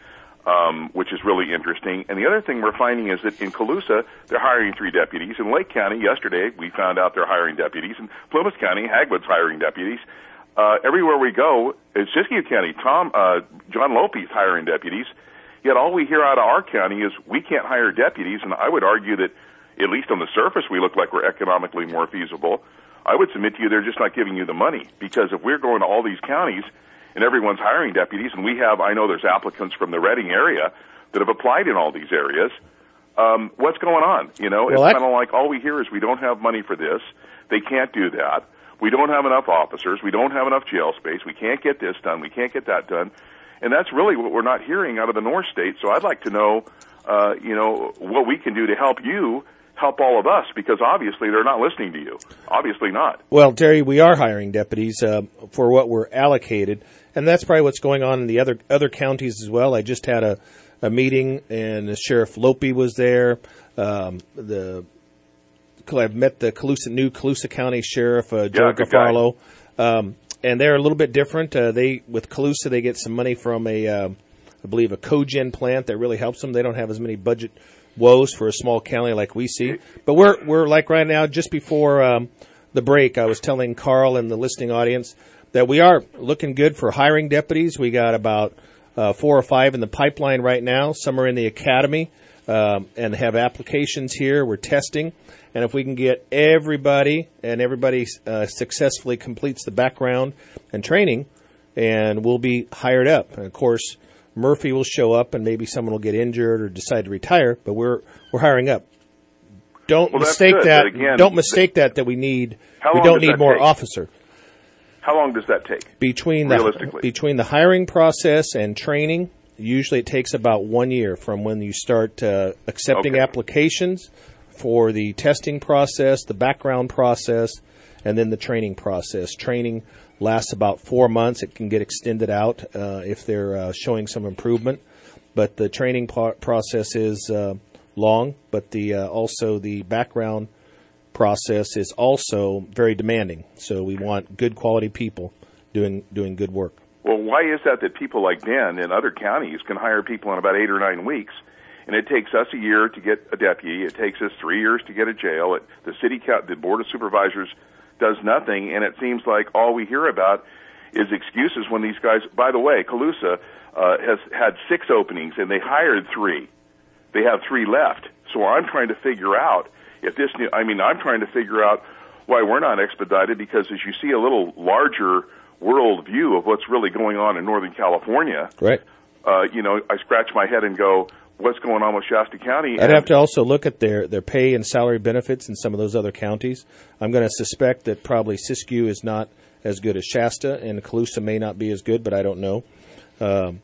Speaker 18: um, which is really interesting. And the other thing we're finding is that in Colusa, they're hiring three deputies. In Lake County, yesterday, we found out they're hiring deputies. In Plymouth County, Hagwood's hiring deputies. Uh, everywhere we go, it's Siskiyou County. Tom, uh, John Lopey's hiring deputies. Yet all we hear out of our county is we can't hire deputies, and I would argue that, at least on the surface, we look like we're economically more feasible. I would submit to you they're just not giving you the money, because if we're going to all these counties and everyone's hiring deputies, and we have, I know there's applicants from the Reading area that have applied in all these areas, um, what's going on? You know,
Speaker 5: Well,
Speaker 18: it's
Speaker 5: that-
Speaker 18: kind of like all we hear is we don't have money for this, they can't do that. We don't have enough officers. We don't have enough jail space. We can't get this done. We can't get that done. And that's really what we're not hearing out of the North State. So I'd like to know, uh, you know, what we can do to help you help all of us, because obviously they're not listening to you. Obviously not.
Speaker 5: Well, Terry, we are hiring deputies uh, for what we're allocated, and that's probably what's going on in the other other counties as well. I just had a, a meeting, and Sheriff Lopey was there. Um, the I've met the Colusa, new Colusa County Sheriff, uh, Joe
Speaker 18: Yeah, good guy.
Speaker 5: Garofalo, um, and they're a little bit different. Uh, they with Colusa, they get some money from a, uh, I believe, a cogen plant that really helps them. They don't have as many budget woes for a small county like we see. But we're we're like right now, just before um, the break, I was telling Carl and the listening audience that we are looking good for hiring deputies. We got about uh, four or five in the pipeline right now. Some are in the academy um, and have applications here. We're testing. And if we can get everybody and everybody uh, successfully completes the background and training, and we'll be hired up. And of course, Murphy will show up, and maybe someone will get injured or decide to retire. But we're we're hiring up. Don't
Speaker 18: Well, that's
Speaker 5: mistake
Speaker 18: good,
Speaker 5: that.
Speaker 18: but again,
Speaker 5: don't mistake that that we need.
Speaker 18: How
Speaker 5: We
Speaker 18: long
Speaker 5: don't
Speaker 18: does
Speaker 5: need
Speaker 18: that
Speaker 5: more
Speaker 18: take?
Speaker 5: officer.
Speaker 18: How long does that take?
Speaker 5: Between the
Speaker 18: Realistically.
Speaker 5: between the hiring process and training, usually it takes about one year from when you start uh, accepting
Speaker 18: Okay.
Speaker 5: applications for the testing process, the background process, and then the training process. Training lasts about four months. It can get extended out uh, if they're uh, showing some improvement, but the training po- process is uh, long. But the uh, also the background process is also very demanding. So we want good quality people doing doing good work.
Speaker 18: Well, why is that that people like Ben in other counties can hire people in about eight or nine weeks, and it takes us a year to get a deputy, it takes us three years to get a jail, it, the city, co- the Board of Supervisors does nothing, and it seems like all we hear about is excuses when these guys, by the way, Calusa uh, has had six openings, and they hired three. They have three left. So I'm trying to figure out if this new, I mean, I'm trying to figure out why we're not expedited, because as you see a little larger world view of what's really going on in Northern California,
Speaker 5: Right.
Speaker 18: uh, you know, I scratch my head and go, what's going on with Shasta County?
Speaker 5: I'd
Speaker 18: And
Speaker 5: have to also look at their, their pay and salary benefits in some of those other counties. I'm going to suspect that probably Siskiyou is not as good as Shasta, and Calusa may not be as good, but I don't know. Um,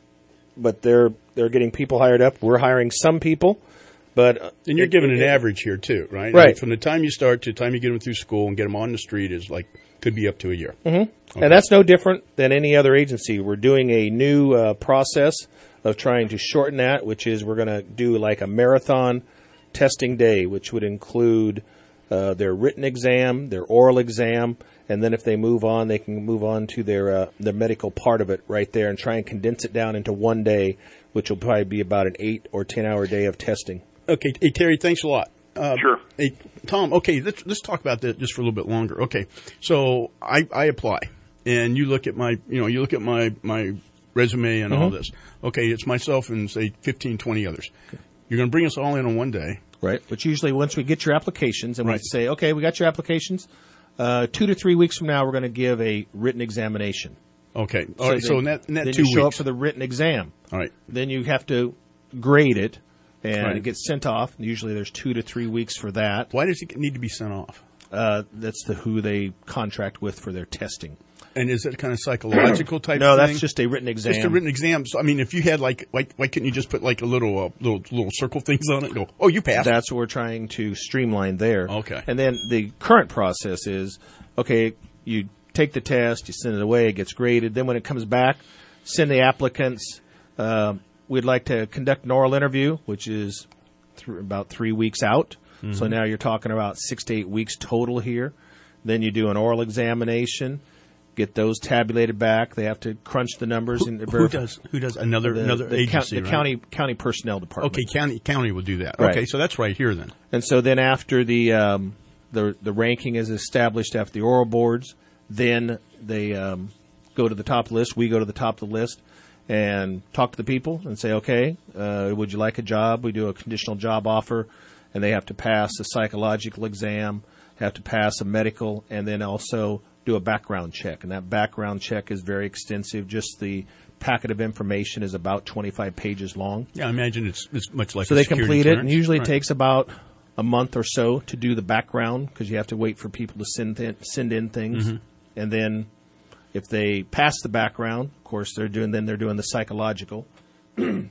Speaker 5: but they're they're getting people hired up. We're hiring some people, but uh,
Speaker 7: And you're
Speaker 5: it-
Speaker 7: giving
Speaker 5: it-
Speaker 7: an average here too, right?
Speaker 5: Right.
Speaker 7: I mean, from the time you start to the time you get them through school and get them on the street is like could be up to a year.
Speaker 5: Mm-hmm. And that's no different than any other agency. We're doing a new uh, process of trying to shorten that, which is we're going to do like a marathon testing day, which would include uh, their written exam, their oral exam, and then if they move on, they can move on to their uh, their medical part of it right there and try and condense it down into one day, which will probably be about an eight or ten hour day of testing.
Speaker 7: Okay, hey Terry, thanks a lot. Uh,
Speaker 18: sure.
Speaker 7: Hey Tom, okay, let's let's talk about that just for a little bit longer. Okay, so I, I apply, and you look at my you know you look at my my resume and all
Speaker 5: Mhm.
Speaker 7: this. Okay, it's myself and say fifteen, twenty others. You're going to bring us all in on one day.
Speaker 5: Right. But usually once we get your applications and we
Speaker 7: Right.
Speaker 5: say, okay, we got your applications, uh, two to three weeks from now we're going to give a written examination.
Speaker 7: Okay. All right. So in that, in that
Speaker 5: then
Speaker 7: two
Speaker 5: you show
Speaker 7: weeks.
Speaker 5: up for the written exam.
Speaker 7: All right.
Speaker 5: Then you have to grade it, and
Speaker 7: Right.
Speaker 5: it gets sent off. Usually there's two to three weeks for that.
Speaker 7: Why does it need to be sent off?
Speaker 5: Uh, that's the who they contract with for their testing.
Speaker 7: And is it kind of psychological type
Speaker 5: No,
Speaker 7: thing?
Speaker 5: that's just a written exam.
Speaker 7: Just a written exam. So, I mean, if you had like, why, why couldn't you just put like a little, uh, little, little circle things on it and go, oh, you passed?
Speaker 5: That's what we're trying to streamline there.
Speaker 7: Okay.
Speaker 5: And then the current process is, okay, you take the test, you send it away, it gets graded. Then when it comes back, send the applicants. Uh, we'd like to conduct an oral interview, which is th- about three weeks out. So
Speaker 7: Mhm.
Speaker 5: now you're talking about six to eight weeks total here. Then you do an oral examination, get those tabulated back. They have to crunch the numbers.
Speaker 7: Who,
Speaker 5: and
Speaker 7: who
Speaker 5: verify-
Speaker 7: does? Who does? Another
Speaker 5: the,
Speaker 7: another
Speaker 5: the
Speaker 7: agency,
Speaker 5: count, the
Speaker 7: right?
Speaker 5: county county personnel department.
Speaker 7: Okay, county county will do that.
Speaker 5: Right.
Speaker 7: Okay, so that's right here then.
Speaker 5: And so then after the um, the the ranking is established after the oral boards, then they um, go to the top list. We go to the top of the list and talk to the people and say, okay, uh, would you like a job? We do a conditional job offer, and they have to pass a psychological exam, have to pass a medical, and then also do a background check. And that background check is very extensive. Just the packet of information is about twenty-five pages long.
Speaker 7: Yeah, I imagine it's it's much like
Speaker 5: So
Speaker 7: a
Speaker 5: they
Speaker 7: security
Speaker 5: complete it, and
Speaker 7: clearance.
Speaker 5: usually
Speaker 7: Right.
Speaker 5: it takes about a month or so to do the background because you have to wait for people to send th- send in things,
Speaker 7: Mhm.
Speaker 5: and then if they pass the background, of course they're doing then they're doing the psychological. And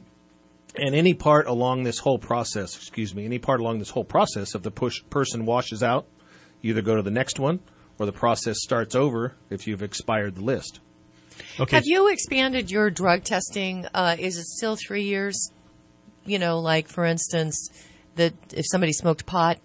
Speaker 5: any part along this whole process, excuse me, any part along this whole process, if the push person washes out, you either go to the next one or the process starts over if you've expired the list.
Speaker 7: Okay.
Speaker 8: Have you expanded your drug testing? Uh, is it still three years? You know, like for instance, that if somebody smoked pot.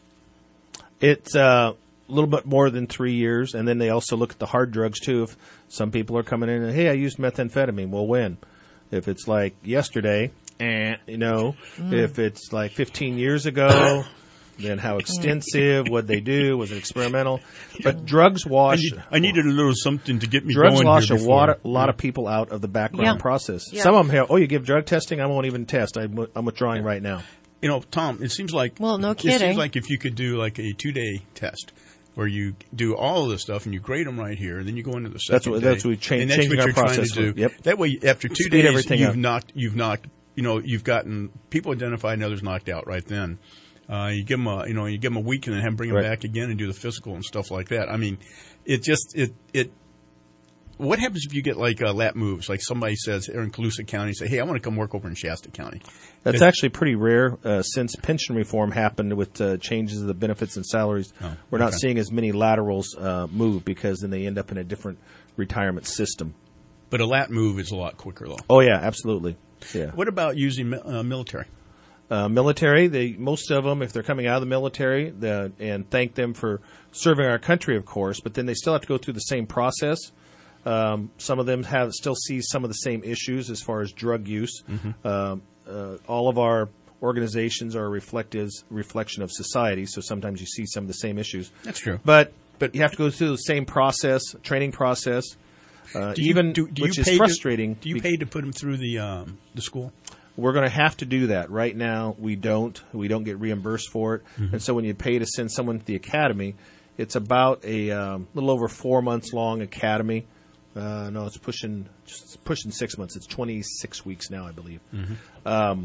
Speaker 5: It's uh, a little bit more than three years, and then they also look at the hard drugs too. If some people are coming in and, hey, I used methamphetamine, well, when? If it's like yesterday, eh, you know,
Speaker 8: Mm.
Speaker 5: if it's like fifteen years ago, then how extensive? What'd they do? Was it experimental? But drugs
Speaker 7: I,
Speaker 5: wash.
Speaker 7: need, I needed a little something to get me
Speaker 5: Drugs
Speaker 7: going
Speaker 5: wash
Speaker 7: here
Speaker 5: a
Speaker 7: before.
Speaker 5: lot, of, lot of people out of the background
Speaker 7: Yeah.
Speaker 5: process.
Speaker 7: Yeah.
Speaker 5: Some of them have, oh, you give drug testing? I won't even test. I'm, I'm withdrawing right now.
Speaker 7: You know, Tom, it seems like
Speaker 8: Well, no
Speaker 7: It
Speaker 8: kidding.
Speaker 7: seems like if you could do like a two day test where you do all of this stuff and you grade them right here, and then you go into the second
Speaker 5: That's what-
Speaker 7: day,
Speaker 5: that's what we cha-
Speaker 7: and that's
Speaker 5: changing
Speaker 7: what
Speaker 5: our
Speaker 7: you're trying
Speaker 5: process
Speaker 7: to do.
Speaker 5: for. Yep.
Speaker 7: That way, after two
Speaker 5: Speed
Speaker 7: days,
Speaker 5: everything
Speaker 7: you've
Speaker 5: up.
Speaker 7: knocked, you've knocked, you know, you've gotten people identified and others knocked out right then. Uh, you give them a, you know, you give them a week and then have them bring them
Speaker 5: Right.
Speaker 7: back again and do the physical and stuff like that. I mean, it just it it. What happens if you get like uh, lap moves? Like somebody says, they're in Colusa County, say, "Hey, I want to come work over in Shasta County."
Speaker 5: That's
Speaker 7: It-
Speaker 5: actually pretty rare uh, since pension reform happened with uh, changes of the benefits and salaries.
Speaker 7: Oh,
Speaker 5: We're not
Speaker 7: okay.
Speaker 5: seeing as many laterals uh, move because then they end up in a different retirement system.
Speaker 7: But a lat move is a lot quicker, though.
Speaker 5: Oh yeah, absolutely. Yeah.
Speaker 7: What about using mi- uh, military?
Speaker 5: Uh, military, they most of them, if they're coming out of the military, the, and thank them for serving our country, of course, but then they still have to go through the same process. Um, some of them have still see some of the same issues as far as drug use.
Speaker 7: Mhm.
Speaker 5: Um, uh, all of our organizations are a reflective reflection of society, so sometimes you see some of the same issues.
Speaker 7: That's true.
Speaker 5: But but you have to go through the same process, training process. Uh,
Speaker 7: do you,
Speaker 5: even
Speaker 7: do, do
Speaker 5: which
Speaker 7: you
Speaker 5: is
Speaker 7: pay
Speaker 5: frustrating.
Speaker 7: To, do you pay to put them through the um, the school?
Speaker 5: We're going to have to do that. Right now, we don't. We don't get reimbursed for it.
Speaker 7: Mm-hmm.
Speaker 5: And so when you pay to send someone to the academy, it's about a um, little over four months long academy. Uh, no, it's pushing just pushing six months. It's twenty-six weeks now, I believe.
Speaker 7: Mm-hmm.
Speaker 5: Um,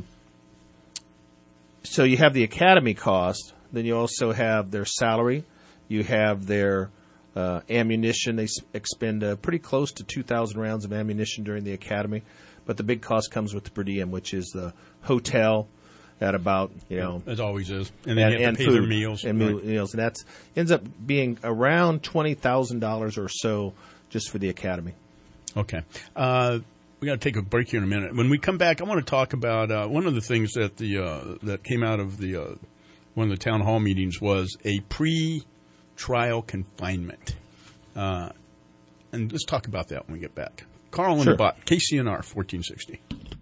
Speaker 5: so you have the academy cost. Then you also have their salary. You have their uh, ammunition. They s- expend uh, pretty close to two thousand rounds of ammunition during the academy. But the big cost comes with the per diem, which is the hotel at about, you know.
Speaker 7: As always is. And then
Speaker 5: and,
Speaker 7: you have
Speaker 5: and
Speaker 7: to pay
Speaker 5: food
Speaker 7: their meals.
Speaker 5: And
Speaker 7: Right.
Speaker 5: meals. And that ends up being around twenty thousand dollars or so just for the academy.
Speaker 7: Okay. Uh, we got to take a break here in a minute. When we come back, I want to talk about uh, one of the things that the uh, that came out of the uh, one of the town hall meetings was a pre-trial confinement. Uh, and let's talk about that when we get back. Carl
Speaker 5: Sure.
Speaker 7: and the Bot, K C N R fourteen sixty.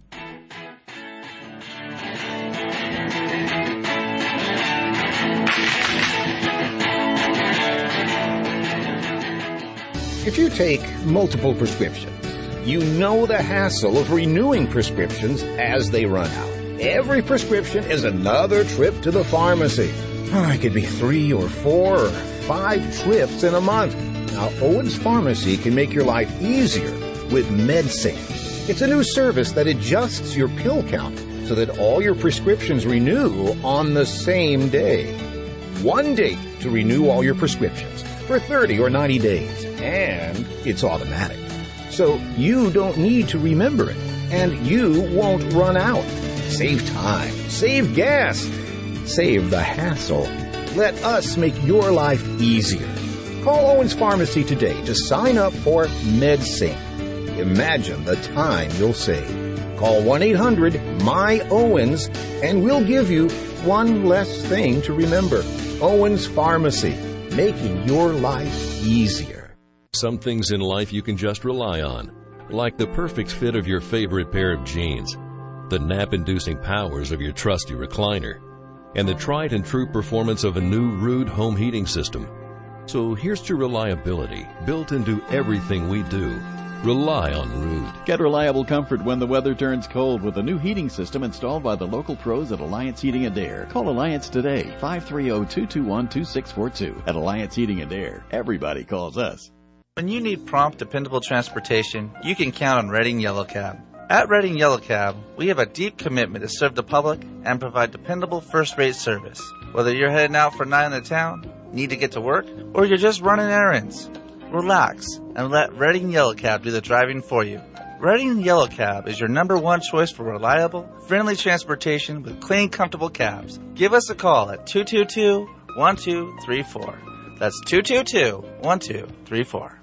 Speaker 19: If you take multiple prescriptions, you know the hassle of renewing prescriptions as they run out. Every prescription is another trip to the pharmacy. Oh, it could be three or four or five trips in a month. Now, Owens Pharmacy can make your life easier with MedSync. It's a new service that adjusts your pill count so that all your prescriptions renew on the same day. One date to renew all your prescriptions for thirty or ninety days, and it's automatic. So you don't need to remember it, and you won't run out. Save time, save gas, save the hassle. Let us make your life easier. Call Owens Pharmacy today to sign up for MedSync. Imagine the time you'll save. Call one eight hundred M Y Owens and we'll give you one less thing to remember. Owens Pharmacy, making your life easier.
Speaker 20: Some things in life you can just rely on, like the perfect fit of your favorite pair of jeans, the nap-inducing powers of your trusty recliner, and the tried and true performance of a new Ruud home heating system. So here's to reliability built into everything we do. Rely on Ruud.
Speaker 22: Get reliable comfort when the weather turns cold with a new heating system installed by the local pros at Alliance Heating and Air. Call Alliance today, five three zero, two two one, two six four two. At Alliance Heating and Air, everybody calls us.
Speaker 13: When you need prompt, dependable transportation, you can count on Reading Yellow Cab. At Reading Yellow Cab, we have a deep commitment to serve the public and provide dependable first-rate service. Whether you're heading out for a night in the town, need to get to work, or you're just running errands, relax and let Reading Yellow Cab do the driving for you. Reading Yellow Cab is your number one choice for reliable, friendly transportation with clean, comfortable cabs. Give us a call at two two two, one two three four. That's two two two, one two three four.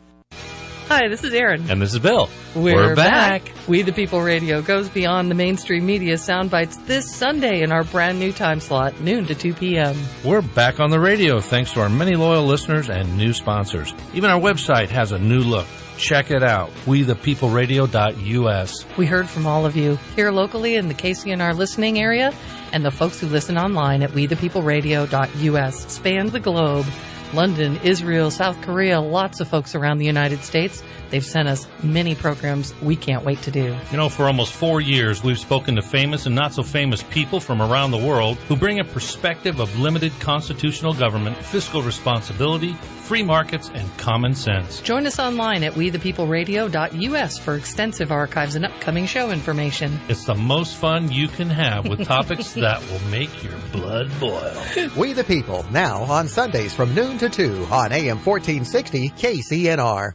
Speaker 23: Hi, this is Erin.
Speaker 24: And this is Bill.
Speaker 23: We're,
Speaker 24: We're back.
Speaker 23: back. We the People Radio goes beyond the mainstream media sound bites this Sunday in our brand new time slot, noon to two p.m.
Speaker 24: We're back on the radio thanks to our many loyal listeners and new sponsors. Even our website has a new look. Check it out, we the people radio dot U S.
Speaker 23: We heard from all of you here locally in the K C N R listening area and the folks who listen online at we the people radio dot U S. Span the globe. London, Israel, South Korea, lots of folks around the United States. They've sent us many programs we can't wait to do.
Speaker 24: You know, for almost four years, we've spoken to famous and not so famous people from around the world who bring a perspective of limited constitutional government, fiscal responsibility, free markets, and common sense.
Speaker 23: Join us online at we the people radio dot U S for extensive archives and upcoming show information.
Speaker 24: It's the most fun you can have with topics that will make your blood boil.
Speaker 1: We the People, now on Sundays from noon to two on A M fourteen sixty K C N R.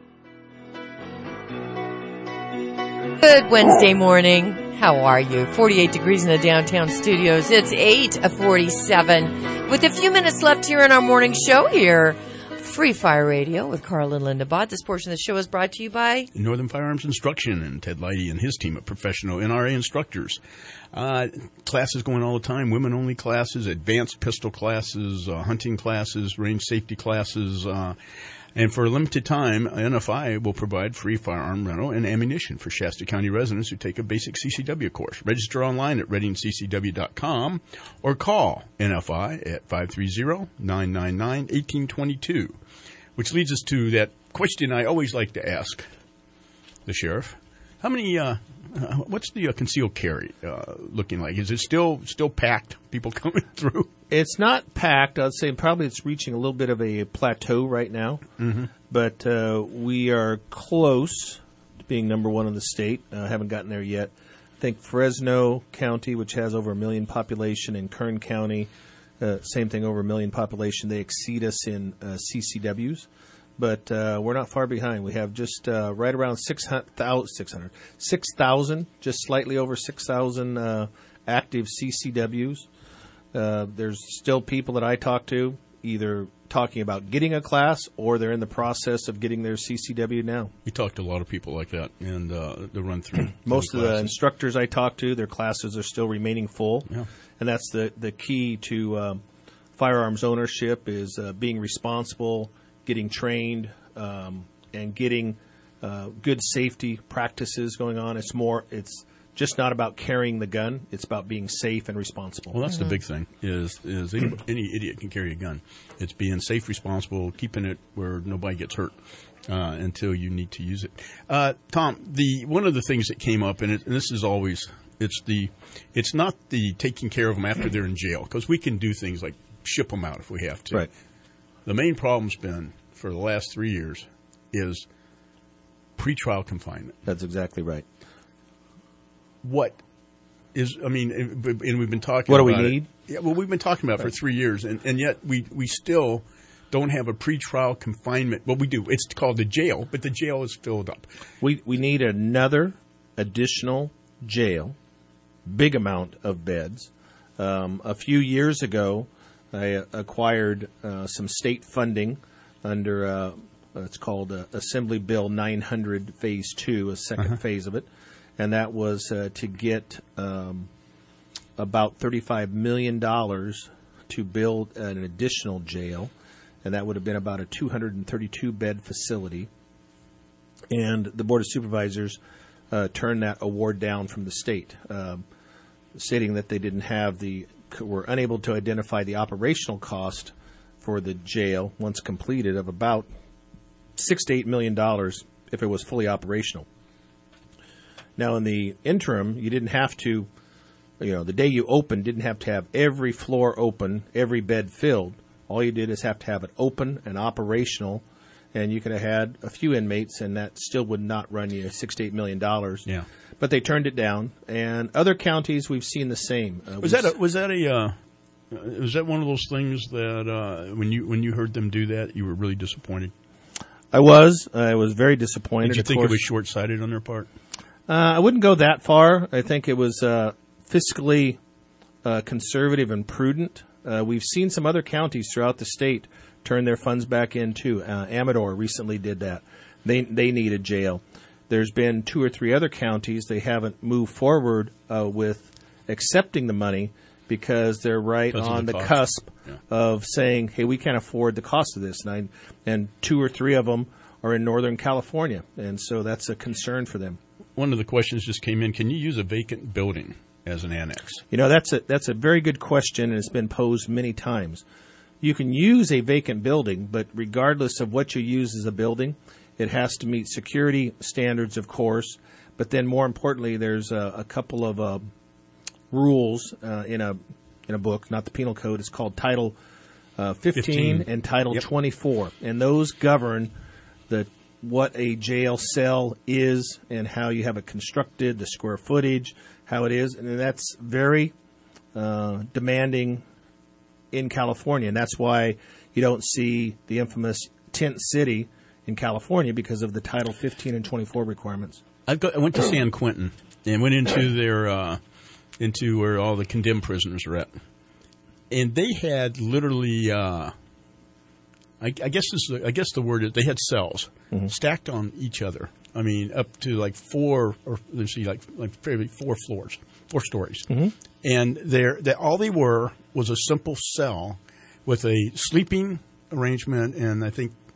Speaker 8: Good Wednesday morning. How are you? forty-eight degrees in the downtown studios. It's eight forty-seven. With a few minutes left here in our morning show here, Free Fire Radio with Carl and Linda Bott. This portion of the show is brought to you by
Speaker 7: Northern Firearms Instruction and Ted Leidy and his team of professional N R A instructors. Uh, classes going all the time, women-only classes, advanced pistol classes, uh, hunting classes, range safety classes, uh, And for a limited time, N F I will provide free firearm rental and ammunition for Shasta County residents who take a basic C C W course. Register online at reading c c w dot com or call N F I at five three zero, nine nine nine, one eight two two, which leads us to that question I always like to ask the sheriff. How many, uh, uh, what's the uh, concealed carry uh, looking like? Is it still still packed, people coming through?
Speaker 5: It's not packed. I'd say probably it's reaching a little bit of a plateau right now.
Speaker 7: Mm-hmm.
Speaker 5: But uh, we are close to being number one in the state. I uh, haven't gotten there yet. I think Fresno County, which has over a million population, and Kern County, uh, same thing, over a million population, they exceed us in uh, C C Ws. But uh, we're not far behind. We have just uh, right around six hundred, six thousand, just slightly over six thousand uh, active C C Ws. Uh, there's still people that I talk to either talking about getting a class or they're in the process of getting their C C W now.
Speaker 7: We talk to a lot of people like that, and uh, they run through.
Speaker 5: Most of the
Speaker 7: classes.
Speaker 5: instructors I talk to, their classes are still remaining full.
Speaker 7: Yeah.
Speaker 5: And that's the, the key to um, firearms ownership is uh, being responsible, getting trained, um, and getting uh, good safety practices going on. It's more, it's just not about carrying the gun. It's about being safe and responsible.
Speaker 7: Well, that's
Speaker 5: mm-hmm.
Speaker 7: the big thing, is is any, any idiot can carry a gun. It's being safe, responsible, keeping it where nobody gets hurt uh, until you need to use it. Uh, Tom, the one of the things that came up, and, it, and this is always, it's the, it's not the taking care of them after they're in jail, because we can do things like ship them out if we have to.
Speaker 5: Right.
Speaker 7: The main problem's been, for the last three years, is pretrial confinement.
Speaker 5: That's exactly right.
Speaker 7: What is, I mean, and we've been talking
Speaker 5: what
Speaker 7: about
Speaker 5: What do we need?
Speaker 7: It. Yeah, well, we've been talking about it
Speaker 5: right.
Speaker 7: for three years, and, and yet we, we still don't have a pretrial confinement. Well, we do. It's called the jail, but the jail is filled up.
Speaker 5: We we need another additional jail, big amount of beds. Um, a few years ago, I acquired uh, some state funding under, uh, it's called uh, Assembly Bill nine hundred Phase two, a second uh-huh. phase of it. And that was uh, to get um, about thirty-five million dollars to build an additional jail. And that would have been about a two hundred thirty-two bed facility. And the Board of Supervisors uh, turned that award down from the state, um, stating that they didn't have the, were unable to identify the operational cost for the jail once completed of about six to eight million dollars if it was fully operational. Now, in the interim, you didn't have to, you know, the day you opened, didn't have to have every floor open, every bed filled. All you did is have to have it open and operational, and you could have had a few inmates, and that still would not run you six to eight million dollars.
Speaker 7: Yeah.
Speaker 5: But they turned it down, and other counties we've seen the same. Uh,
Speaker 7: was that a, was that a uh, was that one of those things that uh, when you when you heard them do that, you were really disappointed?
Speaker 5: I was. I was very disappointed.
Speaker 7: Did you
Speaker 5: of
Speaker 7: think
Speaker 5: course.
Speaker 7: it was short-sighted on their part?
Speaker 5: Uh, I wouldn't go that far. I think it was uh, fiscally uh, conservative and prudent. Uh, we've seen some other counties throughout the state turn their funds back in too. Uh, Amador recently did that. They they need a jail. There's been two or three other counties they haven't moved forward uh, with accepting the money because they're right
Speaker 7: because
Speaker 5: on
Speaker 7: the,
Speaker 5: the
Speaker 7: cost.
Speaker 5: cusp
Speaker 7: yeah.
Speaker 5: of saying, "Hey, we can't afford the cost of this." And I, and two or three of them are in Northern California, and so that's a concern for them.
Speaker 7: One of the questions just came in. Can you use a vacant building as an annex?
Speaker 5: You know, that's a that's a very good question, and it's been posed many times. You can use a vacant building, but regardless of what you use as a building, it has to meet security standards, of course. But then, more importantly, there's a, a couple of uh, rules uh, in a in a book, not the penal code. It's called Title uh, fifteen, fifteen and Title yep. twenty-four, and those govern the what a jail cell is and how you have it constructed, the square footage, how it is. And that's very uh, demanding in California. And that's why you don't see the infamous tent city in California because of the Title fifteen and twenty-four requirements.
Speaker 7: I've got, I went to San Quentin and went into their uh, into where all the condemned prisoners are at. And they had literally... Uh, I, I guess this is, I guess the word is they had cells mm-hmm. stacked on each other. I mean, up to like four or let's see, like like four floors, four stories,
Speaker 5: mm-hmm.
Speaker 7: and they're, they all they were was a simple cell with a sleeping arrangement and I think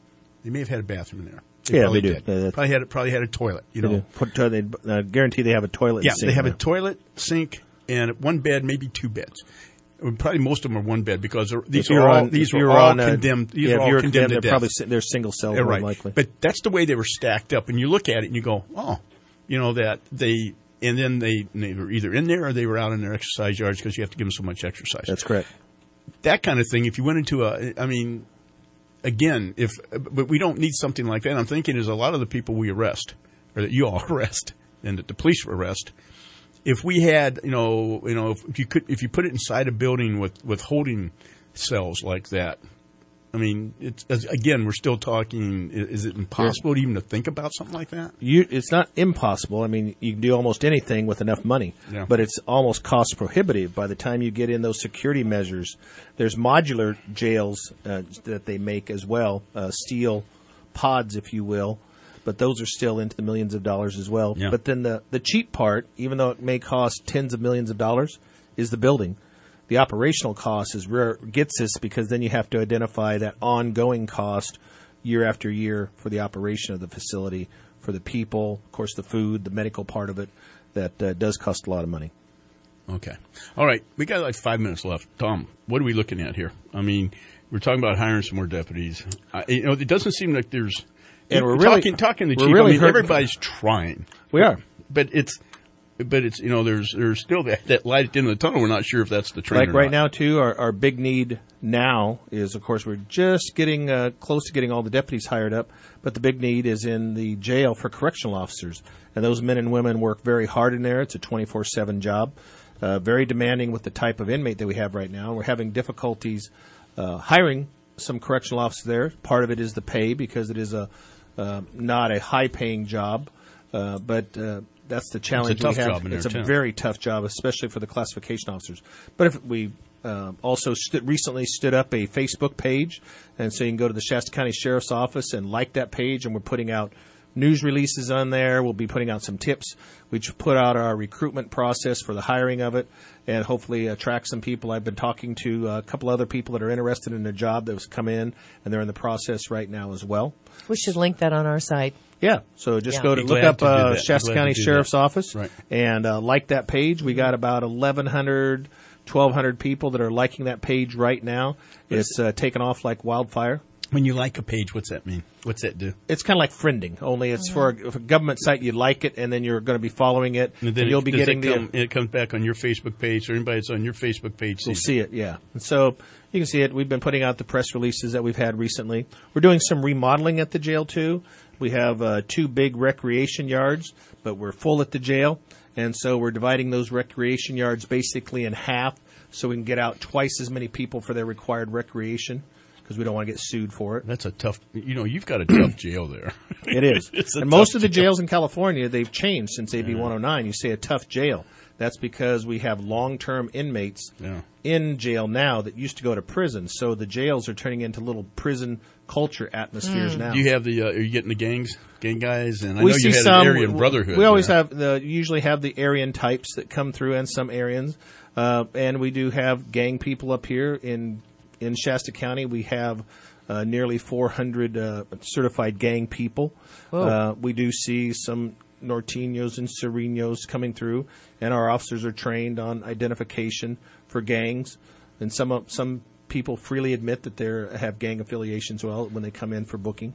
Speaker 7: They may have had a bathroom in there.
Speaker 5: They yeah,
Speaker 7: probably
Speaker 5: they do.
Speaker 7: Did. Uh, probably had probably had a toilet. You
Speaker 5: they
Speaker 7: know,
Speaker 5: do. Put, they uh, guarantee they have a toilet.
Speaker 7: Yeah,
Speaker 5: and sink
Speaker 7: they have
Speaker 5: there.
Speaker 7: a toilet, sink, and one bed, maybe two beds. Probably most of them are one bed because these are all on, these are all on, condemned. These
Speaker 5: yeah,
Speaker 7: are all
Speaker 5: condemned.
Speaker 7: condemned
Speaker 5: They're
Speaker 7: to
Speaker 5: probably
Speaker 7: death.
Speaker 5: they're single cell,
Speaker 7: yeah,
Speaker 5: more
Speaker 7: right.
Speaker 5: likely.
Speaker 7: But that's the way they were stacked up, and you look at it and you go, oh, you know that they. And then they, they were either in there or they were out in their exercise yards because you have to give them so much exercise.
Speaker 5: That's correct.
Speaker 7: That kind of thing. If you went into a, I mean, again, if but we don't need something like that. I'm thinking is a lot of the people we arrest or that you all arrest and that the police arrest. If we had, you know, you know, if you could, if you put it inside a building with, with holding cells like that, I mean, it's again, we're still talking. Is it impossible yeah. even to think about something like that?
Speaker 5: You, it's not impossible. I mean, you can do almost anything with enough money,
Speaker 7: yeah.
Speaker 5: but it's almost cost prohibitive by the time you get in those security measures. There's modular jails uh, that they make as well, uh, steel pods, if you will, but those are still into the millions of dollars as well.
Speaker 7: Yeah.
Speaker 5: But then the the cheap part, even though it may cost tens of millions of dollars, is the building. The operational cost is rare, gets us because then you have to identify that ongoing cost year after year for the operation of the facility, for the people, of course, the food, the medical part of it, that uh, does cost a lot of money.
Speaker 7: Okay. All right. We got like five minutes left. Tom, what are we looking at here? I mean, we're talking about hiring some more deputies. I, you know, it doesn't seem like there's
Speaker 5: and we're
Speaker 7: talking,
Speaker 5: really,
Speaker 7: talking to the
Speaker 5: we're
Speaker 7: chief.
Speaker 5: Really
Speaker 7: I mean,
Speaker 5: hurting.
Speaker 7: everybody's trying.
Speaker 5: We are.
Speaker 7: But it's... But it's, you know, there's there's still that, that light at the end of the tunnel. We're not sure if that's the trend
Speaker 5: Like
Speaker 7: or
Speaker 5: right
Speaker 7: not.
Speaker 5: now, too, our, our big need now is, of course, we're just getting uh, close to getting all the deputies hired up, but the big need is in the jail for correctional officers. And those men and women work very hard in there. It's a twenty-four seven job, uh, very demanding with the type of inmate that we have right now. We're having difficulties uh, hiring some correctional officers there. Part of it is the pay because it is a uh, not a high-paying job, uh, but uh, that's the challenge
Speaker 7: it's a tough
Speaker 5: we have.
Speaker 7: Job in
Speaker 5: it's a
Speaker 7: there, too.
Speaker 5: very tough job, especially for the classification officers. But if we uh, also st- recently stood up a Facebook page, and so you can go to the Shasta County Sheriff's Office and like that page, and we're putting out news releases on there. We'll be putting out some tips. We just put out our recruitment process for the hiring of it, and hopefully attract some people. I've been talking to a couple other people that are interested in the job that has come in, and they're in the process right now as well.
Speaker 8: We should link that on our site.
Speaker 5: Yeah, so just
Speaker 8: Yeah.
Speaker 5: go to
Speaker 7: Be
Speaker 5: look
Speaker 7: glad
Speaker 5: up
Speaker 7: to do
Speaker 5: uh,
Speaker 7: that.
Speaker 5: Shasta
Speaker 7: Be glad
Speaker 5: County
Speaker 7: to do
Speaker 5: Sheriff's
Speaker 7: that.
Speaker 5: Office
Speaker 7: Right.
Speaker 5: and uh, like that page. We got about eleven hundred, twelve hundred people that are liking that page right now. It's uh, taken off like wildfire.
Speaker 7: When you like a page, what's that mean? What's that do?
Speaker 5: It's kind of like friending, only it's for a, for a government site. You like it, and then you're going to be following it,
Speaker 7: And
Speaker 5: and,
Speaker 7: then
Speaker 5: you'll
Speaker 7: it,
Speaker 5: be
Speaker 7: does
Speaker 5: getting
Speaker 7: it, come,
Speaker 5: the.
Speaker 7: it comes back on your Facebook page, or anybody that's on your Facebook page
Speaker 5: You'll
Speaker 7: sees
Speaker 5: see it, yeah. And so you can see it. We've been putting out the press releases that we've had recently. We're doing some remodeling at the jail, too. We have uh, two big recreation yards, but we're full at the jail. And so we're dividing those recreation yards basically in half so we can get out twice as many people for their required recreation because we don't want to get sued for it.
Speaker 7: That's a tough, you know, you've got a tough jail there.
Speaker 5: It is.
Speaker 7: It's a
Speaker 5: And most
Speaker 7: tough
Speaker 5: of the
Speaker 7: jail.
Speaker 5: jails in California, they've changed since A B one oh nine. You say a tough jail. That's because we have long-term inmates
Speaker 7: Yeah.
Speaker 5: in jail now that used to go to prison. So the jails are turning into little prison culture atmospheres
Speaker 8: Mm.
Speaker 5: now.
Speaker 7: Do you have the, uh, are you getting the gangs, gang guys? And I
Speaker 5: we
Speaker 7: know
Speaker 5: see
Speaker 7: you had
Speaker 5: some,
Speaker 7: an Aryan Brotherhood.
Speaker 5: We always
Speaker 7: there.
Speaker 5: have the usually have the Aryan types that come through, and some Aryans, uh, and we do have gang people up here in in Shasta County. We have uh, nearly four hundred uh, certified gang people. Uh, we do see some Norteños and Serenos coming through, and our officers are trained on identification for gangs, and some of- some people freely admit that they have gang affiliations well when they come in for booking.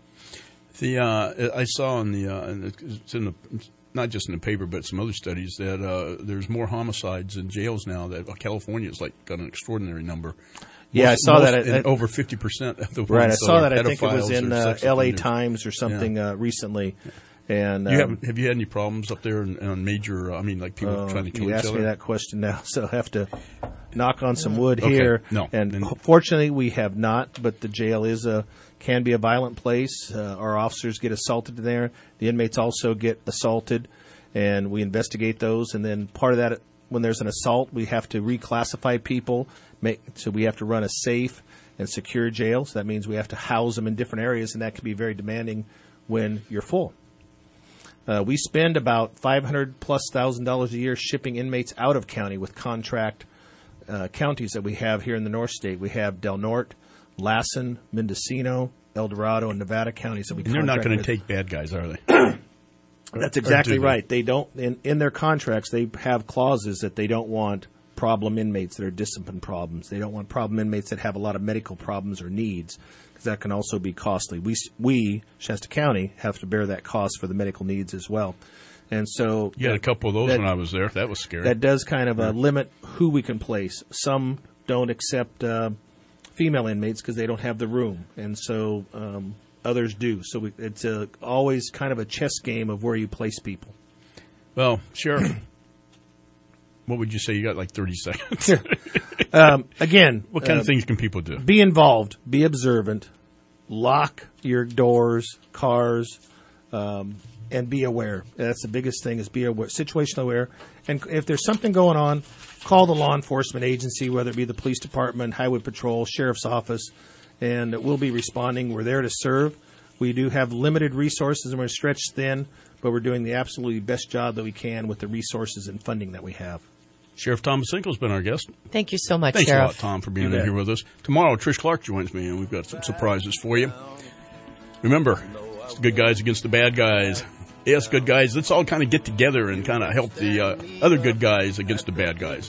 Speaker 7: The uh, I saw in the, uh, in the it's in the it's not just in the paper but some other studies that uh, there's more homicides in jails now. That uh, California's like got an extraordinary number.
Speaker 5: Yeah,
Speaker 7: Most-
Speaker 5: I saw
Speaker 7: most-
Speaker 5: that.
Speaker 7: and
Speaker 5: I-
Speaker 7: over fifty percent of the ones
Speaker 5: Right, I saw
Speaker 7: are
Speaker 5: that. I think it was
Speaker 7: pedophiles
Speaker 5: in
Speaker 7: or
Speaker 5: uh,
Speaker 7: sex
Speaker 5: L A
Speaker 7: offenders.
Speaker 5: Times or something uh, recently. And
Speaker 7: You
Speaker 5: um,
Speaker 7: haven't, have you had any problems up there on, on major? Uh, I mean, like people
Speaker 5: uh,
Speaker 7: trying to kill
Speaker 5: you
Speaker 7: each
Speaker 5: asked
Speaker 7: other.
Speaker 5: me that question now, so I have to knock on some wood
Speaker 7: Okay,
Speaker 5: here.
Speaker 7: no,
Speaker 5: and
Speaker 7: then-
Speaker 5: fortunately, we have not. But the jail is a can be a violent place. Uh, our officers get assaulted there. The inmates also get assaulted, and we investigate those. And then part of that, when there's an assault, we have to reclassify people. Make, so we have to run a safe and secure jail. So that means we have to house them in different areas, and that can be very demanding when you're full. Uh, we spend about five hundred plus thousand dollars a year shipping inmates out of county with contract uh, counties that we have here in the North State. We have Del Norte, Lassen, Mendocino, El Dorado and Nevada counties that we
Speaker 7: And they're not
Speaker 5: contract
Speaker 7: going to
Speaker 5: with.
Speaker 7: take bad guys, are they?
Speaker 5: That's
Speaker 7: Or
Speaker 5: exactly
Speaker 7: do they?
Speaker 5: right. They don't in, in their contracts. They have clauses that they don't want problem inmates that are discipline problems. They don't want problem inmates that have a lot of medical problems or needs, because that can also be costly. We we Shasta County have to bear that cost for the medical needs as well. And so
Speaker 7: You had a couple of those
Speaker 5: that-
Speaker 7: when I was there. That was scary.
Speaker 5: That does kind of uh, limit who we can place. Some don't accept uh, female inmates because they don't have the room, and so um, others do. So we, it's a, always kind of a chess game of where you place people.
Speaker 7: Well, Sheriff, what would you say? You got like thirty seconds.
Speaker 5: um, again,
Speaker 7: what kind
Speaker 5: uh,
Speaker 7: of things can people do?
Speaker 5: Be involved. Be observant. Lock your doors, cars, um, and be aware. That's the biggest thing: is be aware, situational aware. And if there's something going on, call the law enforcement agency, whether it be the police department, highway patrol, sheriff's office, and we'll be responding. We're there to serve. We do have limited resources, and we're stretched thin, but we're doing the absolutely best job that we can with the resources and funding that we have.
Speaker 7: Sheriff Tom Basinko's been our guest.
Speaker 8: Thank you so much,
Speaker 7: Thanks
Speaker 8: Sheriff.
Speaker 7: a lot, Tom, for being
Speaker 5: You
Speaker 7: in
Speaker 5: bet.
Speaker 7: here with us. Tomorrow, Trish Clark joins me, and we've got some surprises for you. Remember, it's the good guys against the bad guys. Yes, good guys. Let's all kind of get together and kind of help the uh, other good guys against the bad guys.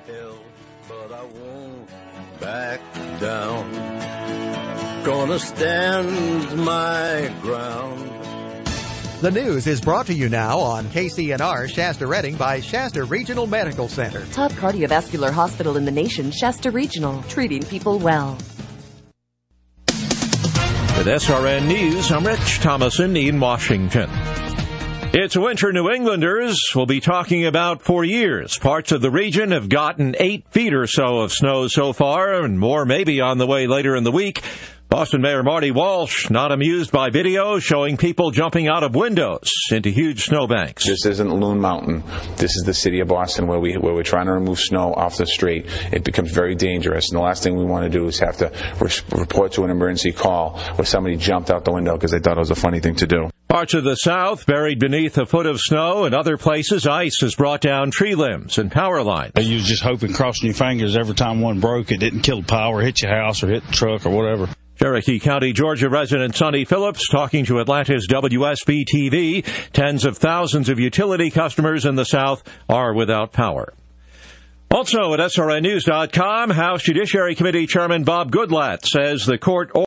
Speaker 2: Back down, gonna stand my ground.
Speaker 1: The news is brought to you now on K C N R Shasta Redding by Shasta Regional Medical Center.
Speaker 3: Top cardiovascular hospital in the nation, Shasta Regional, treating people well.
Speaker 4: With S R N News, I'm Rich Thomason in Washington. It's a winter New Englanders will be talking about for years. Parts of the region have gotten eight feet or so of snow so far, and more may be on the way later in the week. Boston Mayor Marty Walsh not amused by videos showing people jumping out of windows into huge snowbanks.
Speaker 21: This isn't Loon Mountain. This is the city of Boston where, we, where we're trying to remove snow off the street. It becomes very dangerous, and the last thing we want to do is have to re- report to an emergency call where somebody jumped out the window because they thought it was a funny thing to do.
Speaker 4: Parts of the south buried beneath a foot of snow, and other places ice has brought down tree limbs and power lines.
Speaker 25: You was just hoping, crossing your fingers every time one broke, it didn't kill the power, hit your house, or hit the truck, or whatever.
Speaker 4: Cherokee County, Georgia resident Sonny Phillips talking to Atlanta's W S B T V. Tens of thousands of utility customers in the South are without power. Also at S R N News dot com, House Judiciary Committee Chairman Bob Goodlatte says the court